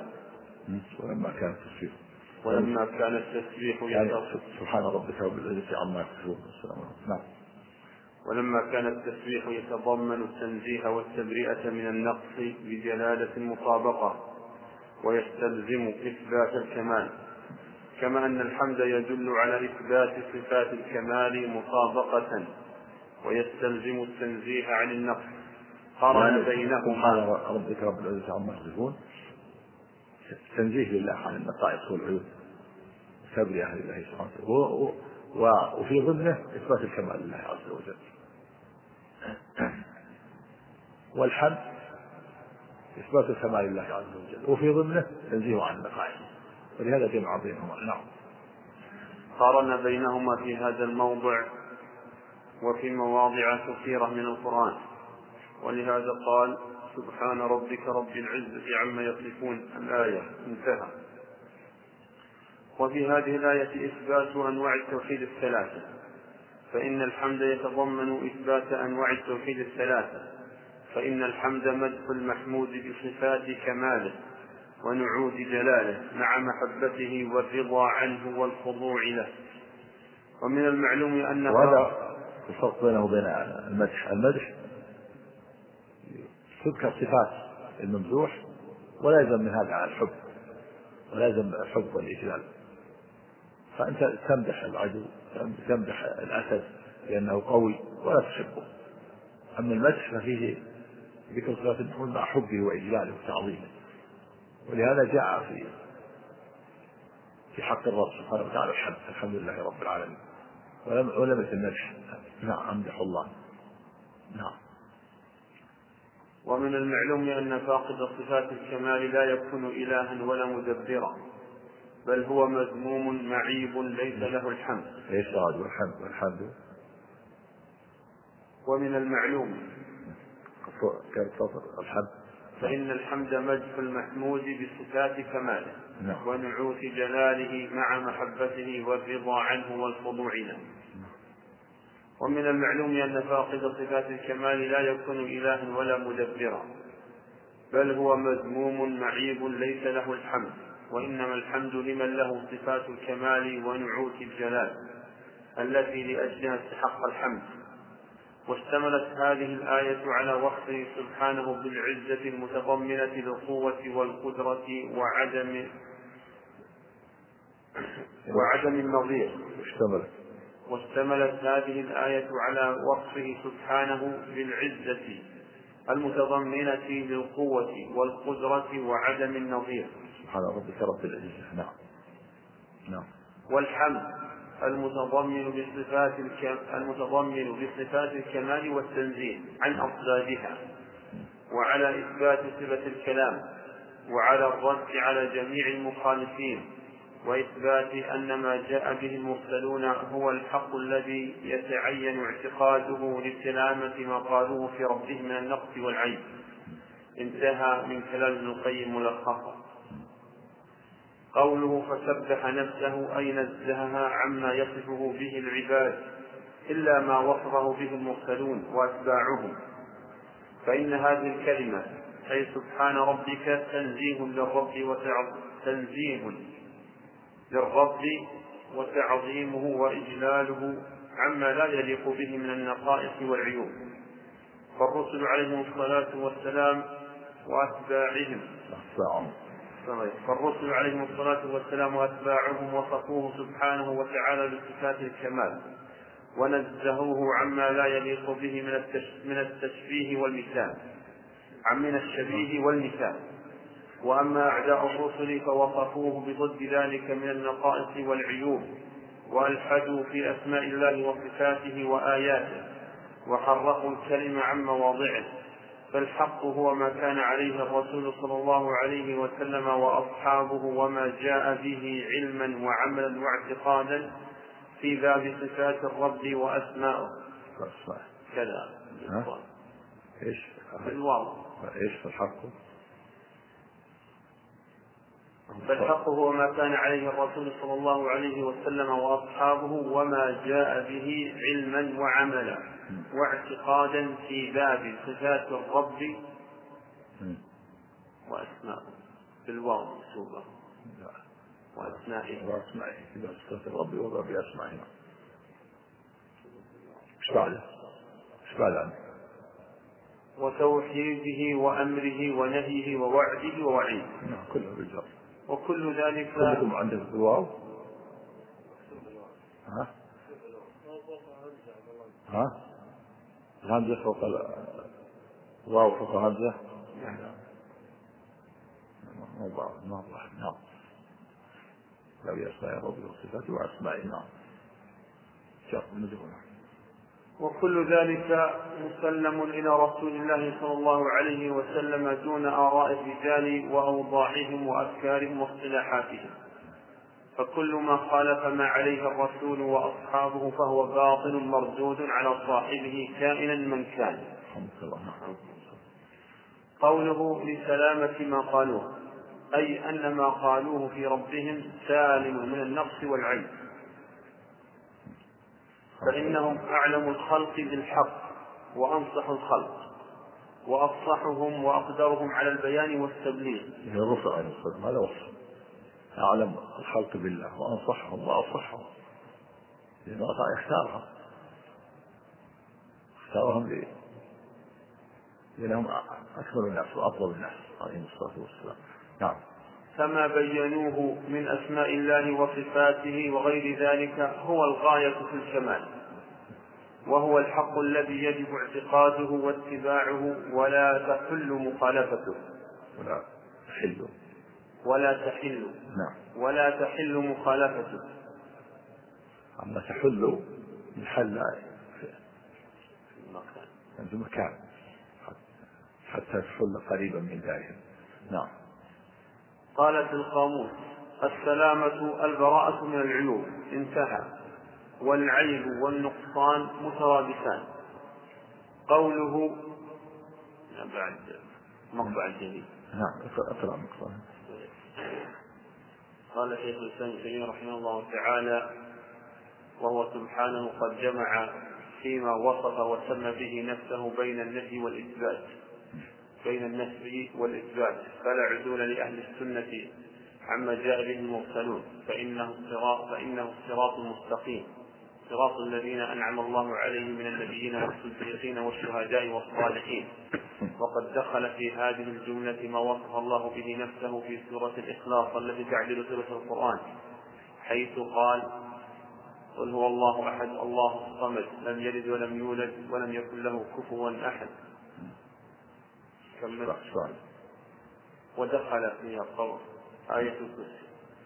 ولما كان التسبيح يعني سبحان ربك رب العزة عما يصفون. نعم. ولما كان التسبيح يتضمن التنزيه والتبرئة من النقص بجلالة المطابقة ويستلزم إثبات الكمال، كما أن الحمد يدل على إثبات صفات الكمال مطابقة ويستلزم التنزيه عن النقص. قارن بينهما ربك رب العزة عما يصفون، تنزيه لله عن النقائص والعيوب، تبرئة لله سبحانه وتعالى، وفي ضمنه إثبات الكمال لله عز وجل. والحمد إثبات الكمال لله عز وجل وفي ضمنه تنزيه عن النقائص، ولهذا جمع بينهما. نعم. قارن بينهما في هذا الموضع وفي مواضع كثيرة من القرآن، ولهذا قال سبحان ربك رب العزة عما يصفون الآية انتهى. وفي هذه الآية إثبات أنواع التوحيد الثلاثة، فإن الحمد يتضمن إثبات أنواع التوحيد الثلاثة، فإن الحمد مدح المحمود بصفات كماله ونعوت جلاله مع محبته والرضا عنه والخضوع له. ومن المعلوم أن هذا الفرق بينه وبين المدح تذكر صفات الممدوح ولا يلزم من هذا على الحب، ولا يلزم الحب والإجلال، فأنت تمدح العدو، تمدح الأسد لأنه قوي ولا تحبه. أما المدح ففيه ذكر صفات المحمود مع حبه وإجلاله وتعظيمه، ولهذا جاء في حق الرب سبحانه وتعالى الحمد لله رب العالمين، ولم يتمدح. نعم، أمدح الله. نعم. ومن المعلوم أن فاقد صفات الكمال لا يكون إلها ولا مدبرا، بل هو مذموم معيب ليس له الحمد. ايش هذا والحمد؟ ومن المعلوم الحمد فإن الحمد مدح المحمود بصفات كماله ونعوت جلاله مع محبته والرضا عنه والخضوع له. ومن المعلوم أن فاقد صفات الكمال لا يكون إلها ولا مدبرا، بل هو مذموم معيب ليس له الحمد، وإنما الحمد لمن له صفات الكمال ونعوت الجلال التي لأجلها استحق الحمد. واشتملت هذه الآية على وصفه سبحانه بالعزة المتضمنة للقوة والقدرة وعدم النظير. واشتملت هذه الآية على وصفه سبحانه بالعزة المتضمنة للقوة والقدرة وعدم النظير. سبحان ربك رب العزة. نعم. والحمد المتضمن بصفات الكمال والتنزيه عن أضدادها، وعلى إثبات صفة الكلام، وعلى الرد على جميع المخالفين، وإثبات أن ما جاء به المرسلون هو الحق الذي يتعين اعتقاده لسلامة ما قالوه في ربه من النقص والعيب. انتهى من كلام ابن القيم ملخصا. قوله فسبح نفسه أي نزهها عما يصفه به العباد إلا ما وصفه به المرسلون وأتباعهم، فإن هذه الكلمة أي سبحان ربك تنزيه للرب وتعظيمه وإجلاله عما لا يليق به من النقائص والعيوب. فالرسل عليهم الصلاة والسلام وأتباعهم وصفوه سبحانه وتعالى بصفات الكمال ونزهوه عما لا يليق به من التشبيه والمثال من الشبيه والمثال. وأما أعداء الرسل فوصفوه بضد ذلك من النقائص والعيوب، وألحدوا في أسماء الله وصفاته وآياته، وحرفوا الكلمة عن مواضعه. فالحق هو ما كان عليه الرسول صلى الله عليه وسلم وأصحابه وما جاء به علما وعملا واعتقادا في باب صفات الرب وأسمائه كذا. إيش الحق؟ فالحق هو ما كان عليه الرسول صلى الله عليه وسلم وأصحابه وما جاء به علما وعملا واعتقادا في باب صفات الرب وأسمائه بالواو مكتوبة وأسمائه صفات الرب وباب أسمائه. إيش بعده؟ بعد عنه. وتوحيده وأمره ونهيه ووعده ووعيده. نعم كله بالجر. وكل ذلك. كلكم عندك الواو. ها الهمزة فوق الواو فوق الهمزة. نعم لو يسمع ربي وصفاته وأسمائه. نعم شرط نزول. وكل ذلك مسلم إلى رسول الله صلى الله عليه وسلم دون آراء الرجال وأوضاعهم وأفكارهم واصطلاحاتهم، فكل ما خالف ما عليه الرسول وأصحابه فهو باطل مردود على صاحبه كائنا من كان. قوله لسلامة ما قالوه، أي أن ما قالوه في ربهم سالم من النقص والعيب، فإنهم أعلم الخلق بالحق وأنصح الخلق وأفصحهم وأقدرهم على البيان والتبليغ. هذا وصف أعلم الخلق بالله وأنصحهم وأفصحهم، لأن الله اختارهم لأنهم أكمل الناس وأفضل الناس عليهم الصلاة والسلام. نعم. فما بينوه من أسماء الله وصفاته وغير ذلك هو الغاية في الكمال، وهو الحق الذي يجب اعتقاده واتباعه ولا تحل مخالفته ولا تحل مخالفته. أما تحل محل في مكان حتى تحل قريبا من ذلك. نعم. قال في القاموس: السلامة البراءة من العيوب، انتهى، والعيب والنقصان مترادفان. قوله بعد مقطع الجديد. نعم أقرأ مقطع. قال شيخ الإسلام ابن تيمية رحمه الله تعالى: وهو سبحانه قد جمع فيما وصف وسمى به نفسه بين النفي والإثبات، فلا عدول لأهل السنة عما جاء به المرسلون، فإنه الصراط المستقيم، صراط الذين أنعم الله عليهم من النبيين والصديقين والشهداء والصالحين. وقد دخل في هذه الجملة ما وصف الله به نفسه في سورة الإخلاص التي تعدل ثلث القرآن، حيث قال: قل هو الله أحد الله الصمد لم يلد ولم يولد ولم يكن له كفوا أحد. ودخل فيها قول آية الكرسي.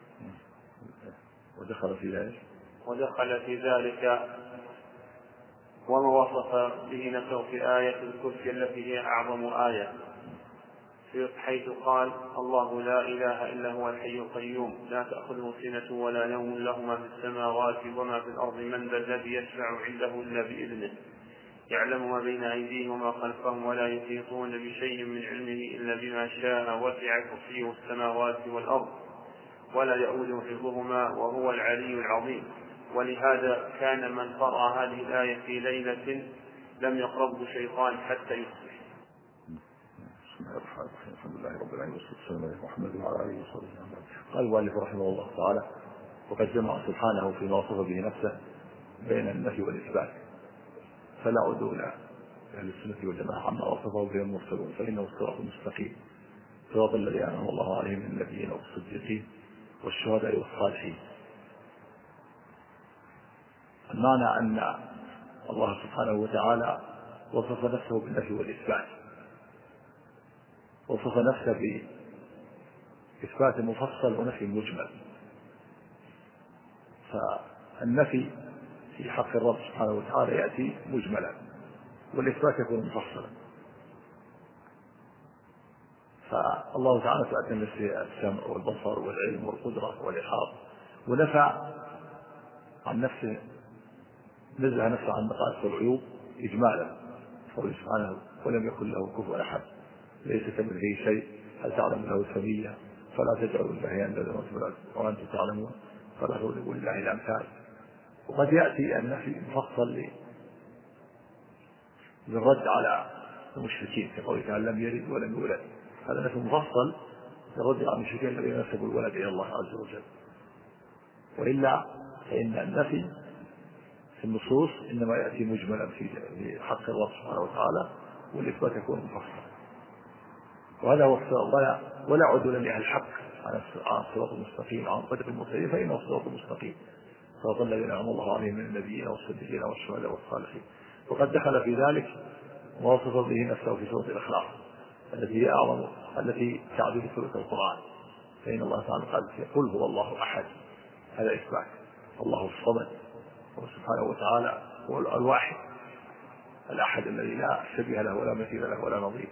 ودخل في ذلك وما وصف به نفسه في آية الكرسي التي هي أعظم آية، حيث قال: الله لا إله إلا هو الحي القيوم لا تأخذه سنة ولا نوم له ما في السماوات وما في الأرض من ذا الذي يشفع عنده إلا بإذنه يعلم ما بين أيديهم وما خلفهم ولا يحيطون بشيء من علمه إلا بما شاء وسع كرسيه السماوات والأرض ولا يؤوده حفظهما وهو العلي العظيم. ولهذا كان من قرأ هذه الآية في ليلة لم يقربه شيطان حتى يصبح. بسم الله الرحمن الرحيم. الحمد لله رب العالمين والصلاة والسلام على محمد وعلى آله وصحبه وسلم. قال المؤلف رحمه الله تعالى: وقد جمع سبحانه فيما وصف به نفسه بين النفي والإثبات، فلا عدول أهل السنة والجماعة عما وصفه به المرسلون، فإنه الصراط المستقيم، صراط الذي أنعم الله عليهم من النبيين والصديقين والشهداء والصالحين. المعنى أن الله سبحانه وتعالى وصف نفسه بالنفي والإثبات، وصف نفسه بإثبات مفصل ونفي مجمل. فالنفي في حق الرب سبحانه وتعالى يأتي مجملا، والإثبات يكون مفصلا. فالله تعالى أثبت نفسه السمع والبصر والعلم والقدرة والإحاطة، ونفى عن نفسه، نزه نفسه عن نقائص والعيوب إجمالا، قوله سبحانه: ولم يكن له كفوا أحد ليس كمثله شيء هل تعلم له سميا فلا تجعلوا لله أندادا وأنتم تعلمون فلا تضربوا لله الأمثال. وقد يأتي النفي مفصل للرد على المشركين كقوله تعالى: لم يلد ولم يولد، هذا نفي مفصل للرد على المشركين الذين نسبوا الولد إلى الله عز وجل. وإلا فإن النفي في النصوص إنما يأتي مجملا في حق الله سبحانه وتعالى، والإثبات يكون مفصلا. وهذا هو الصراط، ولا عدول لأهل الحق عن الصراط المستقيم عن طريق المرسلين، فإنه الصراط المستقيم صراط الذين أنعم الله عليهم من النبيين والصديقين والشهداء والصالحين. وقد دخل في ذلك ما وصف به نفسه في سورة الإخلاص التي هي أعظم، التي تعدل ثلث القرآن، فإن الله تعالى قال قل هو الله أحد، هذا إثبات. الله الصمد سبحانه وتعالى هو الواحد الأحد الذي لا شبيه له ولا مثيل له ولا نظير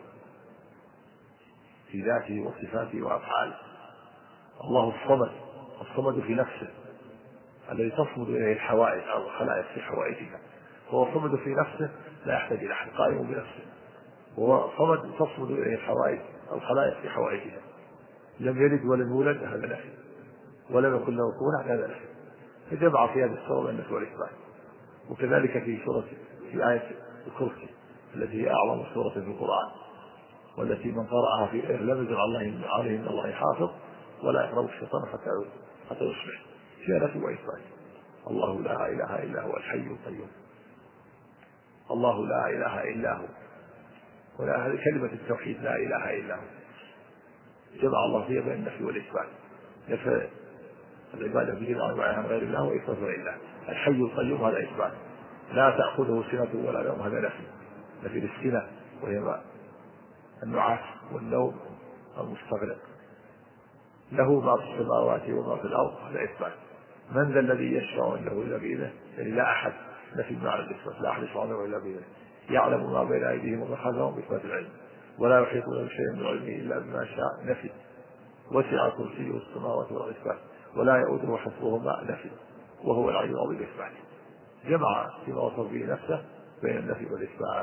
في ذاته وصفاته وأفعاله. الله الصمد، الصمد في نفسه الذي تصمد إليه الحوائج أو الخلائق في حوائجها، هو صمد في نفسه لا يحتاج إلى أحد، قائم بنفسه، وهو صمد تصمد إليه الحوائج أو الخلائق في حوائجها. لم يلد ولم يولد، هذا نفي، ولم يكن له كفوا، هذا نفي. فجمع في هذه السورة النفي والإثبات. وكذلك في آية الكرسي التي هي أعظم سورة في القرآن، والتي من قرأها في لم يزل عليه من الله حافظ ولا يقرب الشيطان حتى يصبح، فيها نفي وإثبات. الله لا إله إلا هو الحي القيوم، الله لا إله إلا هو، هذه كلمة التوحيد لا إله إلا هو، جمع الله فيها بين النفي والإثبات، نفى العبادة بدون عن غير الله وإثبات لله. الحي القيوم هذا إثبات، لا تأخذه سنة ولا نوم، هذا نفي السنة وهي النعاس والنوم المستغرق. له ما في السماوات وما في الأرض، هذا إثبات. من ذا الذي يشفع عنده إلا بإذنه، يعني لا أحد، نفي معنى الإثبات، لا أحد يشفع عنده إلا بإذنه. يعلم ما بين أيديهم وما خلفهم بإثبات العلم، ولا يحيطون بشيء من علمه إلا بما شاء، نفي. وسع كرسيه السماوات والأرض، إثبات. ولا يؤوده حفظهما، نفي. وهو العلي العظيم، إثبات. جمع فيما وصف به نفسه بين النفي والإثبات.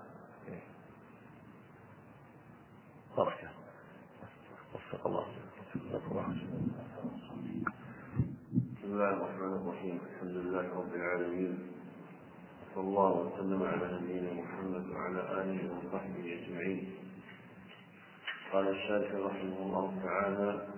بركة. وفق الله. بسم الله الرحمن الرحيم. الحمد لله رب العالمين، صلى الله وسلم على نبينا محمد وعلى آله وصحبه أجمعين. قال الشارح رحمه الله تعالى: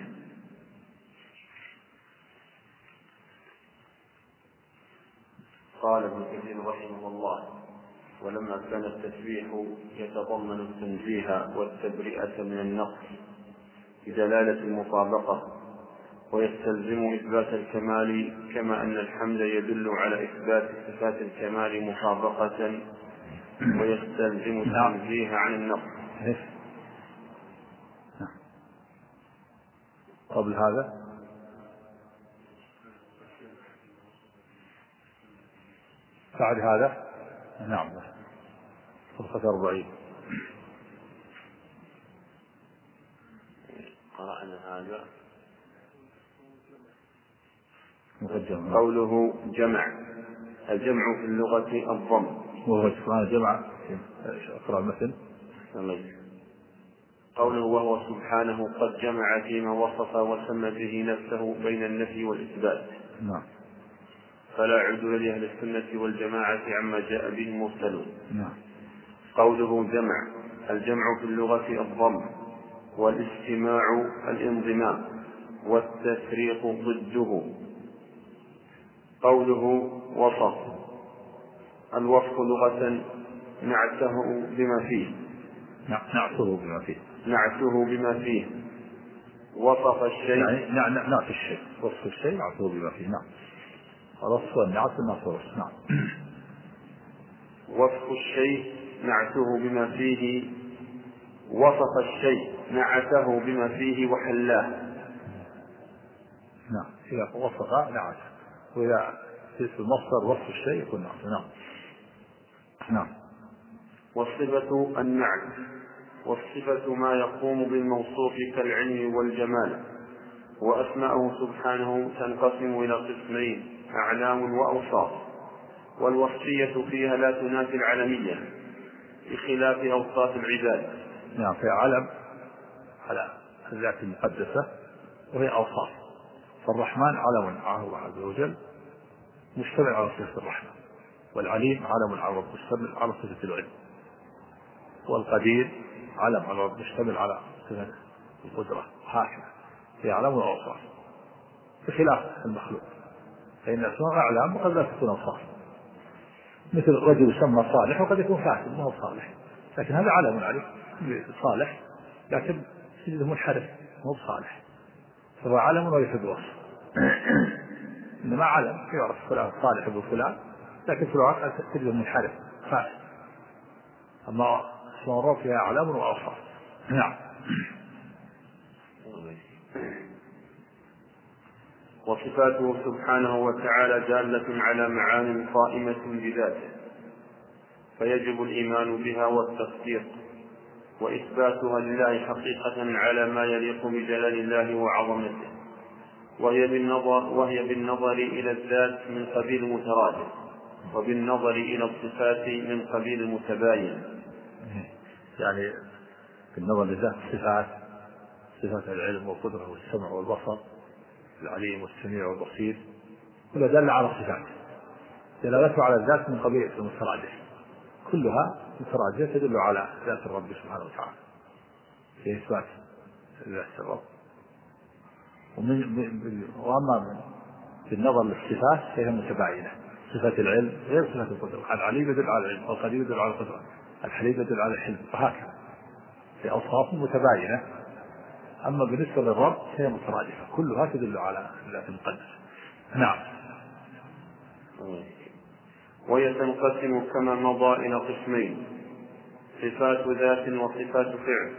قال ابن كثير رحمه الله: ولما كان التسبيح يتضمن التنزيه والتبرئة من النقص بدلالة المطابقة، ويستلزم إثبات الكمال، كما أن الحمد يدل على إثبات صفات الكمال مطابقة، ويستلزم التنزيه عن النقص. قبل هذا بعد هذا نعم صفحة 40 قرأنا هذا. مقدم. قوله جمع، الجمع في اللغة الضم، وهو سبحانه جمع. اقرأ المثل. قوله وهو سبحانه قد جمع فيما وصف وسمى به نفسه بين النفي والإثبات. نعم. فلا عدول لأهل السنة والجماعة عما جاء به المرسلون. نعم. قوله جمع، الجمع في اللغة الضم، والاجتماع الانضمام، والتفريق ضده. قوله وصف، الوصف لغة نعته بما فيه، نعته بما فيه. وصف الشيء، يعني نعت الشيء، وصف الشيء نعته بما فيه. نعم. وصف النعت النصر. نعم. وصف الشيء نعته بما فيه، وصف الشيء نعته بما فيه وحلاه. نعم. إذا وصف نعت، وإذا في المصدر وصف الشيء يكون نعت. نعم. نعم. والصفة النعت، والصفة ما يقوم بالموصوف كالعلم والجمال. وأسماؤه سبحانه تنقسم إلى قسمين: أعلام وأوصاف. والوصفية فيها لا تنافي العلمية بخلاف أوصاف العباد. نعم. في علم على الذات المقدسة، وهي أوصاف. فالرحمن علم على الله عز وجل مشتمل على صفة الرحمة، والعليم علم على الله مشتمل على صفة العلم، والقدير علم على الله مشتمل على صفة القدرة. هكذا في أعلام وأوصاف بخلاف المخلوق، فإن الأسماء أعلام وقد لا تكون أوصاف، مثل رجل يسمى صالح وقد يكون فاسد ما هو صالح، لكن هذا علم عليه صالح، لكن تجده منحرف ما هو صالح، فهو علم وليس بوصف. إنما علم يعرف فلان صالح ابن فلان، لكن في الواقع تجده منحرف فاسد. أما اسماء الرب فيها أعلام وأوصاف. نعم. وصفاته سبحانه وتعالى دالة على معان قائمة بذاته، فيجب الإيمان بها والتصديق وإثباتها لله حقيقة على ما يليق بجلال الله وعظمته، وهي بالنظر إلى الذات من قبيل المترادف، وبالنظر إلى الصفات من قبيل المتباين. يعني بالنظر لذات الصفات، صفات العلم والقدرة والسمع والبصر، العليم والسميع والبصير، كلها دل على الصفات، دلالته على الذات من قبيل المترادف، كلها مترادفة تدل على ذات الرب سبحانه وتعالى في إثبات ذات الرب. وأما بالنظر للصفات فهي متباينة، صفة العلم غير صفة القدرة، العليم يدل على العلم، القدير يدل على القدرة، الحليم يدل على الحلم، وهكذا في أوصاف متباينة. أما بالنسبة للرب هي مترادفة، كلها تدل على ذات المقدس. نعم. ويتنقسم كما مضى إلى قسمين: صفات ذات وصفات فعل.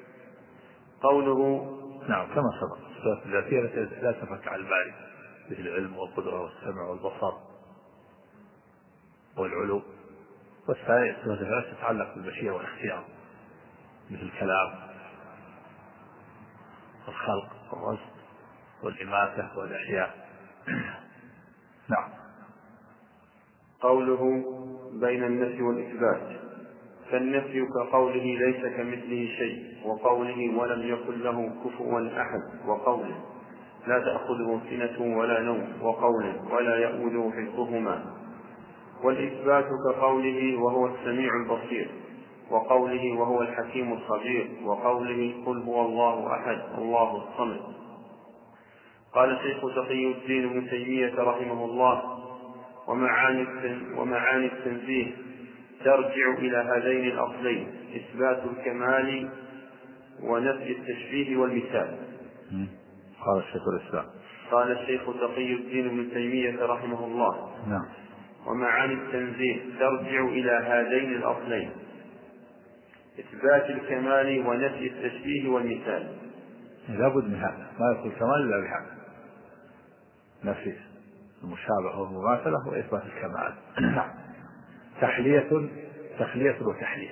قوله نعم كما سبق، الصفات الذاتية لا تفك على الباري، مثل العلم والقدرة والسمع والبصر والعلو، والثانية الصفات الثلاث تتعلق بالمشيئة والاختيار، مثل الكلام والخلق والرزق والإماتة والإحياء. نعم. قوله بين النفي والإثبات، فالنفي كقوله ليس كمثله شيء، وقوله ولم يكن له كفوا أحد، وقوله لا تأخذه سنة ولا نوم، وقوله ولا يؤوده حفظهما. والإثبات كقوله وهو السميع البصير، وقوله وهو الحكيم الخبير، وقوله قل هو الله أحد الله الصمد. قال شيخ تقي الدين ابن تيمية رحمه الله: ومعاني التنزيه ترجع إلى هذين الأصلين: إثبات الكمال ونفي التشبيه والمثال. قال الشيخ تقي الدين ابن تيمية رحمه الله: نعم. ومعاني التنزيه ترجع إلى هذين الأصلين: إثبات الكمال ونفي التشبيه والمثال. لا بد من هذا، ما يكون الكمال إلا بهذا، نفي المشابهة والمماثلة وإثبات الكمال. تخلية وتحلية،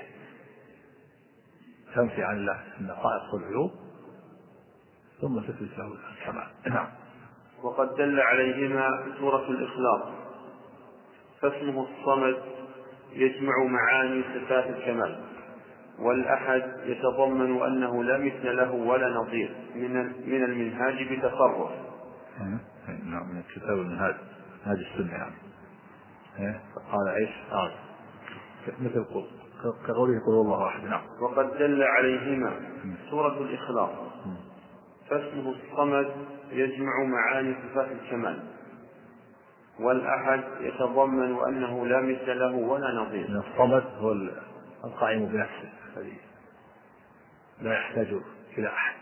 تنفي عن الله النقائص والعيوب ثم تثبت له الكمال. وقد دل عليهما سورة الإخلاص، فاسمه الصمد يجمع معاني صفات الكمال، والأحد يتضمن أنه لا مثل له ولا نظير، من المنهاج بتصرف. نعم، من كتاب المنهاج، هذه السنة يعني. قال ايش؟ مثل كقوله قل الله احد. نعم. وقد دل عليهما سورة الإخلاص، فاسمه الصمد يجمع معاني صفات الكمال، والأحد يتضمن أنه لا مثل له ولا نظير. الصمد هو القائم بنفسه الذي لا يحتاج إلى أحد،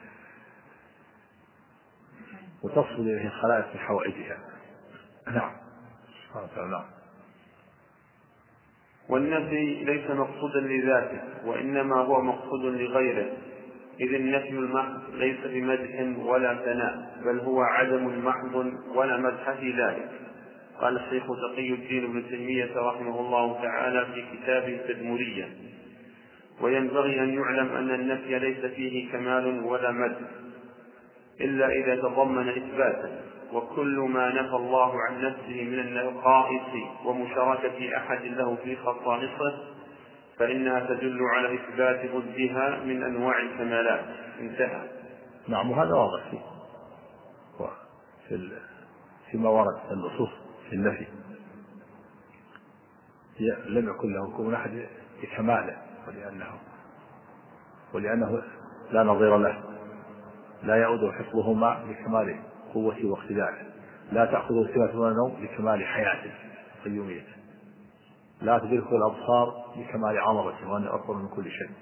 وتصل إليه الخلائق في حوائجها. نعم. نعم. والنفي ليس مقصودا لذاته، وإنما هو مقصود لغيره، إذ النفي المحض ليس بمدح ولا ثناء، بل هو عدم محض ولا مدح في ذلك. قال الشيخ تقي الدين ابن تيمية رحمه الله تعالى في كتابه التدمرية: وينبغي أن يعلم أن النفي ليس فيه كمال ولا مدح إلا إذا تضمن إثباتا، وكل ما نفى الله عن نفسه من النقائص ومشاركة أحد له في خصائصه فإنها تدل على إثبات ضدها من أنواع الكمالات. انتهى. نعم. وهذا واضح فيما ورد النصوص في النفي، لم يكن له كون أحد بكماله، ولأنه لا نظير له، لا يعود حفظهما لكمال قوته واقتداره، لا تأخذه سنة ولا نوم لكمال حياته وقيوميته. لا تدركه الأبصار بكمال عظمته وأنه أكبر من كل شيء،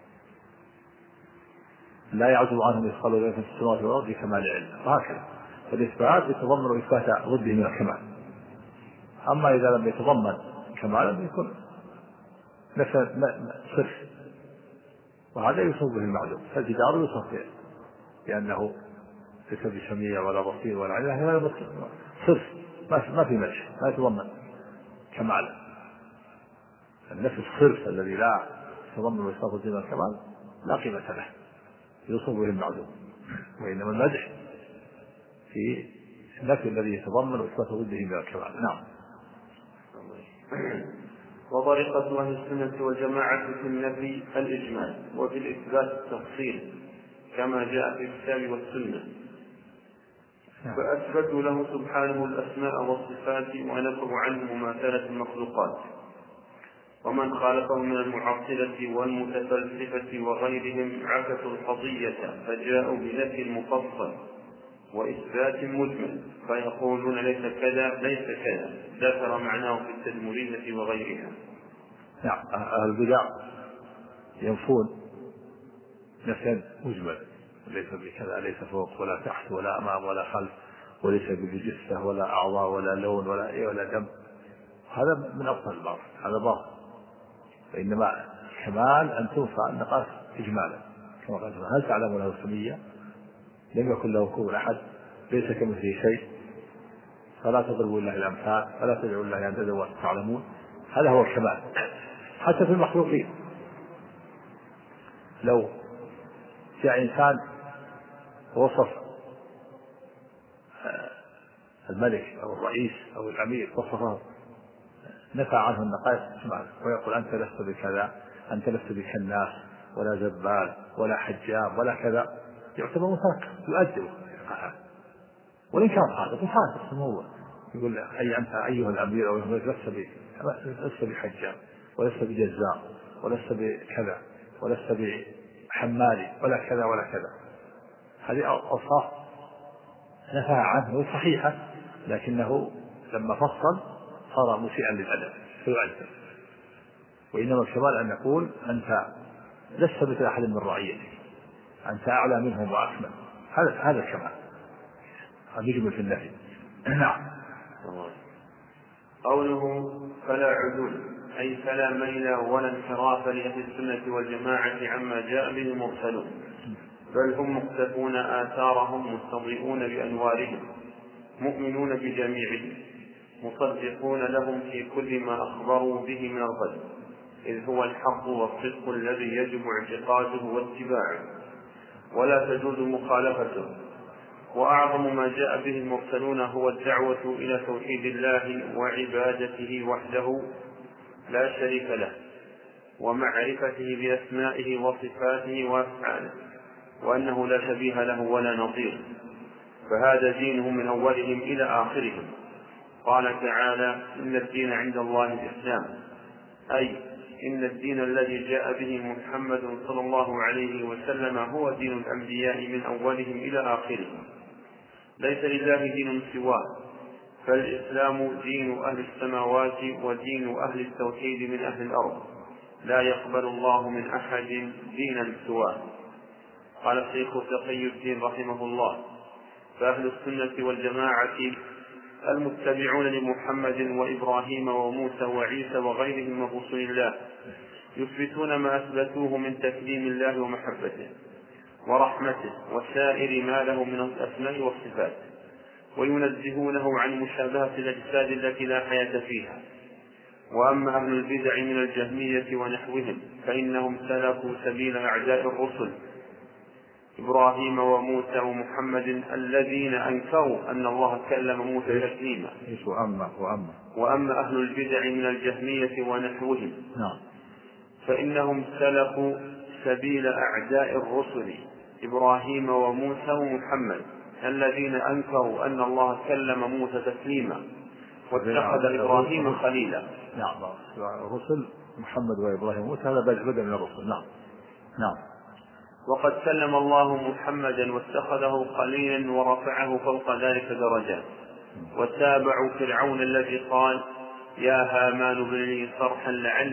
لا يعزب عنه مثقال ذرة في السماوات والأرض بكمال علمه، وهكذا. فالإثبات يتضمن إثبات ضده من الكمال. أما إذا لم يتضمن كمالا يكون مثل صرف، وهذا يوصف به المعلوم. فالجدار يوصف لأنه ليس بسميع ولا بصير ولا علم، هذا صرف ما في مدح، لا يتضمن كمالا. النفس الصرف الذي لا يتضمن إثبات ضده من الكمال لا قيمة له، يوصف به المعلوم. وإنما المدح في النفي الذي يتضمن إثبات ضده من الكمال. نعم. وطريقة أهل السنة والجماعة في النفي الإجمال، وفي الإثبات التفصيل كما جاء في الكتاب والسنة. فأثبتوا له سبحانه الأسماء والصفات ونفوا عنه مماثلة المخلوقات. ومن خالفه من المعطلة والمتفلسفة وغيرهم عكسوا القضية فجاءوا بنفي مفصل وإثبات مجمل، فيقولون ليس كذا ليس كذا، ذكر معناه في التدمرية وغيرها. نعم. أهل البدع ينفون نفيا مجمل، ليس بكذا، ليس فوق ولا تحت ولا أمام ولا خلف، وليس بجثة ولا أعضاء ولا لون ولا دم. هذا من أبطل الباطل، هذا باطل. فإنما كمال أن تنفى النقائص إجمالا، كما قال هل تعلم له سمية، لم يكن له كفوا أحد، ليس كمثله شيء، فلا تضربوا الله الأمثال، فلا تدعوا الله أندادا وأنتم تعلمون. هذا هو الكمال. حتى في المخلوقين، لو جاء إنسان وصف الملك أو الرئيس أو الأمير، وصفه نفى عنه النقائص إجمالا، ويقول أنت لست بكذا، أنت لست بكناس ولا زبال ولا حجاب ولا كذا، يعتبر مفارقة، يؤدب. وإن كان صادق يفارق الموضوع، يقول أي أنت أيها الأمير أو لست بحجاب ولست بجزار ولست بكذا ولست بحمالي ولا كذا ولا كذا. هذه أوصاف نفى عنه صحيحة، لكنه لما فصل صار مسيئا للأدب فيؤدب. وإنما الكمال أن نقول أنت لست مثل أحد من رعيتك، أنت أعلى منهم وأكمل. هذا الكمال، هذا يجمل في النفي. نعم. قوله فلا عدول أي فلا ميل ولا انحراف لأهل السنة والجماعة عما جاء به المرسلون، بل هم مقتفون آثارهم مستضيئون بأنوارهم، مؤمنون بجميعهم، مصدقون لهم في كل ما أخبروا به من الغيب، إذ هو الحق والصدق الذي يجب اعتقاده واتباعه ولا تجوز مخالفته. وأعظم ما جاء به المرسلون هو الدعوة إلى توحيد الله وعبادته وحده لا شريك له، ومعرفته بأسمائه وصفاته وأفعاله، وأنه لا شبيه له ولا نظير. فهذا دينهم من أولهم إلى آخرهم. قال تعالى إن الدين عند الله الإسلام، أي إن الدين الذي جاء به محمد صلى الله عليه وسلم هو دين الأنبياء من أولهم إلى آخرهم، ليس لله دين سواه، فالإسلام دين أهل السماوات ودين أهل التوحيد من أهل الأرض، لا يقبل الله من أحد دينا سواه. قال الشيخ تقي الدين رحمه الله فأهل السنة والجماعة المتبعون لمحمد وإبراهيم وموسى وعيسى وغيرهم من رسل الله يثبتون ما أثبتوه من تكريم الله ومحبته ورحمته وسائر ما له من الأسماء والصفات، وينزهونه عن مشابهة الأجساد التي لا حياة فيها. وأما أهل البدع من الجهمية ونحوهم فإنهم سلكوا سبيل أعداء الرسل إبراهيم وموسى ومحمد الذين أنكروا أن الله كلم موسى تكليما. وأما أهل البدع من الجهمية ونحوهم فإنهم سلكوا سبيل أعداء الرسل إبراهيم وموسى ومحمد الذين أنكروا أن الله كلم موسى تكليما واتخذ إبراهيم خليلا. نعم. الرسل محمد وإبراهيم وموسى هذا بدء من الرسل. نعم. وقد كلم الله محمدا واتخذه خليلا ورفعه فوق ذلك درجات. وتابعوا فرعون الذي قال يا هامان ابن لي صرحا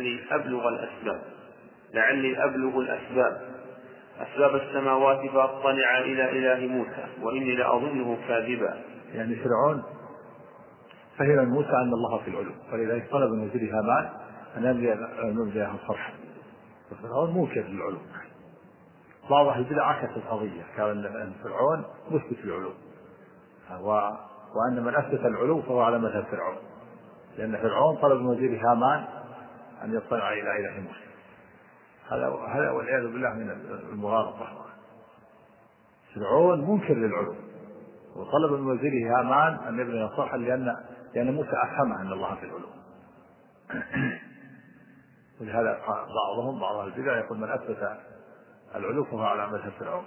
لعلي أبلغ الأسباب السماوات فأطلع إلى إله موسى وإني لأظنه كاذبا. يعني فرعون فهم موسى أن الله في العلو، ولذلك طلب من وزير هامان أن يبلغ صرحا، وفرعون منكر للعلو. بعض أهل البدع عكس القضية، كان أن فرعون مثبت العلو، وأن من أثبت العلو فهو على مذهب فرعون، لأن فرعون طلب من وزير هامان أن يطلع إلى إله موسى. هذا والعياذ بالله من المغالطة. فرعون منكر للعلو، وطلب من وزير هامان أن يبلغ صرحا لأن موسى أفهمه أن الله في العلو. ولهذا بعض أهل البدع يقول من أثبت العلو فهو على مذهب فرعون،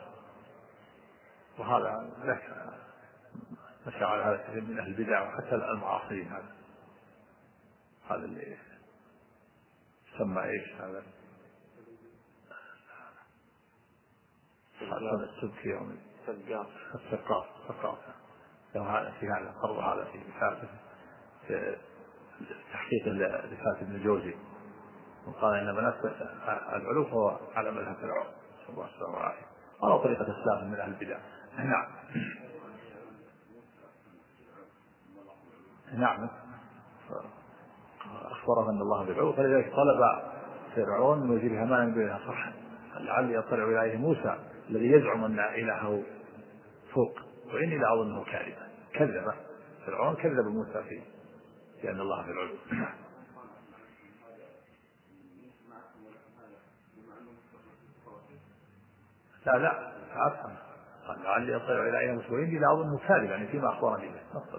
وهذا لك مشى على هذا كثير من أهل البدع وحتى المعاصرين. هذا اللي يسمى هذا السبكي أو الثقاف في هذا قرر هذا في تحقيق رسالة ابن الجوزي، وقال إن من أثبت العلو فهو على مذهب فرعون صلى الله عليه وسلم، على طريقة السلف من أهل البدع. نعم أخبره أن الله بالعلو، فلذلك طلب فرعون من وزير هامان أن يبلغ صرحا لعلي أطلع إلى موسى الذي يزعم أن إلهه فوق وإني لأظنه كاذبا. كذب فرعون، كذب موسى في أن الله في العلو. لا أفهم، قال لعلي أطلع إلى موسى وإني لأظنه كاذبا، يعني فيما أخبرني به.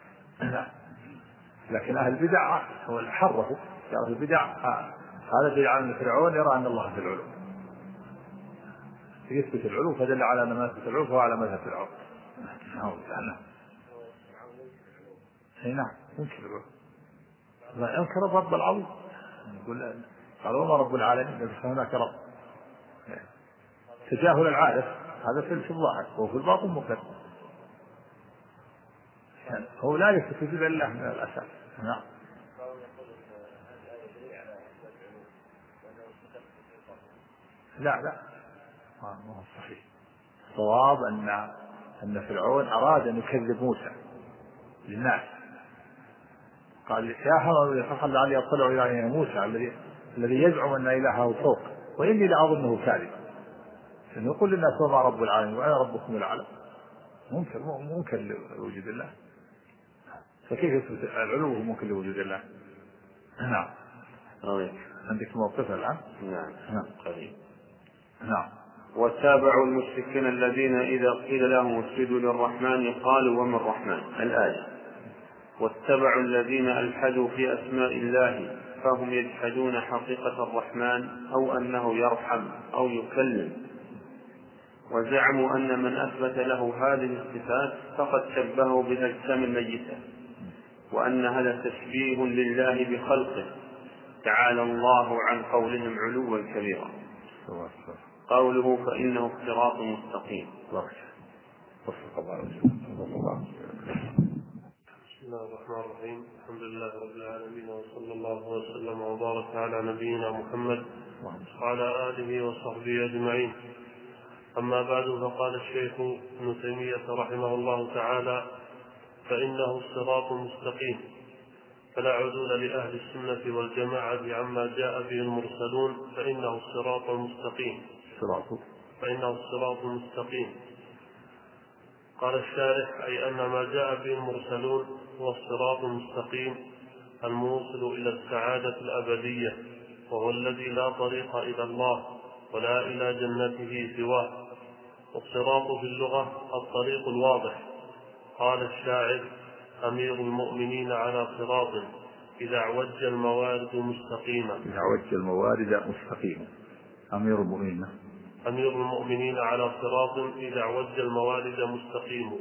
لكن أهل البدع هو اللي حرفوا، أهل البدع هذا دليل على أن فرعون يرى أن الله في العلو، يثبت العلو فدل على أن ما يثبت العلو فهو على مذهب فرعون. نعم ينكر العلو، لا ينكر الرب العظيم، يقول قال وما رب العالمين، ليس هناك رب. تجاهل العادة هذا في الظاهر، وفي الباطن مكذب، هو لا يثبت وجود الله من الأساس. نعم لا ما هو صحيح. الصواب أن فرعون أراد أن يكذب موسى للناس، قال يا هامان فقال لعلي أطلع إلى موسى الذي يزعم أن إلهه فوق وإني لأظنه كاذبا، يقول للناس وما رب العالمين وأنا ربكم الأعلى، منكر لوجود الله، فكيف يثبت العلو ممكن لوجود الله؟ نعم. عندك موقف الآن؟ نعم قريب. نعم. وتابعوا المشركين الذين إذا قيل لهم اسجدوا للرحمن قالوا وما الرحمن، الآية. واتبعوا الذين ألحدوا في أسماء الله فهم يجحدون حقيقة الرحمن أو أنه يرحم أو يكلم، وزعموا أن من أثبت له هذه الصفات فقد شبهه بالأجسام الميتة، وأن هذا تشبيه لله بخلقه، تعالى الله عن قولهم علوا كبيرا. قوله فإنه صراط مستقيم. بسم الله الرحمن الرحيم، الحمد لله رب العالمين، وصلى الله وسلم وبارك على نبينا محمد وعلى آله وصحبه أجمعين. أما بعد، فقال الشيخ ابن تيمية رحمه الله تعالى فإنه الصراط المستقيم، فلا عدول لأهل السنة والجماعة عما جاء به المرسلون، فإنه الصراط المستقيم. قال الشارح أي أن ما جاء به المرسلون هو الصراط المستقيم الموصل إلى السعادة الأبدية، وهو الذي لا طريق إلى الله ولا إلى جنته سواه. والصراط في اللغة الطريق الواضح. قال الشاعر أمير المؤمنين على صراط إذا اعوج الموارد مستقيما. أمير المؤمنين على صراط إذا اعوج الموارد مستقيم.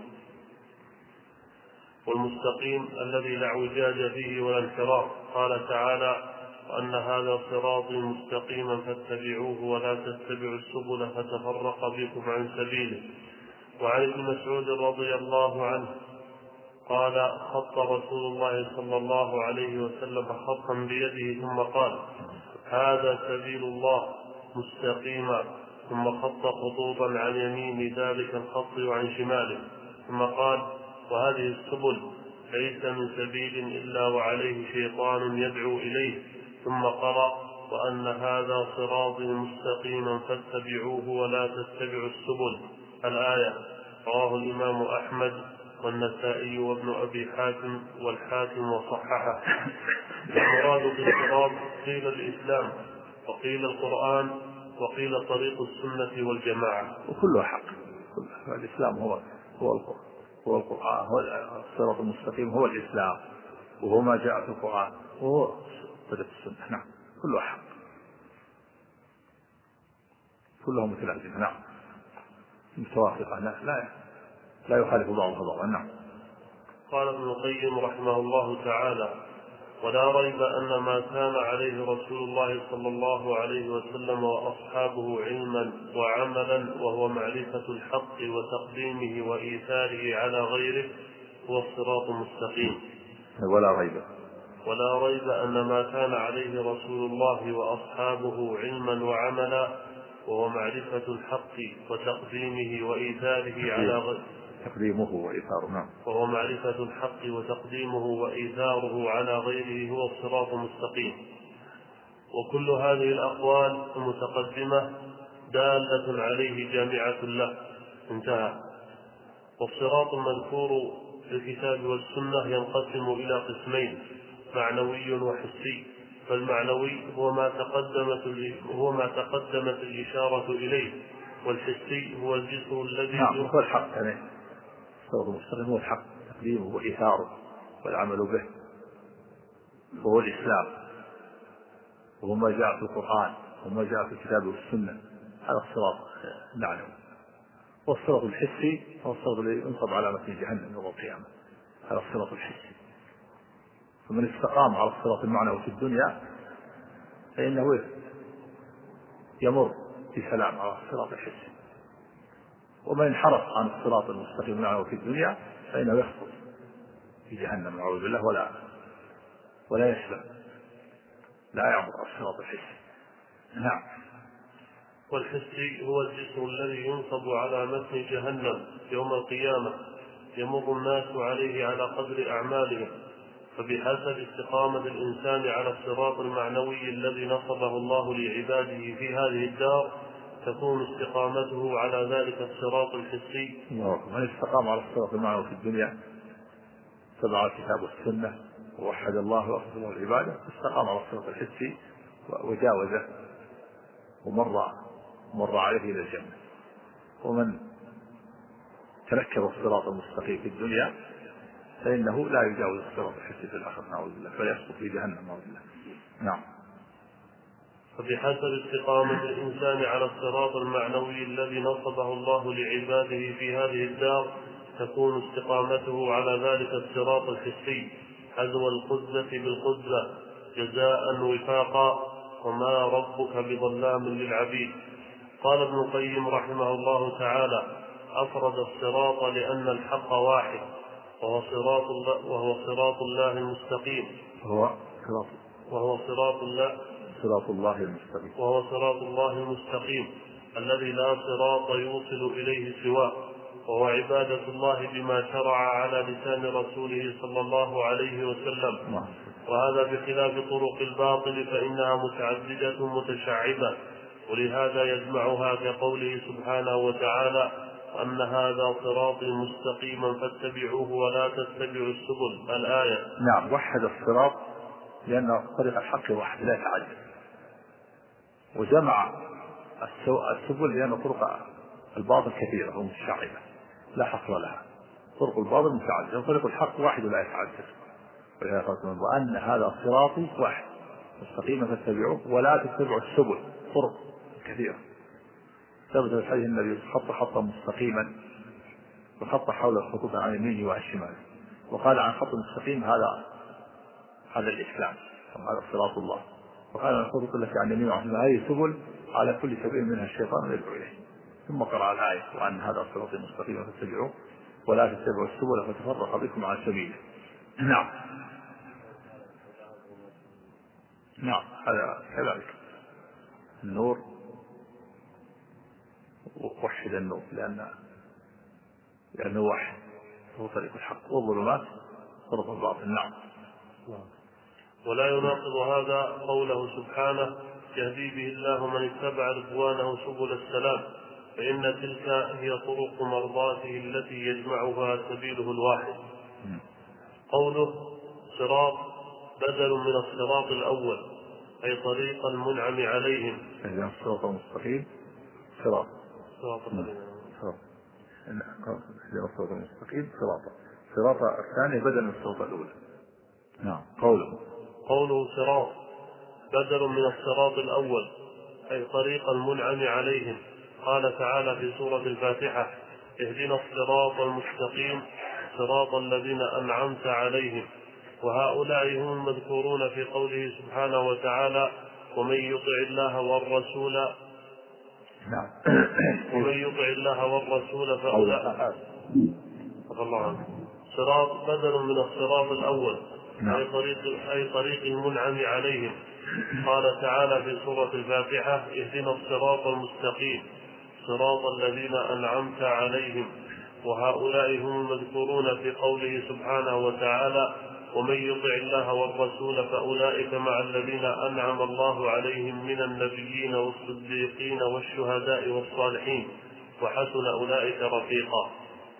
والمستقيم الذي لا اعوجاج فيه ولا انحراف. قال تعالى وأن هذا صراطي مستقيما فاتبعوه ولا تتبعوا السبل فتفرق بكم عن سبيله. وعن ابن مسعود رضي الله عنه قال: خط رسول الله صلى الله عليه وسلم خطا بيده ثم قال: هذا سبيل الله مستقيما، ثم خط خطوطا عن يمين ذلك الخط وعن شماله، ثم قال: وهذه السبل ليس من سبيل إلا وعليه شيطان يدعو إليه، ثم قرأ: وأن هذا صراطي مستقيما فاتبعوه ولا تتبعوا السبل، الآية. رواه الإمام أحمد والنسائي وابن أبي حاتم والحاكم وصححه. المراد بالصراط قيل الإسلام، وقيل القرآن، وقيل طريق السنة والجماعة، وكله حق. الإسلام هو القرآن، هو الصراط المستقيم، هو الإسلام، وهو ما جاء في القرآن، وهو طريق السنة. نعم، كله حق، كله متلازم. نعم، متوافقة، لا يخالف بعضها بعضا. نعم. قال ابن القيم رحمه الله تعالى: ولا ريب أن ما كان عليه رسول الله صلى الله عليه وسلم وأصحابه علما وعملا وهو معرفة الحق وتقديمه وإيثاره على غيره هو الصراط المستقيم. ولا ريب أن ما كان عليه رسول الله وأصحابه علما وعملا وهو معرفة الحق وتقديمه وإيثاره على غيره وهو معرفة الحق وتقديمه وإيثاره على غيره هو الصراط المستقيم. وكل هذه الأقوال المتقدمة دالة عليه جامعة له. انتهى. والصراط المذكور في الكتاب والسنة ينقسم إلى قسمين: معنوي وحسي. فالمعنوي هو ما تقدمت الإشارة إليه، والحسي هو الجسم الذي هو الحق. يعني الصراط المستقيم هو الحق، تقديمه وإيثاره والعمل به، وهو الإسلام، وهو ما جاء في القرآن وما جاء في الكتاب والسنة. هذا الصراط المعنوي. والصراط الحسي هو الصراط الذي ينصب على متن جهنم يوم القيامة. هذا الصراط الحسي. فمن استقام على الصراط المعنوي في الدنيا فإنه يمر في سلام على الصراط الحسي، ومن انحرف عن الصراط المستقيم المعنوي في الدنيا فإنه يسقط في جهنم نعوذ بالله ولا يسلم، لا يعبر الصراط الحسي. نعم. والحسي هو الجسر الذي ينصب على متن جهنم يوم القيامة يمر الناس عليه على قدر أعمالهم، فبحسب استقامة الإنسان على الصراط المعنوي الذي نصبه الله لعباده في هذه الدار تكون استقامته على ذلك الصراط الحسي. من استقام على الصراط المعنوي في الدنيا تبع الكتاب والسنة ووحد الله وأخذ الله العبادة، استقام على الصراط الحسي وجاوزه ومر عليه إلى الجنة. ومن تنكب الصراط المستقيم في الدنيا فإنه لا يجاوز الصراط الحسي في الآخرة نعوذ بالله، فيسقط في جهنم نعوذ بالله. نعم. فبحسب استقامة الإنسان على الصراط المعنوي الذي نصبه الله لعباده في هذه الدار تكون استقامته على ذلك الصراط الحسي حذو القزة بالقزة جزاء وفاقا، وما ربك بظلام للعبيد. قال ابن القيم رحمه الله تعالى: أفرد الصراط لأن الحق واحد، وهو صراط الله المستقيم، وهو صراط الله المستقيم الذي لا صراط يوصل إليه سواه، وهو عبادة الله بما شرع على لسان رسوله صلى الله عليه وسلم. وهذا بخلاف طرق الباطل فإنها متعددة متشعبة، ولهذا يجمعها كقوله سبحانه وتعالى: أن هذا صراطي مستقيما فاتبعوه ولا تتبعوا السبل، الآية. نعم، وحد الصراط لأن طريق الحق واحد لا يتعدد، وجمع السبل لأن طرق الباطل كثيرة ومتشعبة لا حصر لها. طرق الباطل متعددة وطريق الحق واحد لا يتعدد. وأن هذا صراطي واحد مستقيما فاتبعوه ولا تتبعوا السبل، طرق كثيرة. ثبت في الحديث النبي خط خطا مستقيما وخط حول الخطوط عن يمينه وعن شماله، وقال عن خط مستقيم هذا الإسلام، هذا صراط الله. وقال عن الخطوط التي عن يمينه وعن شماله هذه سبل على كل سبيل منها الشيطان يدعو إليه. ثم قرأ الآية: وأن هذا صراطي مستقيما فاتبعوه ولا تتبعوا السبل فتفرق بكم عن سبيله. نعم نعم هذا كذلك. النور وحد النور لأنه واحد هو طريق الحق، والظلمات طرق الباطل. نعم. ولا يناقض هذا قوله سبحانه يهدي به الله من اتبع رضوانه سبل السلام، فإن تلك هي طرق مرضاته التي يجمعها سبيله الواحد. قوله صراط بدل من الصراط الأول أي طريق المنعم عليهم. إذن الصراط المستقيم صراط الصراط المستقيم صراط الثاني بدل من الصراط الأولى. نعم. قوله صراط بدل من الصراط الأول أي طريق المنعم عليهم. قال تعالى في سورة الفاتحة اهدنا الصراط المستقيم صراط الذين أنعمت عليهم، وهؤلاء هم المذكورون في قوله سبحانه وتعالى ومن يطع الله والرسول فأولئك. صراط بدل من الصراط الأول أي طريق المنعم عليهم. قال تعالى في سورة الفاتحة اهدنا الصراط المستقيم صراط الذين أنعمت عليهم، وهؤلاء هم المذكورون في قوله سبحانه وتعالى ومن يطع الله والرسول فأولئك مع الذين أنعم الله عليهم من النبيين والصديقين والشهداء والصالحين وحسن أولئك رفيقا.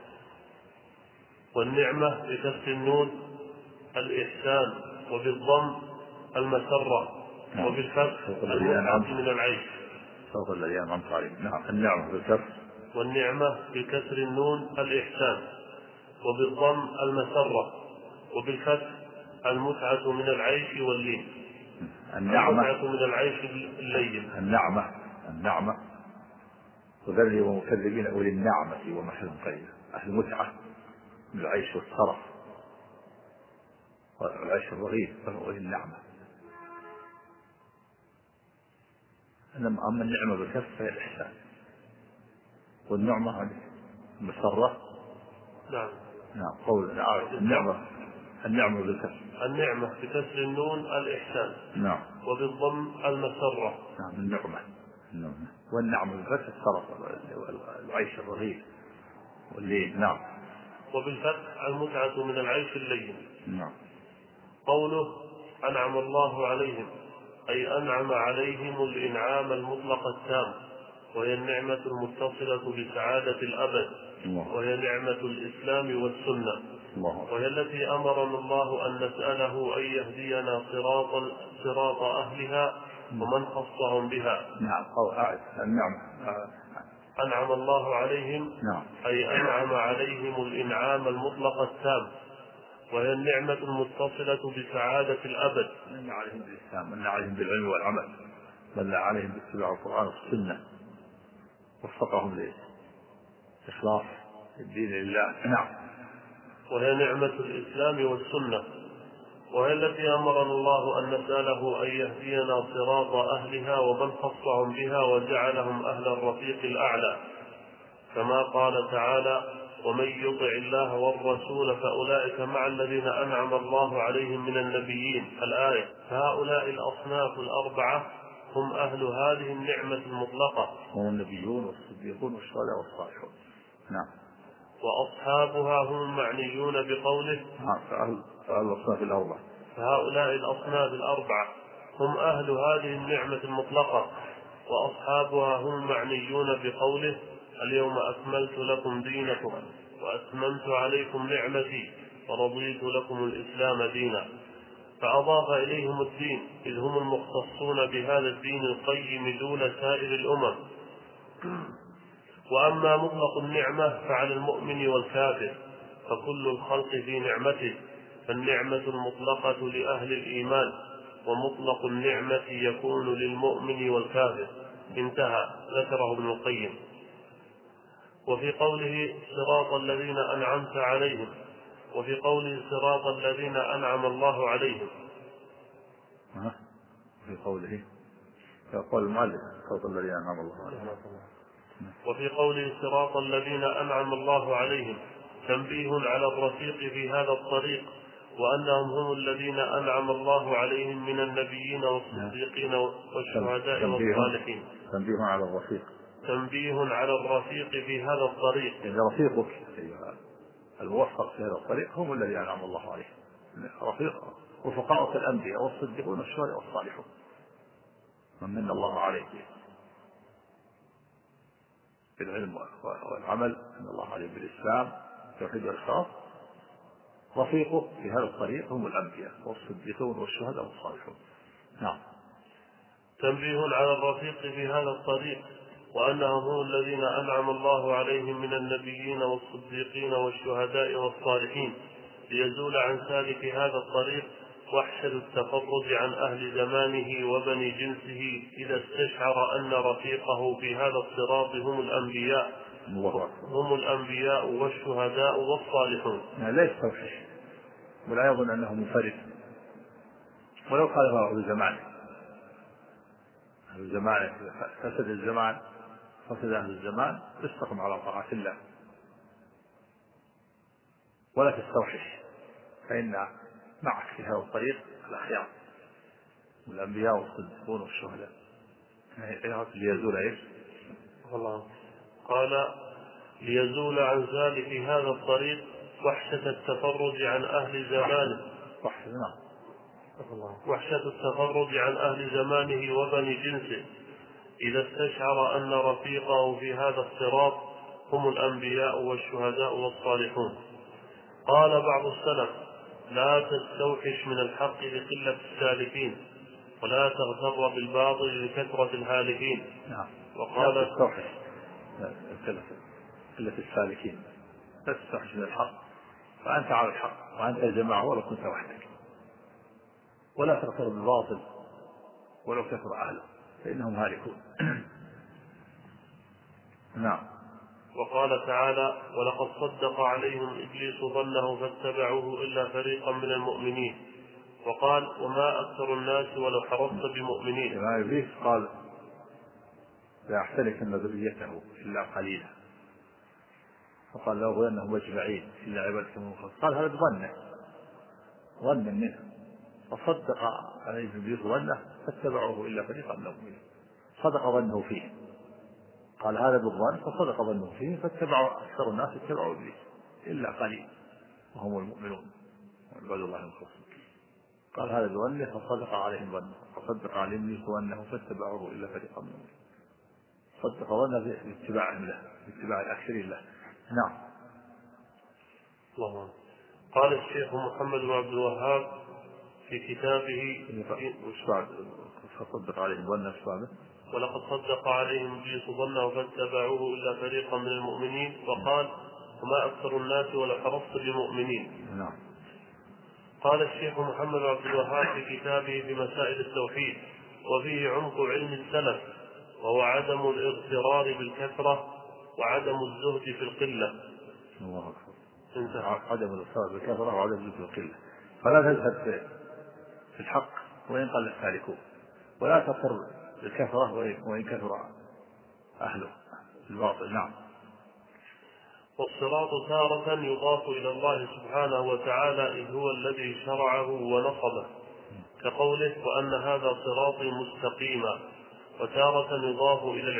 والنعمة بكسر النون الإحسان، وبالضم المسرة، وبالفتح المتعة من العيش. صوت الذي أنعمت عليهم. نعم. النعمة بالكسر. والنعمة بكسر النون الإحسان، وبالضم المسرة، وبالفتح المتعة من العيش واللين. المتعة من العيش اللين. النعمة وذرني ومكذبين أولي النعمة ومحل قليل. أهل المتعة من العيش والصرف والعيش الرغيف وأولي النعمة. أما النعمة بالكسر فهي الإحسان، والنعمة المسرة. نعم. قول النعمة بالكسر. النعمة بكسر النون الإحسان. نعم. وبالضم المسرة. نعم. النعمة. والنعمة بالفتح الصرف والعيش الرغيف واللين. نعم. وبالفتح المتعة من العيش اللين. نعم. قوله أنعم الله عليهم أي أنعم عليهم الإنعام المطلق التام، وهي النعمة المتصلة بسعادة الأبد، وهي نعمة الإسلام والسنة، وهي التي أمرنا الله أن نسأله أن يهدينا صراط أهلها ومن خصهم بها. نعم. النعمة أنعم الله عليهم أي أنعم عليهم الإنعام المطلق التام، وهي النعمة المتصلة بسعادة الأبد. من عليهم بالإسلام، من عليهم بالعلم والعمل، من عليهم باتباع القرآن والسنة، وفقهم لإخلاص الدين لله. نعم. وهي نعمة الإسلام والسنة، وهي التي أمرنا الله أن نسأله أن يهدينا صراط أهلها ومن خصهم بها وجعلهم أهل الرفيق الأعلى، كما قال تعالى ومن يطع الله والرسول فأولئك مع الذين أنعم الله عليهم من النبيين. الآية. فهؤلاء الأصناف الأربعة هم أهل هذه النعمة المطلقة، هم النبيون والصديقون والشهداء والصالحون. نعم. وأصحابها هم المعنيون بقوله الأصناف الأربعة. فهؤلاء الأصناف الأربعة هم أهل هذه النعمة المطلقة، وأصحابها هم المعنيون بقوله اليوم أكملت لكم دينكم وأتممت عليكم نعمتي ورضيت لكم الإسلام دينا. فأضاف إليهم الدين إذ هم المختصون بهذا الدين القيم دون سائر الأمم. وأما مطلق النعمة فعلى المؤمن والكافر، فكل الخلق في نعمته، فالنعمة المطلقة لأهل الإيمان، ومطلق النعمة يكون للمؤمن والكافر. انتهى. ذكره ابن القيم. وفي قوله صراط الذين أنعمت عليهم، وفي قوله صراط الذين أنعم الله عليهم. في قوله يقول المؤلف صراط الذين أنعم الله عليهم. وفي قوله صراط الذين أنعم الله عليهم تنبيه على الرفيق في هذا الطريق وأنهم هم الذين أنعم الله عليهم من النبيين والصديقين والشهداء والصالحين. تنبيه على الرفيق. تنبيه على الرفيق في هذا الطريق. يعني رفيقك الموفق في هذا الطريق هم الذين أنعم الله عليهم. رفيق رفقاء الأنبياء والصديقون والشهداء والصالحون من الله عليه بالعلم والعمل، من الله عليه بالإسلام توحيد والإخلاص. رفيقه في هذا الطريق هم الأنبياء والصديقون والشهداء والصالحون. نعم. تنبيه على الرفيق في هذا الطريق وأنهم هم الذين أنعم الله عليهم من النبيين والصديقين والشهداء والصالحين، ليزول عن سالك هذا الطريق وحشة التفرد عن أهل زمانه وبني جنسه إذا استشعر أن رفيقه في هذا الصراط هم الأنبياء والشهداء والصالحون. لا يستوحش ولا يظن أنه منفرد ولو قال أهل زمانه فسد الزمان فسد أهل الزمان استقم على طاعة الله ولا تستوحش، فإن معك في هذا الطريق الأخيار والأنبياء والصديقون والشهداء. ليزول إيش؟ قال ليزول عن ذلك هذا الطريق وحشة التفرد عن أهل زمانه. وحشة التفرد عن أهل زمانه وبني جنسه إذا استشعر أن رفيقه في هذا الصراط هم الأنبياء والشهداء والصالحون. قال بعض السلف: لا تستوحش من الحق لقلة السالكين ولا تغتر بالباطل لكثرة الهالكين. وقال لا تستوحش قلة السالكين، لا تستوحش من الحق فأنت على الحق وأنت الجماعة ولو كنت وحدك، ولا تغتر بالباطل ولو كثر أهله فإنهم هالكون. نعم. وقال تعالى: ولقد صدق عليهم إبليس ظنه فاتبعوه إلا فريقا من المؤمنين. وقال: وما أكثر الناس ولو حرصت بمؤمنين. كما إبليس قال: لا أحتركن ذريته إلا قليلا، فقال له أنهم أجمعين إلا عبادك المخلصين. قال هذا ظن منه، فصدق عليه إبليس ظنه فاتبعوه إلا فريقا من المؤمنين. صدق ظنه فيه، قال هذا بالظن فصدق ظنه فيه فاتبعوا أكثر الناس اتبعوا إبليس إلا قليل وهم المؤمنون وعباد الله المخلصين. قال هذا بظنه فصدق عليهم ظنه فصدق عليهم إبليس ظنه فاتبعوه إلا فريقا من المؤمنين. صدق ظنه باتباعهم له، باتباع الأكثرين له. نعم. الله. قال الشيخ محمد بن عبد الوهاب في كتابه فصدق عليهم ظنه ولقد صدق عليهم إبليس ظنه فاتبعوه إلا فريقا من المؤمنين. وقال: وما أكثر الناس ولو حرصت بمؤمنين. نعم. قال الشيخ محمد بن عبد الوهاب في كتابه في مسائل التوحيد: وفيه عمق علم السلف، وهو عدم الاغترار بالكثرة وعدم الزهد في القلة. الله أكبر. عدم الاغترار بالكثرة وعدم الزهد في القلة، فلا تزهد في الحق وإن قل السالكون، ولا تغتر بالكثرة وإن كثر أهله الباطل. نعم. والصراط تارة يضاف إلى الله سبحانه وتعالى إذ هو الذي شرعه ونصبه، كقوله: وأن هذا صراطي مستقيما. وتارة يضاف إلى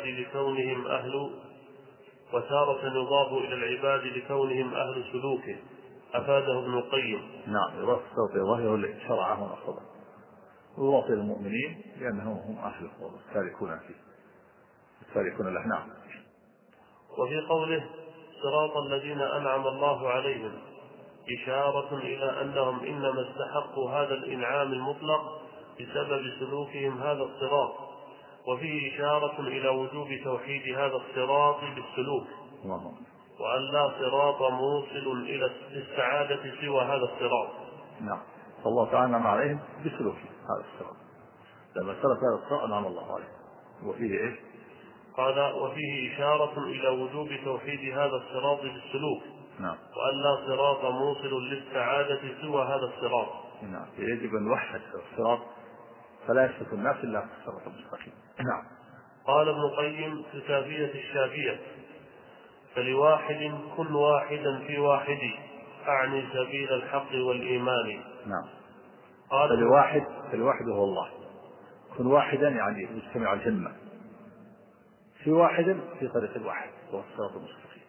العباد لكونهم أهل سلوكه، أفاده ابن القيم. نعم. يضاف الصراط إلى الله هو الذي شرعه ونصبه، ويضاف إلى المؤمنين لأنهم هم أهله والسالكون فيه السالكون له. نعم. وفي قوله: صراط الذين أنعم الله عليهم، إشارة إلى أنهم إنما استحقوا هذا الإنعام المطلق بسبب سلوكهم هذا الصراط، وفيه إشارة إلى وجوب توحيد هذا الصراط بالسلوك، وأن لا صراط موصل إلى السعادة سوى هذا الصراط. نعم. فالله تعالى أنعم عليهم بسلوك هذا الصراط، لما سلك هذا الصراط أنعم الله عليهم. وفيه إيش؟ قال: وفيه إشارة إلى وجوب توحيد هذا الصراط بالسلوك. نعم. وأن لا صراط موصل للسعادة سوى هذا الصراط. نعم. يجب أن نوحد الصراط فلا يسلك الناس إلا في الصراط المستقيم. نعم. قال ابن القيم في كافية الشافية: فلواحد كن واحدا في واحد أعني سبيل الحق والإيمان. نعم. قال فالواحد هو الله، كن واحدا يعني مجتمع الهمة، في واحد في طريق الواحد هو الصراط المستقيم.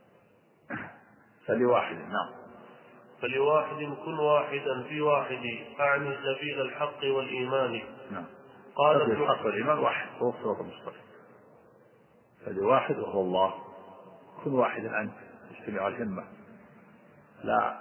فلواحد. نعم. فلواحد كن واحدا في واحد أعني سبيل الحق والإيمان. نعم. قال سبيل الحق والإيمان واحد هو الصراط المستقيم. فلواحد وهو الله، كن واحدا أنت مجتمع الهمة، لا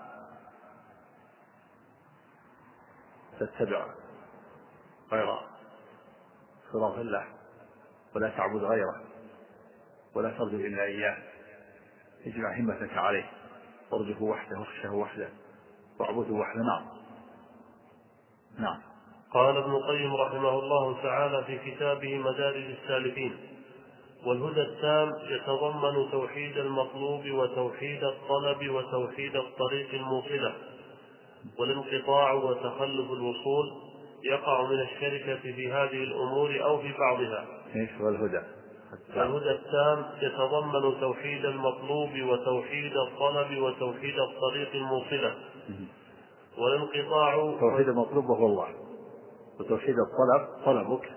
تتبع غير صراط الله ولا تعبد غيره ولا ترجو إلا إياه، اجمع همتك عليه وارجه وحده واخشه وحده واعبده وحده. نعم. نعم. قال ابن القيم رحمه الله تعالى في كتابه مدارج السالكين: والهدى التام يتضمن توحيد المطلوب وتوحيد الطلب وتوحيد الطريق الموصلة، والانقطاع وتخلف الوصول يقع من الشركة في هذه الأمور أو في بعضها. ايش هو الهدى؟ الهدى التام يتضمن توحيد المطلوب وتوحيد الطلب وتوحيد الطريق الموصلة، والانقطاع. توحيد المطلوب وهو الله، وتوحيد الطلب طلبك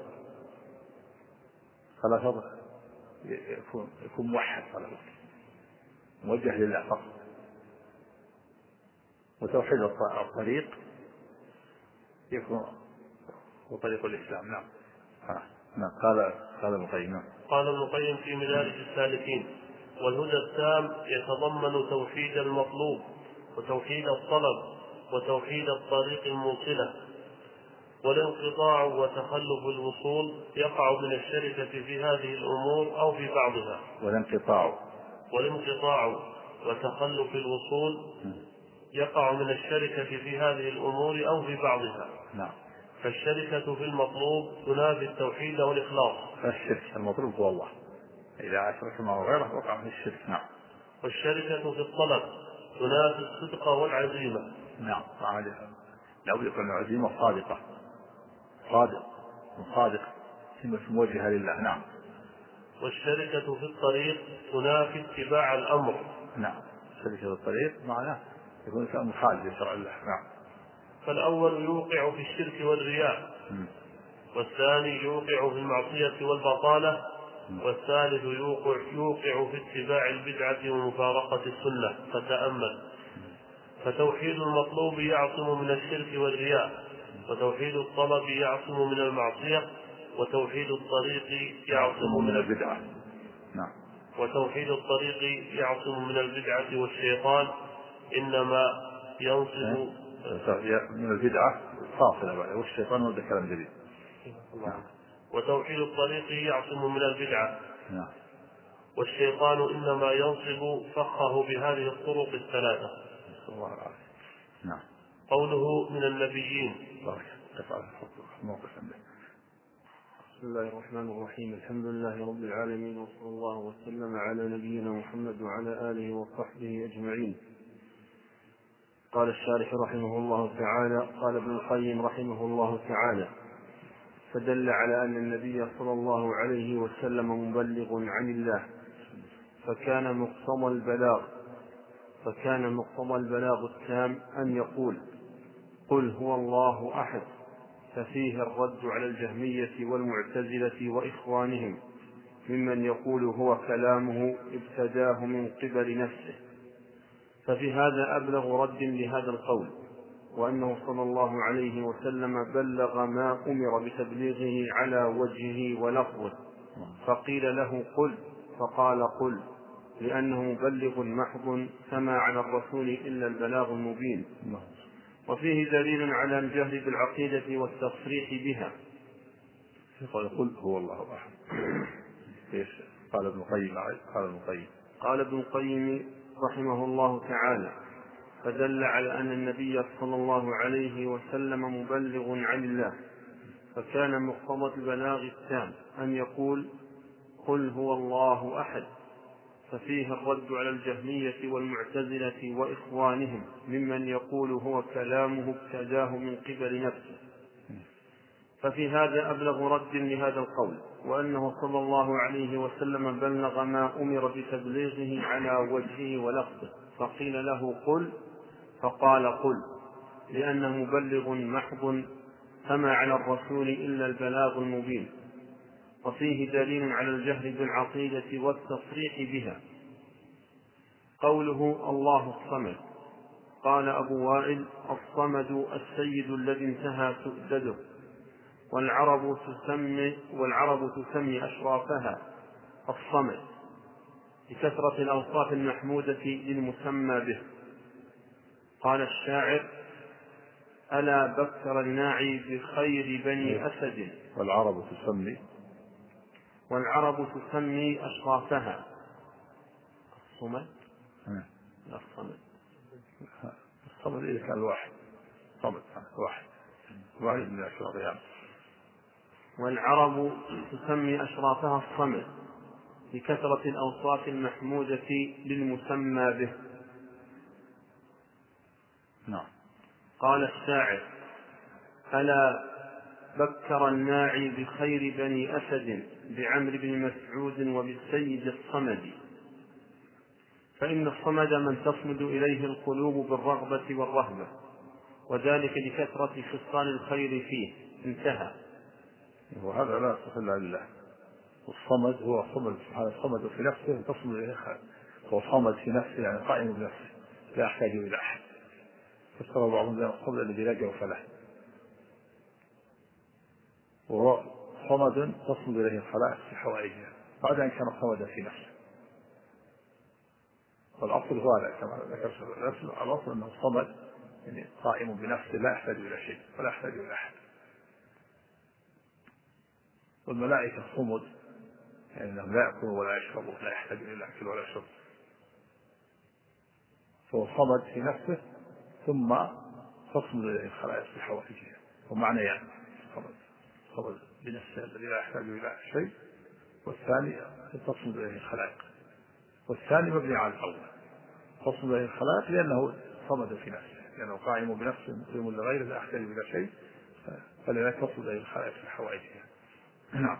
فلا تضع يكون موحد، طلبك موجه لله فقط. وتوحيد الطريق يكون هو طريق الإسلام. نعم. نعم. قال ابن القيم. قال ابن القيم في مدارج السالكين: والهدى التام يتضمن توحيد المطلوب وتوحيد الطلب وتوحيد الطريق الموصلة، والانقطاع وتخلف الوصول يقع من الشركة في هذه الأمور أو في بعضها. والانقطاع وتخلف الوصول يقع من الشركة في هذه الأمور أو في بعضها. نعم. فالشركة في المطلوب تنافي التوحيد والإخلاص. الشرك المطلوب هو الله، إذا أشرك معه غيره وقع في الشرك. نعم. والشركة في الطلب تنافي الصدق والعزيمة. نعم. لا بد يكون عزيمة صادق موجهة لله. نعم. والشركة في الطريق تنافي اتباع الأمر. نعم. الشركة في الطريق معناه يكون الإنسان مخالف لشرع الله. نعم. فالأول يوقع في الشرك والرياء، والثاني يوقع في المعصية والبطالة، والثالث يوقع في اتباع البدعة ومفارقة السنة. فتأمل: فتوحيد المطلوب يعصم من الشرك والرياء، وتوحيد الطلب يعصم من المعصية، وتوحيد الطريق يعصم من البدعة. نعم. وتوحيد الطريق يعصم من البدعة، والشيطان إنما ينصب من البدعة فاصلة بقى، والشيطان ولد كلام جديد. وتوحيد الطريق يعصم من البدعة. نعم. والشيطان إنما ينصب فخه بهذه الطرق الثلاثة. الله العافية. نعم. قوله من النبيين. بسم الله الرحمن الرحيم. الحمد لله رب العالمين، وصلى الله وسلم على نبينا محمد وعلى آله وصحبه أجمعين. قال الشارح رحمه الله تعالى: قال ابن القيم رحمه الله تعالى: فدل على أن النبي صلى الله عليه وسلم مبلغ عن الله، فكان مقتضى البلاغ التام أن يقول: قل هو الله أحد، ففيه الرد على الجهمية والمعتزلة وإخوانهم ممن يقول هو كلامه ابتداه من قبل نفسه. ففي هذا أبلغ رد لهذا القول، وأنه صلى الله عليه وسلم بلغ ما أمر بتبليغه على وجهه ولفظه، فقيل له قل، فقال قل، لأنه مبلغ محض، فما على الرسول إلا البلاغ المبين. وفيه دليل على الجهل بالعقيدة والتصريح بها. قل هو الله أحد. قال ابن القيم رحمه الله تعالى: فدل على أن النبي صلى الله عليه وسلم مبلغ عن الله، فكان مقتضى البلاغ التام أن يقول: قل هو الله أحد، ففيه الرد على الجهمية والمعتزلة وإخوانهم ممن يقول هو كلامه ابتداه من قبل نفسه. ففي هذا أبلغ رد لهذا القول، وأنه صلى الله عليه وسلم بلغ ما أمر بتبليغه على وجهه ولفظه، فقيل له قل، فقال قل، لأنه مبلغ محض، فما على الرسول إلا البلاغ المبين. وفيه دليل على الجهل بالعقيدة والتصريح بها. قوله الله الصمد، قال أبو وائل: الصمد السيد الذي انتهى سؤدده، والعرب تسمي أشرافها الصمد بكثرة الأوصاف المحمودة للمسمى به. قال الشاعر: ألا بكر الناعي بخير بني أسد، والعرب تسمي أشرافها الصمد. لا، الصمد إذا كان واحد، صمد واحد من الأشرار يعني. والعرب تسمي أشرافها الصمد بكثرة الأوصاف المحمودة للمسمى به. نعم. قال الشاعر: ألا بكر الناعي بخير بني أسد، بعمر بن مسعود وبالسيد الصمد. فإن الصمد من تصمد إليه القلوب بالرغبة والرهبة، وذلك لكثرة خصال الخير فيه. انتهى. وهذا لا يصح إلا لله. والصمد هو صمد سبحانه، الصمد في نفسه تصمد إليه خير، هو صمد في نفسه يعني قائم بنفسه لا يحتاج إلى أحد. فسر بعضهم بأن الصمد الذي لا جوف له، وهو صمد تصمد إليه الخلائق في حوائجها بعد أن كان صمدا في نفسه. والأصل هو هذا كما ذكر الأصل أنه صمد يعني قائم بنفسه لا يحتاج إلى شيء ولا يحتاج إلى أحد. والملائكة صمد يعني أنهم لا يأكلون ولا يشربون، لا يحتاجون إلى أكل ولا شرب. فهو صمد في نفسه ثم تصمد إليه الخلائق في حوائجها. ومعنى يعني صمد بنفسه الذي لا يحتاج إلى شيء، والثاني تصمد إليه الخلائق. والثاني مبني على الأول، تصمد إليه الخلائق لأنه صمد في نفسه، لأنه قائم بنفسه مسلم لغيره لا يحتاج إلى شيء، فلذلك تصمد إليه الخلائق في حوائجها. نعم.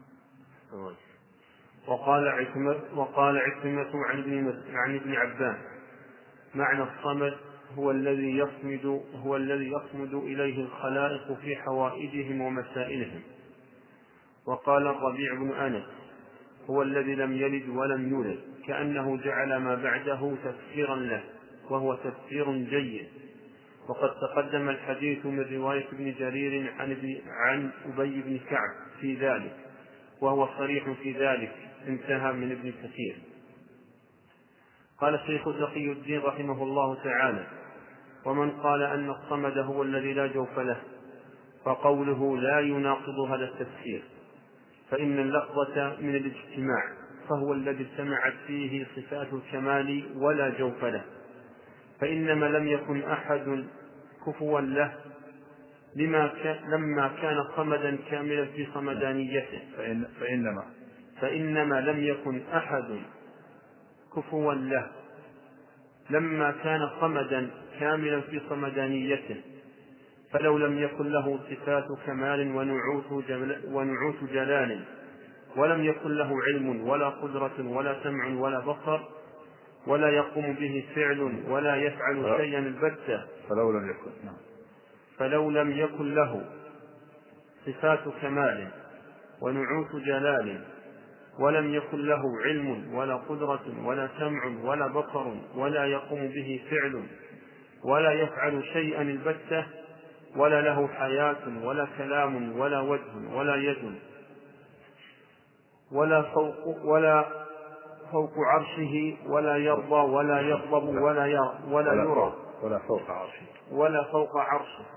وقال عكرمة عن ابن عباس: معنى الصمد هو الذي يصمد إليه الخلائق في حوائجهم ومسائلهم. وقال الربيع بن أنس: هو الذي لم يلد ولم يولد، كأنه جعل ما بعده تفسيرا له، وهو تفسير جيد. وقد تقدم الحديث من رواية ابن جرير عن أبي بن كعب في ذلك، وهو صريح في ذلك. انتهى من ابن كثير. قال الشيخ تقي الدين رحمه الله تعالى: ومن قال أن الصمد هو الذي لا جوف له، فقوله لا يناقض هذا التفسير، فإن اللفظة من الاجتماع، فهو الذي اجتمعت فيه صفات الكمال ولا جوف له. فإنما لم يكن أحد كفوا له لما كان صمدا كاملا في صمدانيته. فإنما لم يكن أحد كفوا له لما كان صمدا كاملا في صمدانيته. فلو لم يكن له صفات كمال ونعوت جلال، ولم يكن له علم ولا قدرة ولا سمع ولا بصر، ولا يقوم به فعل ولا يفعل شيئا البتة، فلو لم يكن له صفات كمال ونعوت جلال، ولم يكن له علم ولا قدرة ولا سمع ولا بصر، ولا يقوم به فعل ولا يفعل شيئا البتة، ولا له حياة ولا كلام ولا وجه ولا يد ولا فوق عرشه، ولا يرضى ولا يغضب ولا يرى ولا فوق عرشه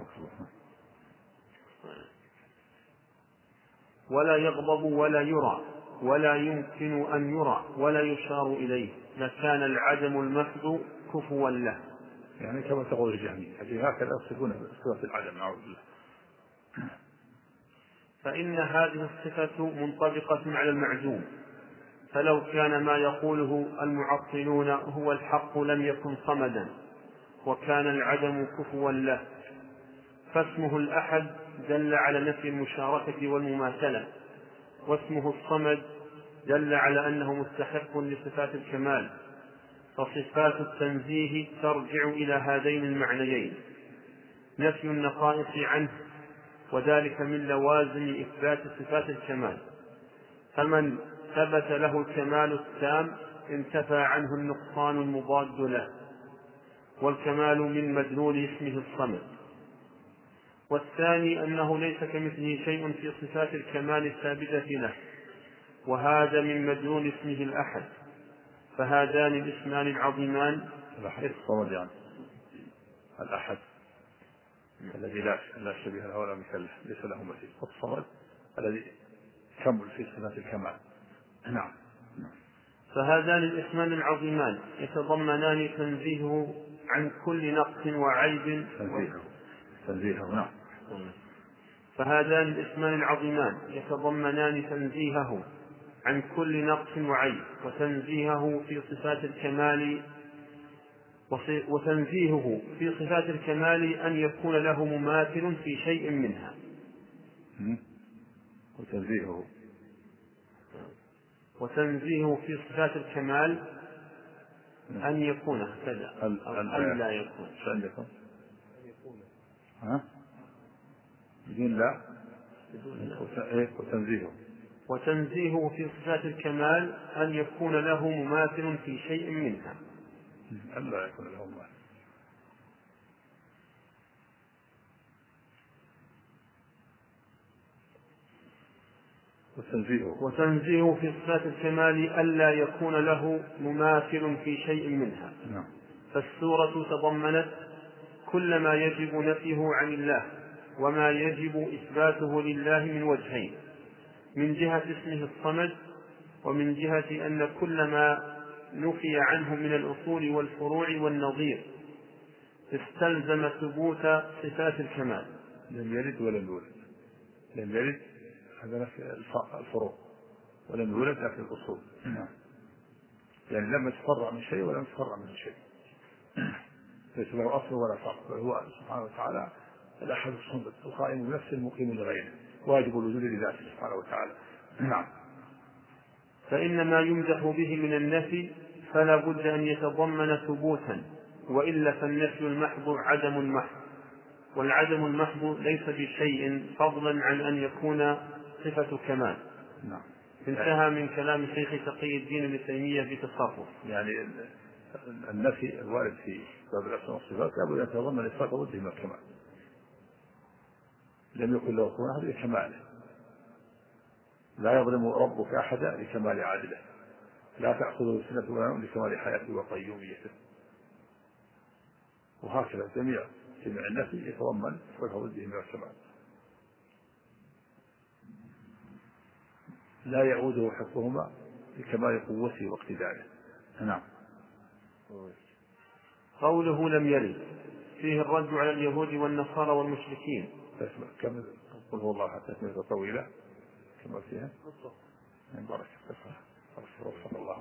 ولا يغضب ولا يرى ولا يمكن أن يرى ولا يشار إليه، لكان العدم المحض كفوا له. يعني كما تقول الجهمية هكذا يصفون صفة العدم، نعوذ بالله. فإن هذه الصفة منطبقة على المعدوم، فلو كان ما يقوله المعطلون هو الحق لم يكن صمدا، وكان العدم كفوا له، فاسمه الأحد دل على نفي المشاركة والمماثلة، واسمه الصمد دل على أنه مستحق لصفات الكمال، فصفات التنزيه ترجع إلى هذين المعنيين: نفي النقائص عنه، وذلك من لوازم إثبات صفات الكمال، فمن ثبت له الكمال التام انتفى عنه النقصان المضاد له، والكمال من مدلول اسمه الصمد. والثاني أنه ليس كمثله شيء في صفات الكمال الثابتة له، وهذا من مدلول اسمه الأحد. فهذان الاسمان العظيمان الأحد الصمد يعني الأحد الذي لا شبيه له ولا مثل له، ليس له مثيل، والصمد الذي كمل في صفات الكمال. نعم. فهذان الاسمان العظيمان يتضمنان تنزيهه عن كل نقص وعيب. تنزيهه. نعم. فهذان الاسمان العظيمان يتضمنان تنزيهه عن كل نقص وعيب، وتنزيهه في صفات الكمال أن يكون له مماثل في شيء منها. وتنزيهه في صفات الكمال أن يكون كذا أو أن لا يكون. بدون لا. وتنزيهه في صفات الكمال أن يكون له مماثل في شيء منها. أن لا يكون له مماثل. وتنزيهه في صفات الكمال ألا يكون له مماثل في شيء منها. فالسورة تضمنت كل ما يجب نفيه عن الله وما يجب إثباته لله من وجهين: من جهة اسمه الصمد، ومن جهة أن كل ما نفي عنه من الأصول والفروع والنظير استلزم ثبوت صفات الكمال. لم يلد ولم يولد. لم يلد هذا نفي الفروع، ولم يولد لكن الأصول. يعني لم يتفرع من شيء ولم يتفرع من شيء، ليس له أصل ولا فرع، وهو سبحانه وتعالى الأحد الصمد القائم بنفسه المقيم لغيره، واجب الوجود لذاته سبحانه وتعالى. نعم. فإن ما يمدح به من النفي فلا بد أن يتضمن ثبوتا، وإلا فالنفي المحض عدم محض، والعدم المحض ليس بشيء فضلا عن أن يكون صفة كمال. نعم. انتهى من كلام شيخ تقي الدين ابن تيمية في تصرف. يعني النفي الوارد في باب الأسماء والصفات لابد أن يتضمن إثبات ضده من الكمال. لم يكن له كفوا أحد لكماله. لا يظلم ربك أحدا لكمال عادله، لا تأخذه سنة ولا نوم لكمال حياته وقيوميته. وهكذا جميع النفي يتضمن إثبات ضده من الكمال. لا يعوده حفظهما لكمال قوته واقتداره. نعم. قوله لم يلد فيه الرد على اليهود والنصارى والمشركين. كم قل هو الله حتى تسمية طويلة كما فيها. بارك الله.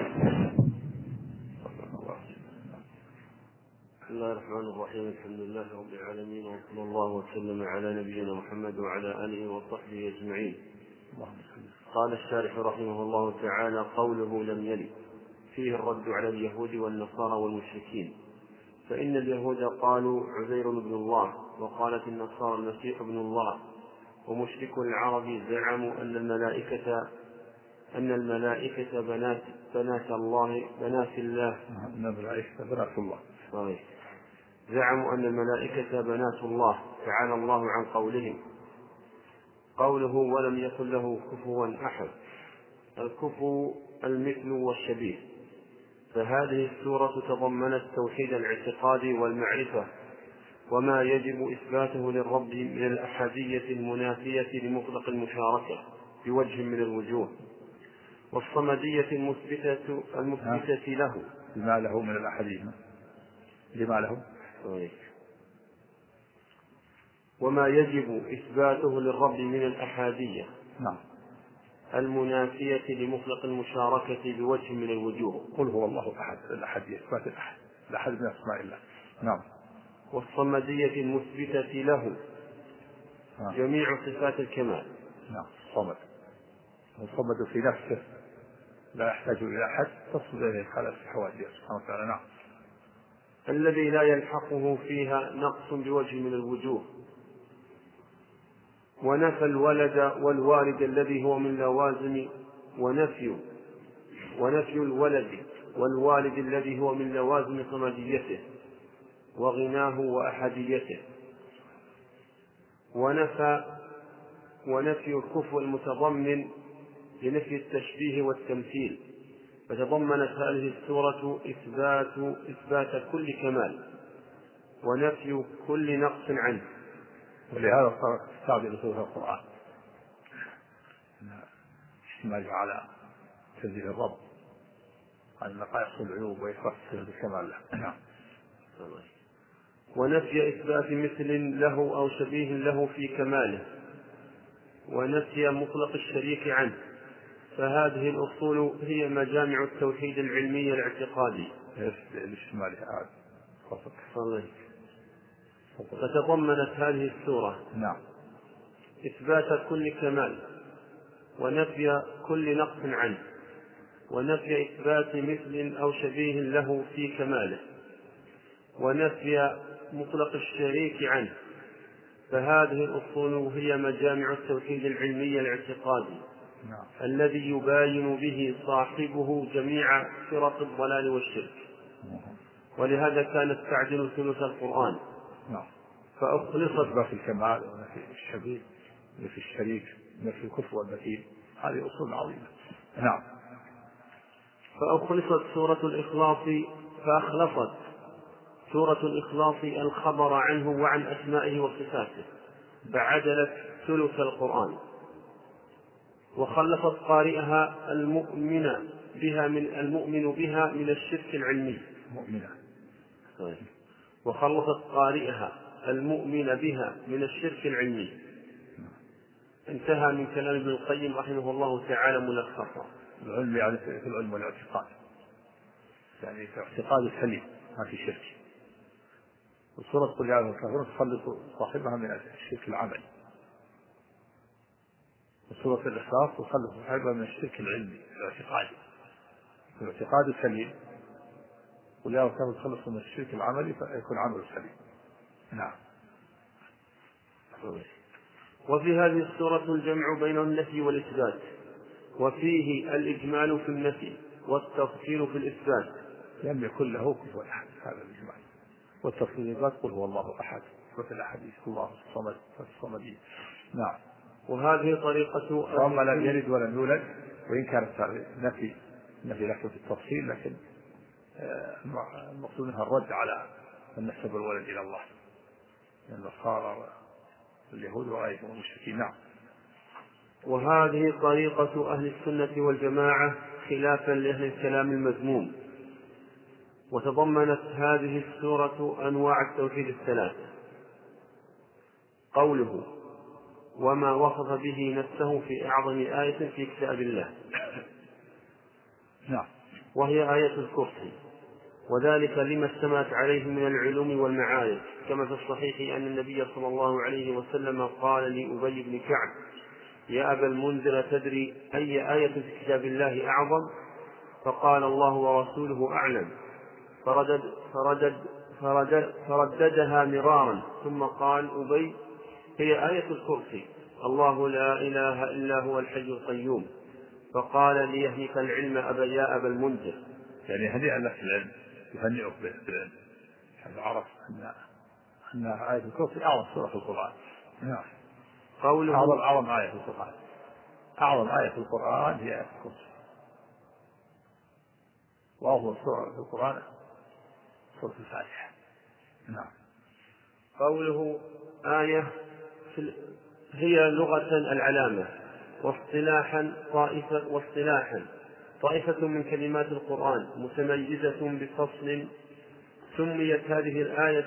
بسم الله الرحمن الرحيم. الحمد لله رب العالمين، وصلى الله وسلم على نبينا محمد وعلى آله وصحبه أجمعين. قال الشارح رحمه الله تعالى: قوله لم يلد فيه الرد على اليهود والنصارى والمشركين، فإن اليهود قالوا عزير ابن الله، وقالت النصارى المسيح ابن الله، ومشركو العرب زعموا أن الملائكة بنات الله. زعموا أن الملائكة بنات الله تعالى الله عن قولهم. قوله ولم يكن له كفوا أحد، الكفو المثل والشبيه. فهذه السورة تضمنت توحيد الاعتقاد والمعرفة، وما يجب إثباته للرب من الأحدية المنافية لمطلق المشاركة بوجه من الوجوه، والصمدية المثبتة له. لما له من الأحدية، لما له. وما يجب إثباته للرب من الأحادية المنافية لمطلق المشاركة بوجه من الوجوه. قل هو الله أحد، الأحدية إثبات الأحد من أسماء الله. نعم. والصمدية المثبتة له، جميع صفات الكمال. نعم. الصمد، الصمد في نفسه لا يحتاج إلى أحد تصل إليه خلق في حوادثه سبحانه وتعالى. نعم. الذي لا يلحقه فيها نقص بوجه من الوجوه، ونفى الولد والوالد الذي هو من لوازم، ونفي الولد والوالد الذي هو من لوازم صمديته وغناه وأحديته، ونفي الكفو المتضمن لنفي التشبيه والتمثيل، فتضمنت هذه السورة إثبات كل كمال ونفي كل نقص عنه. ولهذا صارت تستعجل سورة القرآن اشتمالها على تنزيل الرب عن نقائص العيوب وإثبات الكمال له. نعم. ونفي إثبات مثل له أو شبيه له في كماله، ونفي مطلق الشريك عنه، فهذه الأصول هي مجامع التوحيد العلمي الاعتقادي. فتضمنت هذه السورة نعم. إثبات كل كمال ونفي كل نقص عنه، ونفي إثبات مثل أو شبيه له في كماله، ونفي مطلق الشريك عنه، فهذه الأصول هي مجامع التوحيد العلمي الاعتقادي الذي يباين به صاحبه جميع فرق الضلال والشرك. ولهذا كانت تعدل ثلث القرآن. فأخلصت في الكمال ونفي الشبيه ونفي الشريك ونفي الكفر والمثيل، هذه أصول عظيمة. نعم. فأخلصت سورة الإخلاص الخبر عنه وعن أسمائه وصفاته، بعدلت ثلث القرآن، وخلصت قارئها المؤمن بها من الشرك العلمي. وخلصت قارئها المؤمن بها من الشرك العلمي. انتهى من كلام ابن القيم رحمه الله تعالى ملخصا. العلم يعني في العلم والاعتقاد، يعني في اعتقاد السليم ما في شرك. وسورة قل يا أيها الكافرون تخلص صاحبها من الشرك العملي، وسورة الإخلاص تخلص صاحبها من الشرك العلمي الاعتقادي. الاعتقاد السليم قل يا أيها الكافرون تخلص من الشرك العملي فيكون عمل سليم. نعم. وفي هذه السورة الجمع بين النفي والإثبات، وفيه الإجمال في النفي والتفصيل في الإثبات. لم يكن له كفوا أحد، هذا الإجمال. والتفصيل قل هو الله أحد، وفي الأحاديث الله الصمد فالصمدي. نعم. وهذه طريقة ثم لم يلد ولم يولد، وإن كانت نفي لكن في التفصيل، لكن المقصود منها الرد على من نسب الولد إلى الله من النصارى واليهود وغيرهم المشركين. نعم. وهذه طريقة أهل السنة والجماعة خلافا لأهل الكلام المذموم. وتضمنت هذه السورة أنواع التوحيد الثلاثة: قوله وما وصف به نفسه في أعظم آية في كتاب الله، وهي آية الكرسي، وذلك لما اشتملت عليه من العلوم والمعارف، كما في الصحيح أن النبي صلى الله عليه وسلم قال لأبي بن كعب: يا أبا المنذر تدري أي آية في كتاب الله أعظم؟ فقال: الله ورسوله أعلم. فرددها مرارا، ثم قال أبي: هي آية الكرسي، الله لا إله إلا هو الحي القيوم. فقال: ليهنك العلم يا أبا المنذر، يعني هنيئا لك العلم، يهنئك بالعلم، حيث عرف أن آية الكرسي أعظم سورة في القرآن. أعظم آية في القرآن، أعظم آية في القرآن هي آية الكرسي، وأفضل سورة في القرآن سورة الفاتحة. نعم. قوله آية هي لغة العلامة، واصطلاحا طائفة من كلمات القرآن متميزة بفصل. سميت هذه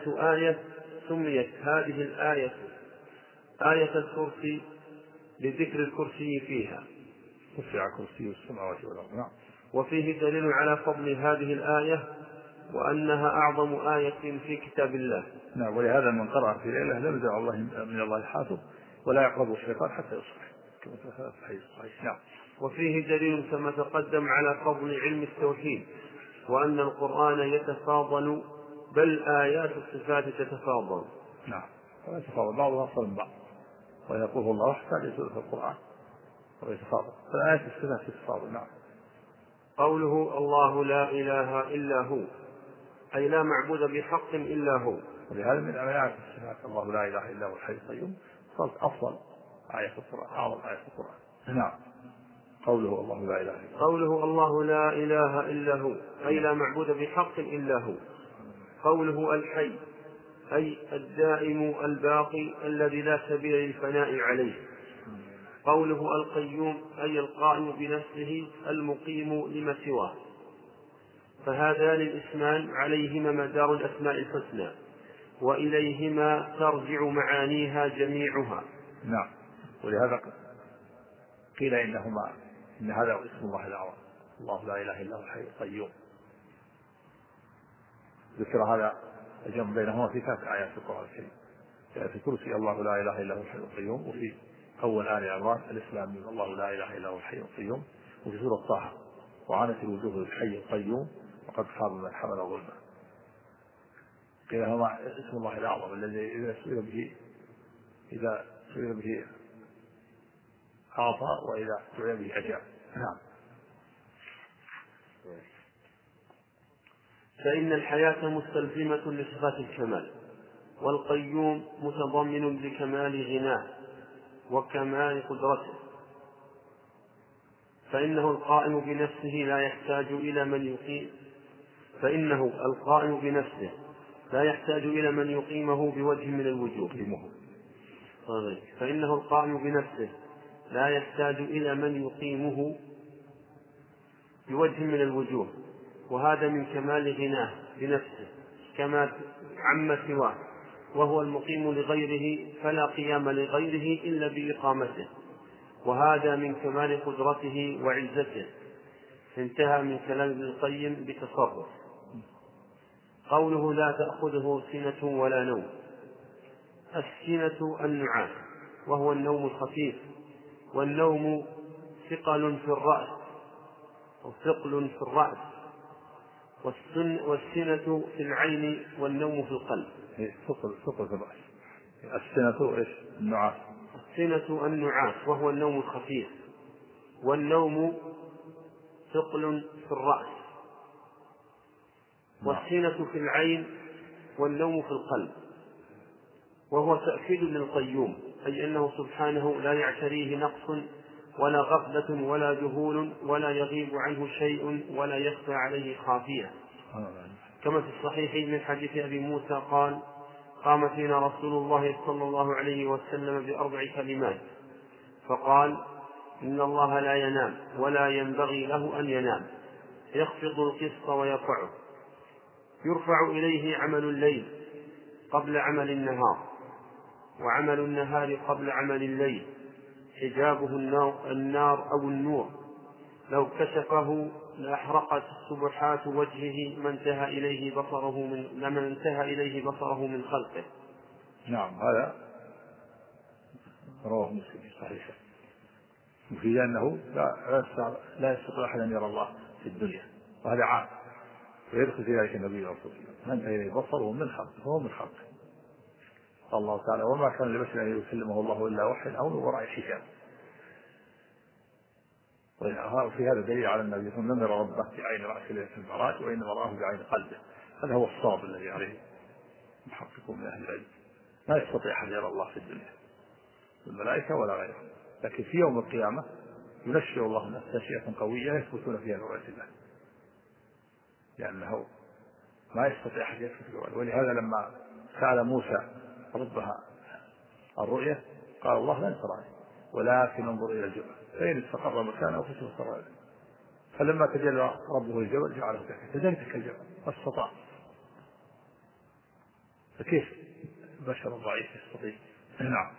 الآية آية الكرسي لذكر الكرسي فيها، وسع كرسي السماوات والأرض. نعم. وفيه دليل على فضل هذه الآية وأنها أعظم آية في كتاب الله. نعم. ولهذا من قرأ في ليلة لم يدع الله من الله حافظ ولا يقربه الشيطان حتى يصبح كما في الحديث الصحيح. نعم. وفيه دليل كما تقدم على فضل علم التوحيد، وأن القرآن يتفاضل، بل آيات الصفات تتفاضل. نعم، ويتفاضل بعضها أفضل من بعض، ويقول الله أحسن يسوء في القرآن ويتفاضل، فالآيات الصفات تتفاضل. نعم. قوله الله لا إله إلا هو، أي لا معبود بحق إلا هو. ولهذا من آيات الصفات الله لا إله إلا هو الحي القيوم صارت أفضل آية في القرآن، أعظم آية في القرآن. نعم. قوله الله لا إله إلا هو، قوله الله لا إله إلا هو، أي لا معبود بحق إلا هو. قوله الحي، أي الدائم الباقي الذي لا سبيل للفناء عليه. قوله القيوم، أي القائم بنفسه المقيم لما سواه. فهذان الاسمان عليهما مدار الأسماء الحسنى، وإليهما ترجع معانيها جميعها. نعم. ولهذا قيل إن هذا اسم الله الأعظم، الله لا إله إلا هو الحي القيوم. ذكر هذا الجمع بينهما في 3 آيات في القرآن الكريم، في الكرسي الله لا إله إلا هو الحي القيوم، وفي أول آل عمران الإسلام الله لا إله إلا هو الحي القيوم، وفي سورة طه وعنت الوجوه للحي القيوم وقد خاب من حمل ظلما. قيل هما اسم الله الأعظم الذي إذا سئل به أعطى وإذا دعي به أجاب. نعم. فإن الحياة مستلزمة لصفات الكمال، والقيوم متضمن لكمال غناه وكمال قدرته، فإنه القائم بنفسه لا يحتاج إلى من يقيمه بوجه من الوجوه. فإنه القائم بنفسه لا يحتاج إلى من يقيمه بوجه من الوجوه، وهذا من كمال غناه بنفسه كما عما سواه، وهو المقيم لغيره، فلا قيام لغيره إلا بإقامته، وهذا من كمال قدرته وعزته. انتهى من كلام ابن القيم بتصرف. قوله لا تأخذه سنة ولا نوم، السنة النعاس وهو النوم الخفيف، والنوم ثقل في الرأس أو ثقل في الرأس، والسنة في العين والنوم في القلب. ثقل في الرأس. السنة إيش؟ النعاس. السنة النعاس وهو النوم الخفيف، والنوم ثقل في الرأس، والسنة في العين والنوم في القلب، وهو تأكيد للقيوم، أي أنه سبحانه لا يعتريه نقص ولا غفلة ولا جهول، ولا يغيب عنه شيء ولا يخفى عليه خافية. كما في الصحيح من حديث أبي موسى قال: قام فينا رسول الله صلى الله عليه وسلم ب4 كلمات، فقال: إن الله لا ينام ولا ينبغي له أن ينام، يخفض القسط ويرفعه، يرفع إليه عمل الليل قبل عمل النهار، وعمل النهار قبل عمل الليل، حجابه النار أو النور، لو كشفه لأحرقت سبحات وجهه ما انتهى إليه بصره من خلقه. نعم. هذا رواه مسلم في صحيحه، وفي أنه لا يستطيع أحد أن يرى الله في الدنيا، وهذا عام، ويدخل في ذلك النبي صلى الله عليه وسلم من انتهى إليه بصره من خلقه فهو من خلقه. قال الله تعالى: وما كان لبشر أن يكلمه الله إلا وحي أو من وراء حجاب. وفي هذا دليل على النبي صلى الله عليه وسلم لم يرى ربه بعين رأسه ليلة المعراج، وإنما رآه بعين قلبه. هذا هو الصواب الذي عليه محققون من أهل العلم. ما يستطيع أحد يرى الله في الدنيا، الملائكة ولا غيرهم، لكن في يوم القيامة ينشئ الله الناس تنشئة قوية يثبتون فيها برؤية الله، لأنه ما يستطيع أحد يثبت برؤية. ولهذا لما سأل موسى ربها الرؤية قال: الله لن تراني ولكن انظر إلى الجبل فإن استقر مكانه فسوف تراني. فلما تجلى ربه الجبل جعله دكا كذلك الجبل ما استطاع. فكيف بشر ضعيف يستطيع؟ نعم.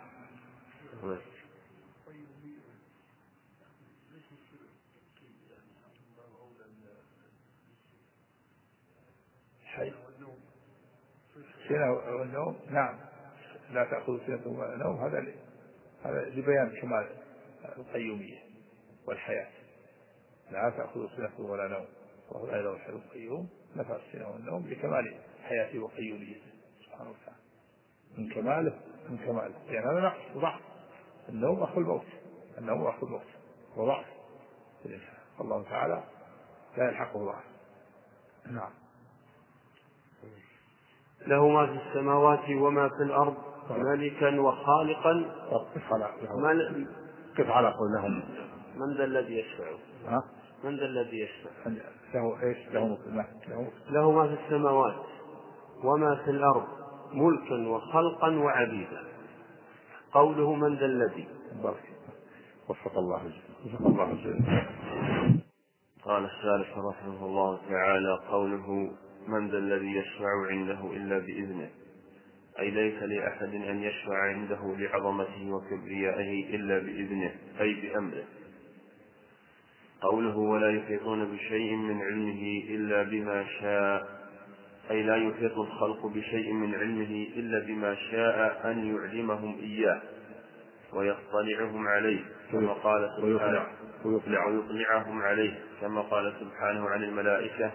سنة والنوم. نعم. لا تأخذ سنة ولا نوم، هذا هذا لبيان كمال القيومية والحياة، لا تأخذ سنة ولا نوم، وهو لا له الحي القيوم نفع السنة والنوم لكمال حياته وقيوميته سبحانه وتعالى، من كماله يعني هذا نقص وضعف. النوم أخو الموت، النوم أخو الموت وضعف الإنسان، الله تعالى لا يلحقه ضعف. نعم. له ما في السماوات وما في الأرض ملكا وخالقا. كيف على قولهم من ذا الذي يشفع؟ من ذا الذي يشفع؟ له ايش؟ له ما في السماوات وما في الأرض ملكا وخلقا وعبيدا. قوله من ذا الذي، وفق الله. قال الثالث رحمه الله تعالى: قوله من ذا الذي يشفع عنده إلا بإذنه، أي ليس لأحد أن يشفع عنده لعظمته وكبريائه إلا بإذنه أي بأمره. قوله ولا يحيطون بشيء من علمه إلا بما شاء، أي لا يحيط الخلق بشيء من علمه إلا بما شاء أن يعلمهم إياه ويطلعهم عليه كما قال سبحانه، ويطلعهم عليه كما قال سبحانه عن الملائكة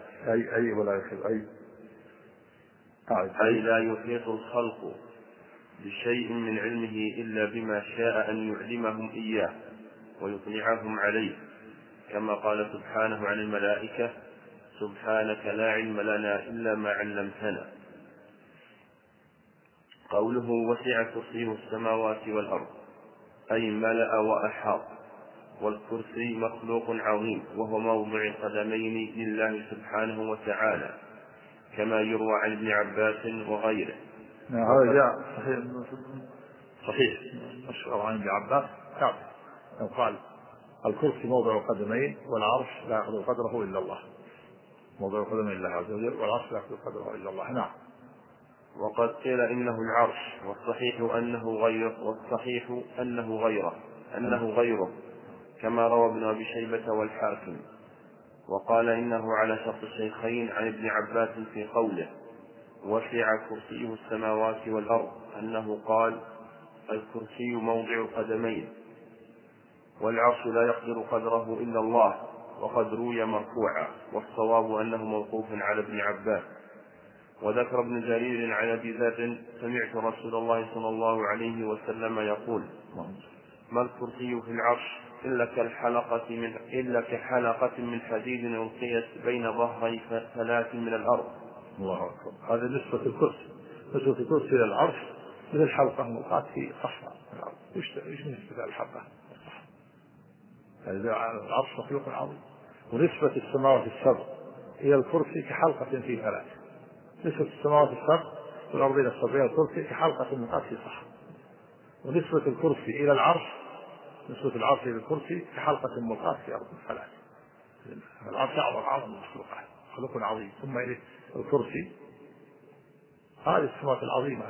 أي لا يحيط الخلق بشيء من علمه إلا بما شاء أن يعلمهم إياه ويطلعهم عليه كما قال سبحانه عن الملائكة سبحانك لا علم لنا إلا ما علمتنا. قوله وسع كرسيه السماوات والأرض، أي ملأ وأحاط، والكرسي مخلوق عظيم وهو موضع القدمين لله سبحانه وتعالى كما يروى عن ابن عباس وغيره. هذا جاء صحيح مشهور عن ابن عباس قال الكرسي موضع القدمين والعرش لا يأخذ قدره إلا الله، موضع القدمين لله عز وجل والعرش لا يأخذ قدره إلا الله. نعم. وقد قيل إنه العرش، والصحيح أنه غيره كما روى ابن أبي شيبة والحاكم. وقال إنه على شرط الشيخين عن ابن عباس في قوله وسع كرسيه السماوات والأرض، أنه قال الكرسي موضع قدمين والعرش لا يقدر قدره إلا الله، وقد روي مرفوعا، والصواب أنه موقوف على ابن عباس. وذكر ابن جرير عن أبي ذر سمعت رسول الله صلى الله عليه وسلم يقول ما الكرسي في العرش إلا كحلقة من حديد ألقيت بين ظهري ثلاث من الأرض. الله أكبر. هذا نسبة الكرسي إلى العرش مثل حلقة ملقاة في صحراء الأرض. إيش نسبة الحلقة؟ العرش مخلوق عظيم. ونسبة السماوات السبع إلى الكرسي كحلقة في ثلاث. نسبة السماوات السبع والأرضين السبع إلى الكرسي كحلقة ملقاة في صحراء. ونسبة الكرسي إلى العرش، نسبة العرش إلى الكرسي كحلقة ملقاة في أرض ثلاث. العرش أعظم المخلوقات، مخلوق عظيم. ثم إليه الكرسي، هذه السماوات العظيمة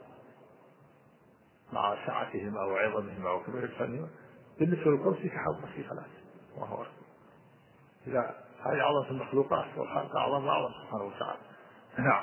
مع سعتهما وعظمهما وكبر فنهما، بالنسبة للكرسي كحلقة في ثلاث. وهو إذا هذه عظمة المخلوقات والخالق أعظم سبحانه وتعالى. نعم.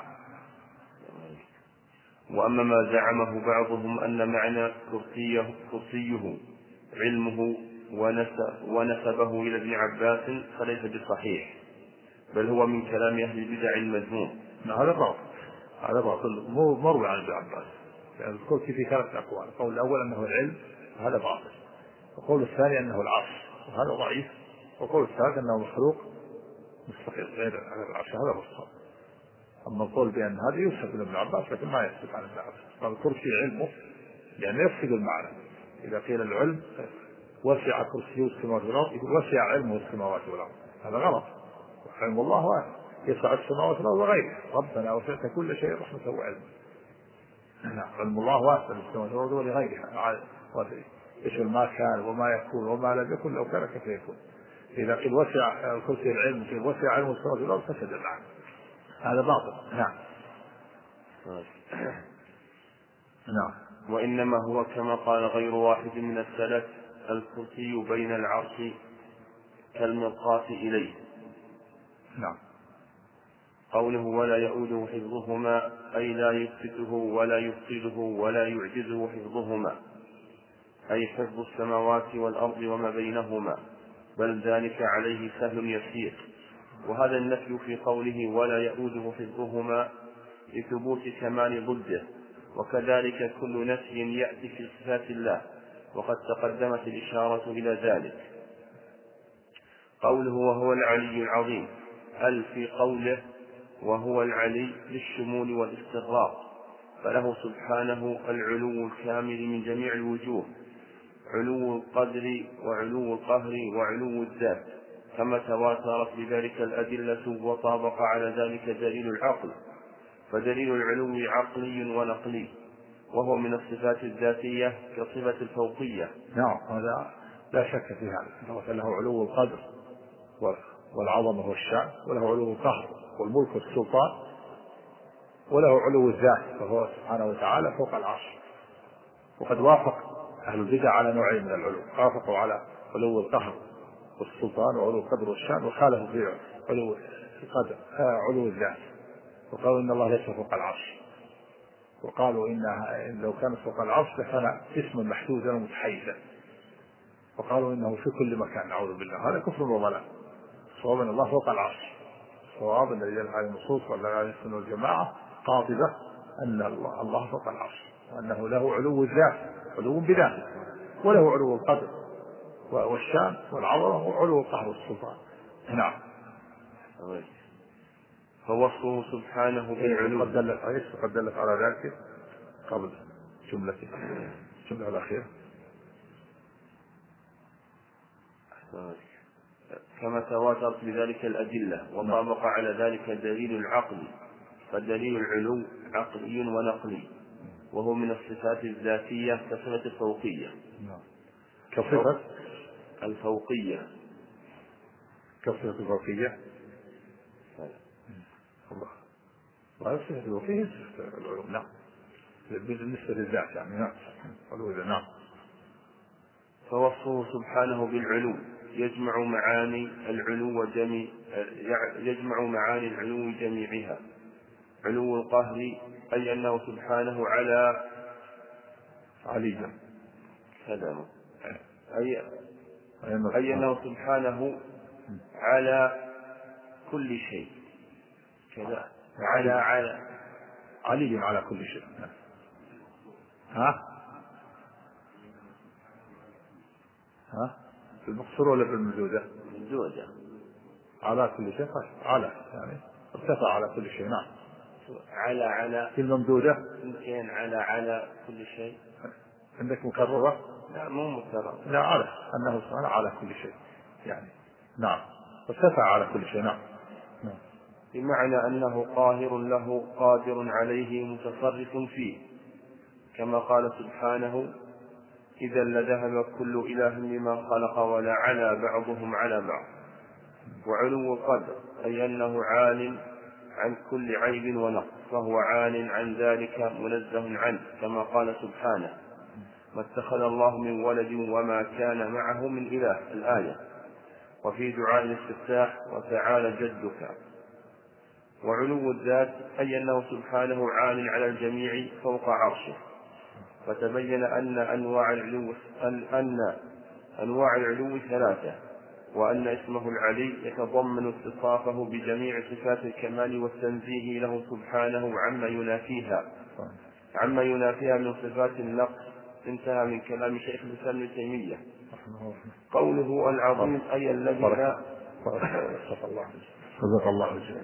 وأما ما زعمه بعضهم أن معنى كرسيه علمه ونسبه إلى ابن عباس فليس بصحيح، بل هو من كلام أهل البدع المذموم. هذا باطل مروي عن ابن عباس. يعني الكرسي في ثلاث أقوال: القول الأول أنه العلم وهذا باطل، والقول الثاني أنه العرش وهذا ضعيف، والقول الثالث أنه مخلوق مستقل غير العرش هذا مستقل. أما القول بأن هذا يوسف من ابن عباس لكن ما يثبت عن ابن عباس. فالكرسي علمه يعني يفسد المعنى. إذا قيل العلم وسع كرسيه السماوات والأرض يقول وسع علمه السماوات والأرض، هذا غلط. علم الله واسع يسع السماوات والأرض وغيره. ربنا وسعت كل شيء رحمة وعلم. علم الله واسع السماوات والأرض ولغيرها، يشمل ما كان وما يكون وما لم يكن لو كان كيف يكون. إذا قيل وسع الكرسي العلم قيل وسع علم السماوات والأرض فسد المعنى، هذا باطل. نعم. وإنما هو كما قال غير واحد من السلف الكرسي بين العرش كالمرقاة إليه. نعم. قوله ولا يؤوده حفظهما، أي لا يثبته ولا يفقده ولا يعجزه حفظهما، أي حفظ السماوات والأرض وما بينهما، بل ذلك عليه سهل يسير. وهذا النفي في قوله ولا يؤوده حفظهما لثبوت كمال ضده، وكذلك كل نفي يأتي في صفات الله، وقد تقدمت الإشارة إلى ذلك. قوله وهو العلي العظيم، في قوله وهو العلي للشمول والاستغراق، فله سبحانه العلو الكامل من جميع الوجوه، علو القدر وعلو القهر وعلو الذات، كما تواترت بذلك الأدلة وطابق على ذلك دليل العقل، فدليل العلو عقلي ونقلي، وهو من الصفات الذاتية كصفة الفوقية. نعم، هذا لا شك في هذا، فله علو القدر والعظمة والشأن، وله علو القهر والملك والسلطان، وله علو الذات، فهو سبحانه وتعالى فوق العرش. وقد وافق أهل البدع على نوعين من العلو، وافقوا على علو القهر والسلطان وعلو القدر والشأن، وخالفوا في علو القدر علو الذات، وقالوا إن الله ليس فوق العرش، وقالوا إن لو كان فوق العرش لكان اسما محدودا ومتحيزا، وقالوا إنه في كل مكان، نعوذ بالله. هذا كفر وضلال. صواب أن الله فوق العرش، صواب الذي يدل على النصوص ولا على السنة والجماعة قاطبة أن الله فوق العرش، وأنه له علو الذات، علو بذاته، وله علو القدر والشان والعظمة وعلو القهر والسلطان. نعم. فوصفه سبحانه بالعلو قد دلت على ذلك قبل الجملة الأخيرة. كما تواترت بذلك الأدلة وطابق على ذلك دليل العقل، فدليل العلو عقلي ونقلي، وهو من الصفات الذاتية كصفة الفوقية. كصفة الفوقية الله صفة الفوقية صفة العلو. نعم، بالنسبة للذات يعني. نعم. فوصفه سبحانه بالعلو يجمع معاني العلو جميعها. علو القهر أي أنه سبحانه علي كلامه أي أنه سبحانه على كل شيء كذا، علي على كل شيء. بالمقصور ولا بالممدودة؟ ممدودة. على كل شيء، على يعني ارتفع على كل شيء. نعم. على في الممدودة يمكن على كل شيء. عندك مكررة؟ لا، مو مكررة. لا، على أنه سبحانه على كل شيء يعني. نعم، ارتفع على كل شيء. نعم. بمعنى أنه قاهر له قادر عليه متصرف فيه، كما قال سبحانه إذا لذهب كل إله بما خلق ولا على بعضهم على بعض. وعلو القدر أي أنه عال عن كل عيب ونقص، فهو عال عن ذلك منزه عنه، كما قال سبحانه ما اتخذ الله من ولد وما كان معه من إله، الآية. وفي دعاء الاستفتاح وتعالى جدك. وعلو الذات أي أنه سبحانه عال على الجميع فوق عرشه، فتبين أن أنواع العلو ثلاثة، وأن اسمه العلي يتضمن اتصافه بجميع صفات الكمال والتنزيه له سبحانه عما ينافيها من صفات النقص. انتهى من كلام شيخ الإسلام ابن تيمية. قوله العظيم أي الذي لا صدق الله الجليل.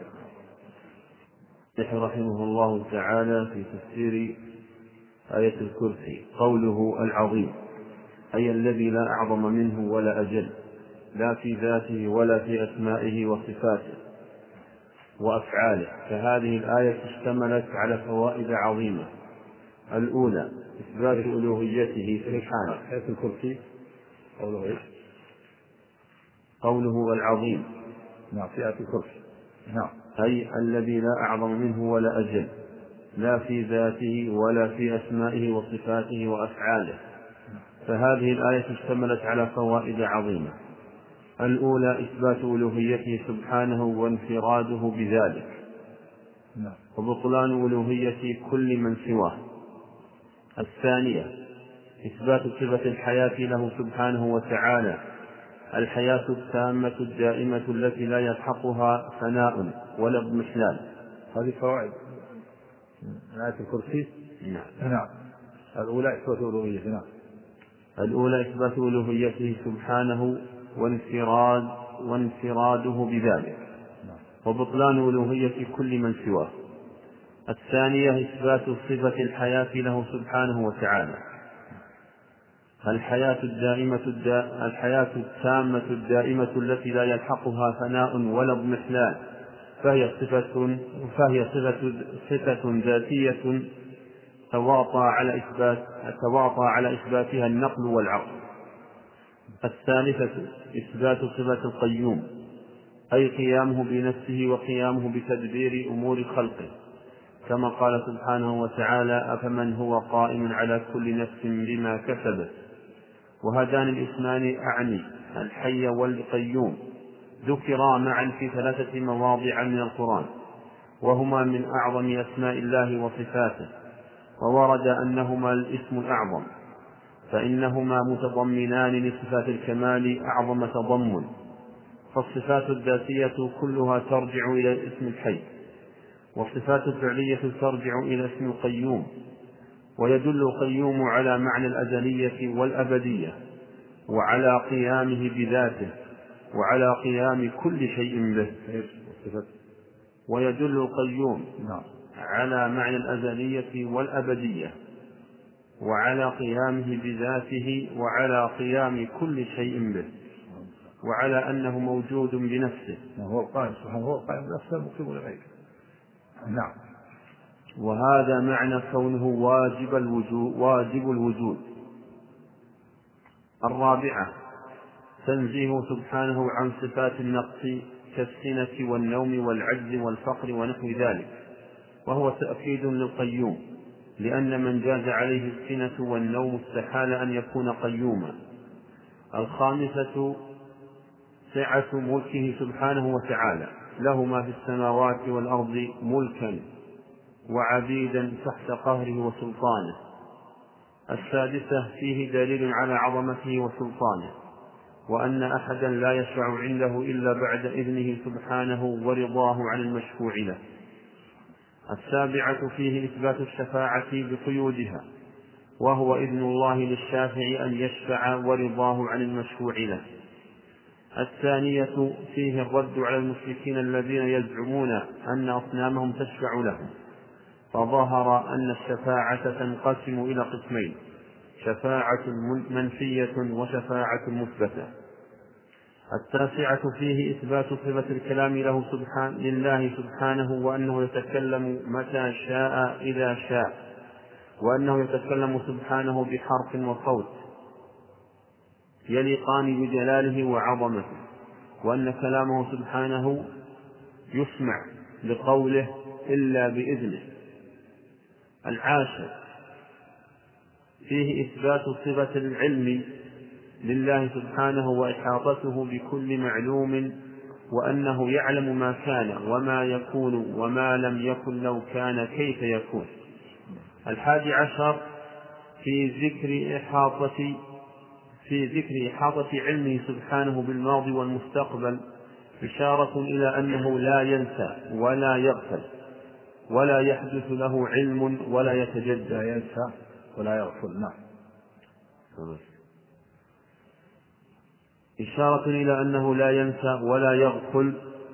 رحمه الله تعالى في تفسير آية الكرسي قوله العظيم أي الذي لا أعظم منه ولا أجل، لا في ذاته ولا في أسمائه وصفاته وأفعاله. فهذه الآية اشتملت على فوائد عظيمة. الأولى إثبات ألوهيته سبحانه. آية الكرسي قوله العظيم. نعم، في آية الكرسي. نعم. أي الذي لا أعظم منه ولا أجل، لا في ذاته ولا في أسمائه وصفاته وأفعاله. فهذه الآية اشتملت على فوائد عظيمة. الأولى إثبات ألوهيته سبحانه وانفراده بذلك، وبطلان ألوهية كل من سواه. الثانية إثبات صفة الحياة له سبحانه وتعالى، الحياة التامة الدائمة التي لا يلحقها فناء ولا اضمحلال. هذه فوائد من آية الكرسي. نعم. الأولى إثبات ألوهيته. نعم. الأولى إثبات ألوهيته سبحانه وانفراده بذلك، وبطلان ألوهية كل من سواه. الثانية إثبات صفة الحياة له سبحانه وتعالى، الحياة التامة الدائمة التي لا يلحقها فناء ولا اضمحلال، فهي صفة ذاتية تواطى على إثباتها النقل والعقل. الثالثة إثبات صفة القيوم، أي قيامه بنفسه وقيامه بتدبير أمور خلقه، كما قال سبحانه وتعالى: أفمن هو قائم على كل نفس بما كسبت. وهذان الاسمان أعني الحي والقيوم ذكرا معا في 3 مواضع من القرآن، وهما من أعظم أسماء الله وصفاته، وورد أنهما الاسم الأعظم، فإنهما متضمنان لصفات الكمال أعظم تضمن. فالصفات الذاتية كلها ترجع إلى الاسم الحي، والصفات الفعلية ترجع إلى اسم القيوم. ويدل القيوم على معنى الأزلية والأبدية، وعلى قيامه بذاته، وعلى قيام كل شيء به. ويدل القيوم على معنى الأزلية والأبدية، وعلى قيامه بذاته، وعلى قيام كل شيء به، وعلى أنه موجود بنفسه. هو القائم سبحانه، هو القائم بنفسه مقيم لغيره. نعم. وهذا معنى كونه واجب الوجود. الرابعة تنزيه سبحانه عن صفات النقص كالسنة والنوم والعجز والفقر ونحو ذلك، وهو تأكيد للقيوم، لأن من جاز عليه السنة والنوم استحال أن يكون قيوما. الخامسة سعة ملكه سبحانه وتعالى، له ما في السماوات والأرض ملكا وعبيدا تحت قهره وسلطانه. السادسة فيه دليل على عظمته وسلطانه، وأن أحدا لا يشفع عنده إلا بعد إذنه سبحانه ورضاه عن المشفوع له. السابعة فيه إثبات الشفاعة بقيودها، وهو إذن الله للشافع أن يشفع ورضاه عن المشفوع له. الثانية فيه الرد على المشركين الذين يزعمون أن أصنامهم تشفع لهم، فظهر أن الشفاعة تنقسم إلى قسمين: شفاعة منفية وشفاعة مثبتة. التاسعة فيه إثبات صفة الكلام لله سبحانه، وأنه يتكلم متى شاء إذا شاء، وأنه يتكلم سبحانه بحرف وصوت يليقان بجلاله وعظمته، وأن كلامه سبحانه يسمع بقوله إلا بإذنه. العاشر فيه إثبات صفة العلم لله سبحانه وإحاطته بكل معلوم، وأنه يعلم ما كان وما يكون وما لم يكن لو كان كيف يكون. 11 في ذكر إحاطة علمه سبحانه بالماضي والمستقبل، إشارة إلى أنه لا ينسى ولا يغفل ولا يحدث له علم ولا يتجدد. لا ينسى ولا يغفل. نعم. إشارة إلى أنه لا ينسى ولا يغفل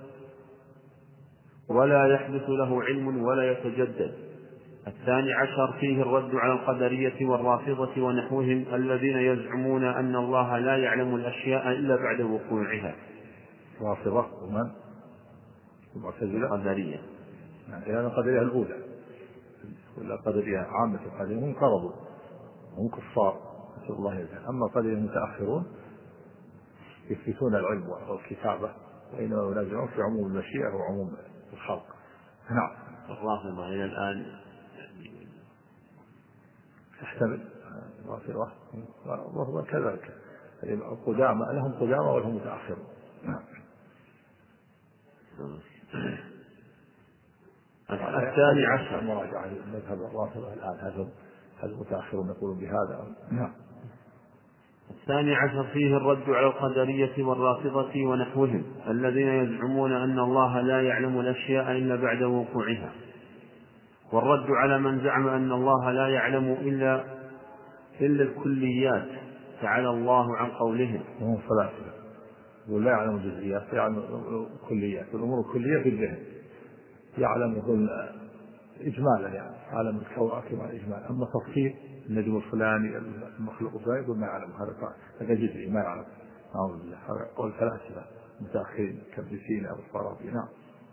ولا يحدث له علم ولا يتجدد. 12 فيه الرد على القدرية والرافضة ونحوهم الذين يزعمون أن الله لا يعلم الأشياء إلا بعد وقوعها. رافضة ومن؟ القدرية. يعني القدرية الأولى، ولا القدرية عامة القدرية هم قرضوا، هم كفار، نسأل الله يجعل. أما القدرية المتأخرون يثبتون العلم والكتابة، وإنما ينازعون في عموم المشيئة وعموم الخلق. نعم. الرافضة إلى الآن تحتمل الرافضة وهو كذلك، القدامى لهم قدامى ولهم متأخرون. نعم. 12 مراجعة مذهب الرافضة الآن، هل هم المتأخرون يقولون بهذا. نعم. الثاني عشر فيه الرد على القدرية والرافضة ونحوهم الذين يزعمون أن الله لا يعلم الأشياء إلا بعد وقوعها، والرد على من زعم أن الله لا يعلم إلا الكليات تعالى الله عن قولهم. هم فلاسفة ولا يعلم الجزئيات، يعلم الكليات، والأمور الكلية في الذهن يعلم إجمالا، يعني عالم الكون كما إجمالا. أما تفصيل النجم الفلاني المخلوق الفلاني يقول ما يعلم، هذا جزئي ما يعلم. أعوذ بالله. هذا قول فلاسفة متأخرين كابن أو الفارابي. نعم.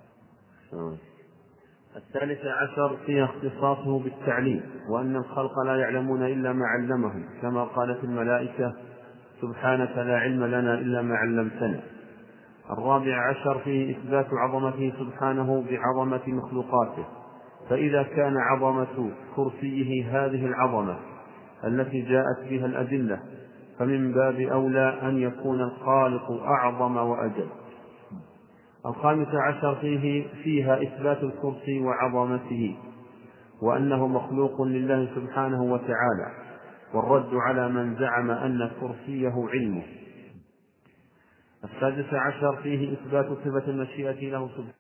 الثالث عشر فيه اختصاصه بالتعليم، وأن الخلق لا يعلمون إلا ما علمهم، كما قالت الملائكة سبحانك لا علم لنا إلا ما علمتنا. الرابع عشر فيه إثبات عظمته سبحانه بعظمة مخلوقاته، فإذا كان عظمة كرسيه هذه العظمة التي جاءت بها الأدلة، فمن باب أولى أن يكون الخالق أعظم وأجل. الخامس عشر فيها إثبات الكرسي وعظمته، وأنه مخلوق لله سبحانه وتعالى، والرد على من زعم أن كرسيه علمه. السادس عشر فيه إثبات صفة المشيئة له سبحانه